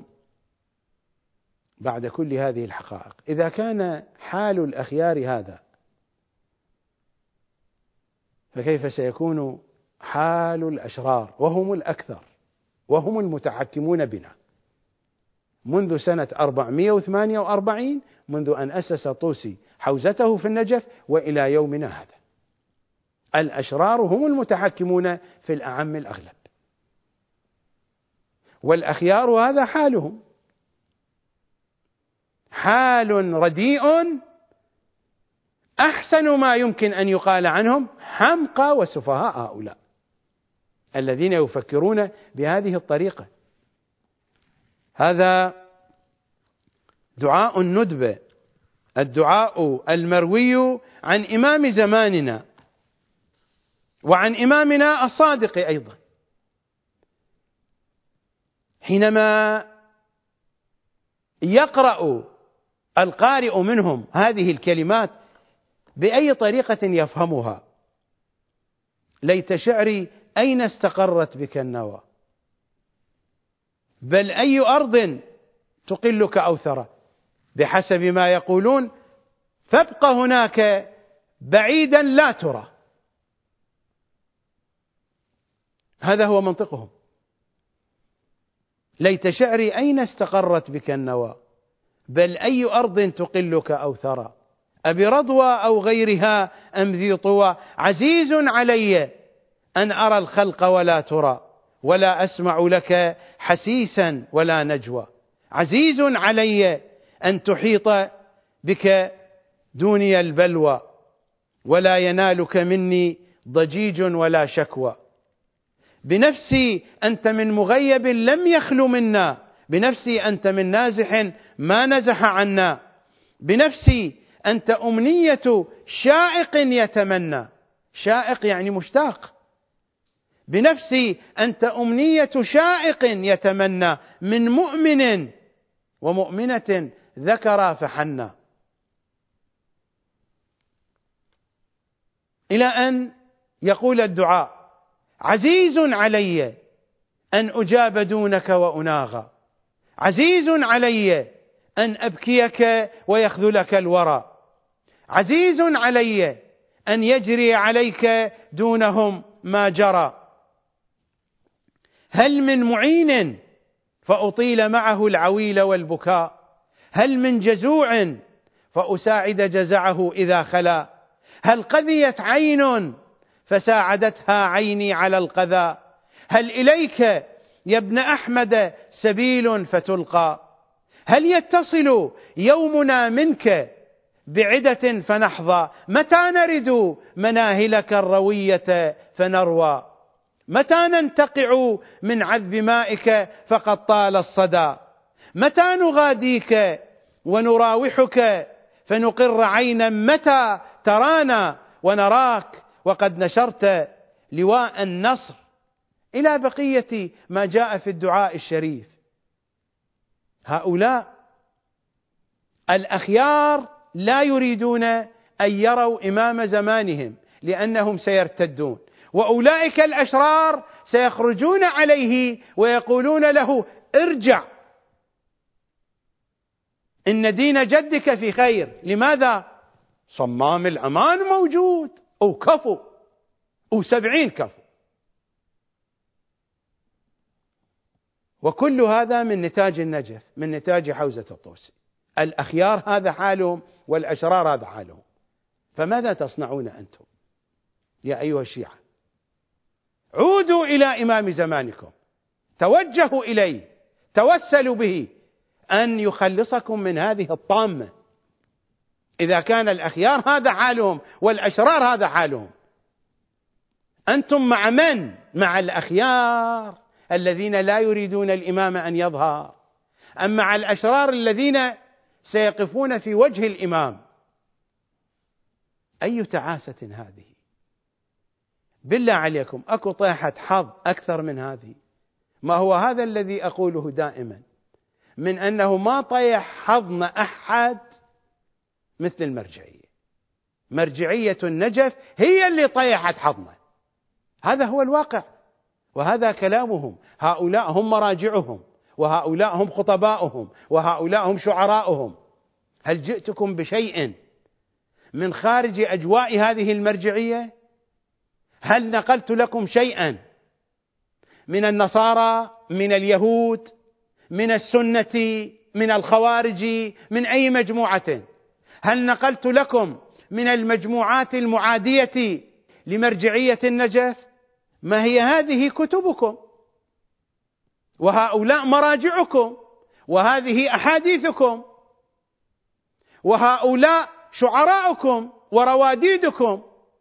بعد كل هذه الحقائق؟ إذا كان حال الأخيار هذا، فكيف سيكون حال الأشرار وهم الأكثر وهم المتحكمون بنا منذ سنة 448، منذ أن أسس طوسي حوزته في النجف وإلى يومنا هذا. الأشرار هم المتحكمون في الأعم الأغلب، والأخيار هذا حالهم، حال رديء أحسن ما يمكن أن يقال عنهم حمقى وسفهاء هؤلاء الذين يفكرون بهذه الطريقة. هذا دعاء الندبة، الدعاء المروي عن إمام زماننا وعن إمامنا الصادق أيضا. حينما يقرأ القارئ منهم هذه الكلمات بأي طريقة يفهمها؟ ليت شعري أين استقرت بك النوى، بل أي أرض تقلك أوثرا، بحسب ما يقولون فابق هناك بعيدا لا ترى. هذا هو منطقهم. ليت شعري أين استقرت بك النوى، بل أي أرض تقلك أوثرا، أبرضوى أو غيرها أم ذي طوى، عزيز علي أن أرى الخلق ولا ترى، ولا أسمع لك حسيسا ولا نجوى، عزيز علي أن تحيط بك دوني البلوى، ولا ينالك مني ضجيج ولا شكوى، بنفسي أنت من مغيب لم يخل منا، بنفسي أنت من نازح ما نزح عنا، بنفسي أنت أمنية شائق يتمنى، شائق يعني مشتاق، بنفسي أنت أمنية شائق يتمنى، من مؤمن ومؤمنة ذكر فحنى. إلى أن يقول الدعاء: عزيز علي أن أجاب دونك وأناغى، عزيز علي أن أبكيك ويخذلك الورى، عزيز علي أن يجري عليك دونهم ما جرى، هل من معين فأطيل معه العويل والبكاء، هل من جزوع فأساعد جزعه إذا خلا، هل قذيت عين فساعدتها عيني على القذى، هل إليك يا ابن أحمد سبيل فتلقى، هل يتصل يومنا منك بعدة فنحظى، متى نرد مناهلك الروية فنروى، متى ننتقع من عذب مائك فقد طال الصدى، متى نغاديك ونراوحك فنقر عينا، متى ترانا ونراك وقد نشرت لواء النصر، إلى بقية ما جاء في الدعاء الشريف. هؤلاء الأخيار لا يريدون أن يروا إمام زمانهم لأنهم سيرتدون، وأولئك الأشرار سيخرجون عليه ويقولون له ارجع، إن دين جدك في خير. لماذا؟ صمام الأمان موجود، أو كفو أو 70 كفو. وكل هذا من نتاج النجف، من نتاج حوزة الطوسي. الأخيار هذا حالهم والأشرار هذا حالهم. فماذا تصنعون أنتم يا أيها الشيعة؟ عودوا إلى إمام زمانكم، توجهوا إليه، توسلوا به أن يخلصكم من هذه الطامة. إذا كان الأخيار هذا حالهم والأشرار هذا حالهم، أنتم مع من؟ مع الأخيار الذين لا يريدون الإمام أن يظهر، أم مع الأشرار الذين سيقفون في وجه الإمام؟ أي تعاسة هذه! بالله عليكم، أكو طيحة حظ أكثر من هذه؟ ما هو هذا الذي أقوله دائما، من أنه ما طيح حظنا أحد مثل المرجعية. مرجعية النجف هي اللي طيحت حظنا، هذا هو الواقع، وهذا كلامهم. هؤلاء هم مراجعهم، وهؤلاء هم خطباؤهم، وهؤلاء هم شعراؤهم. هل جئتكم بشيء من خارج أجواء هذه المرجعية؟ هل نقلت لكم شيئا من النصارى، من اليهود، من السنة، من الخوارج، من أي مجموعة؟ هل نقلت لكم من المجموعات المعادية لمرجعية النجف؟ ما هي هذه كتبكم، وهؤلاء مراجعكم، وهذه أحاديثكم، وهؤلاء شعراؤكم ورواديدكم.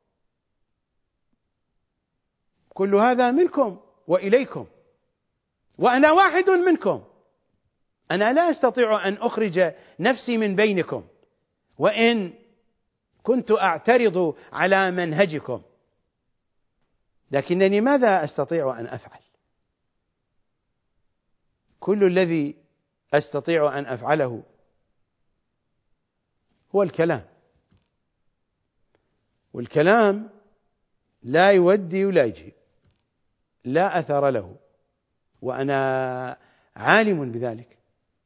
كل هذا منكم وإليكم، وأنا واحد منكم. أنا لا أستطيع أن أخرج نفسي من بينكم، وإن كنت أعترض على منهجكم، لكنني ماذا أستطيع أن أفعل؟ كل الذي أستطيع أن أفعله هو الكلام، والكلام لا يودي ولا يجيب، لا أثر له، وأنا عالم بذلك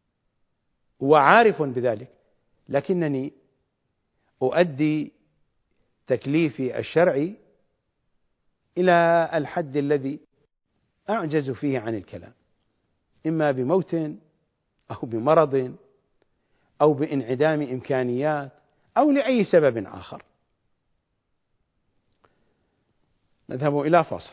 وعارف بذلك، لكنني أؤدي تكليفي الشرعي إلى الحد الذي أعجز فيه عن الكلام، إما بموت أو بمرض أو بانعدام إمكانيات أو لأي سبب آخر. نذهب إلى فاصل.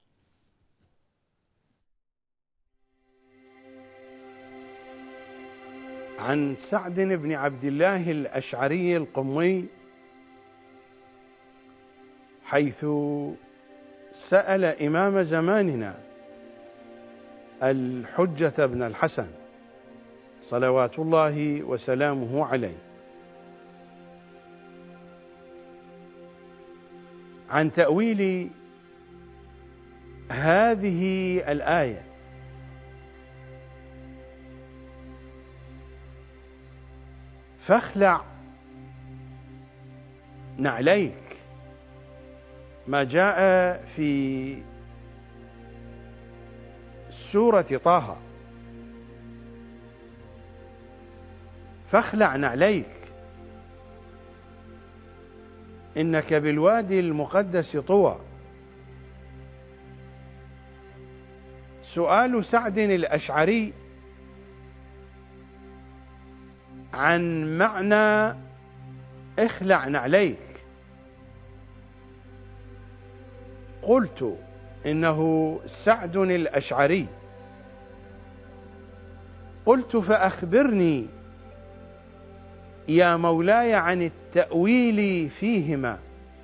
عن سعد بن عبد الله الأشعري القمي، حيث سأل إمام زماننا الحجة بن الحسن صلوات الله وسلامه عليه عن تأويل هذه الآية: فاخلع نعليك، ما جاء في سورة طه: فاخلع نعليك إنك بالوادي المقدس طوى. سؤال سعد الأشعري عن معنى اخلع نعليك، قلت إنه سعد الأشعري. قلت فأخبرني يا مولاي عن التأويل فيهما.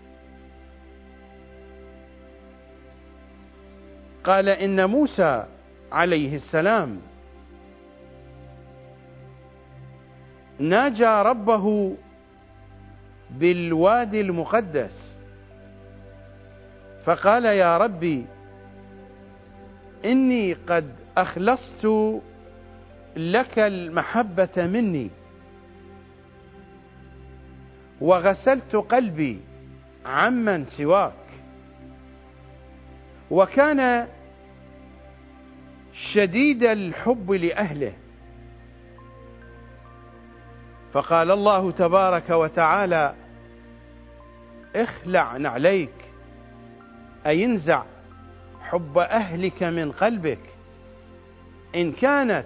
قال إن موسى عليه السلام ناجى ربه بالوادي المقدس فقال يا ربي إني قد أخلصت لك المحبة مني وغسلت قلبي عمن سواك. وكان شديد الحب لأهله، فقال الله تبارك وتعالى اخلع نعليك، أي انزع حب أهلك من قلبك إن كانت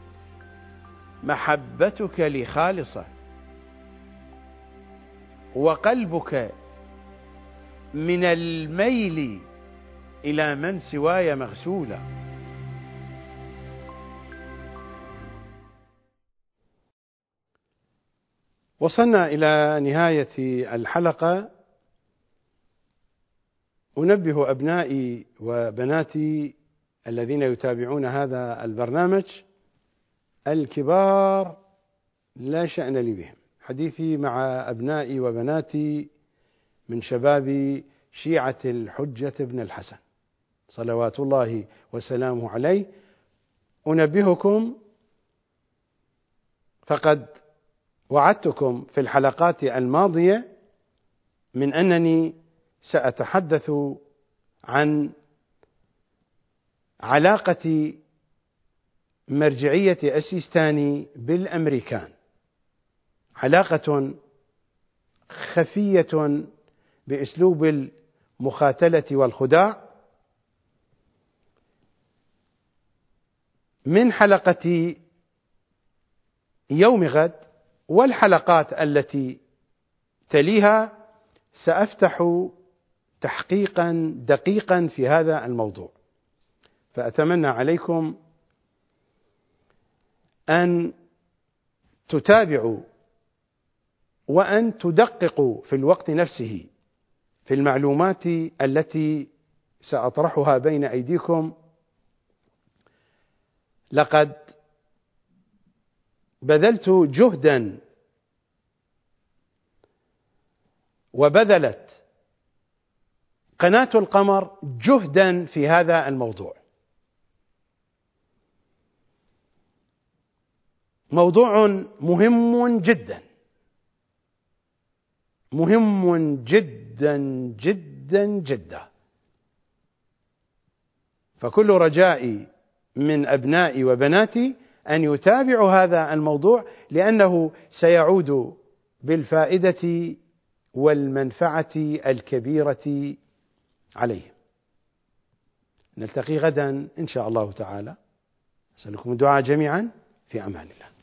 محبتك لي خالصة وقلبك من الميل إلى من سواي مغسولا. وصلنا إلى نهاية الحلقة. أنبه أبنائي وبناتي الذين يتابعون هذا البرنامج، الكبار لا شأن لي بهم. حديثي مع أبنائي وبناتي من شباب شيعة الحجة بن الحسن صلوات الله وسلامه عليه. أنبهكم، فقد وعدتكم في الحلقات الماضية من أنني سأتحدث عن علاقة مرجعية السيستاني بالأمريكان، علاقة خفية بأسلوب المخاتلة والخداع. من حلقة يوم غد والحلقات التي تليها سأفتح تحقيقا دقيقا في هذا الموضوع، فأتمنى عليكم أن تتابعوا وأن تدققوا في الوقت نفسه في المعلومات التي سأطرحها بين أيديكم. لقد بذلت جهدا وبذلت قناة القمر جهدا في هذا الموضوع، موضوع مهم جدا، مهم جدا جدا جدا. فكل رجائي من أبنائي وبناتي أن يتابعوا هذا الموضوع، لأنه سيعود بالفائدة والمنفعة الكبيرة عليه. نلتقي غدا إن شاء الله تعالى. أسألكم الدعاء جميعا، في أمان الله.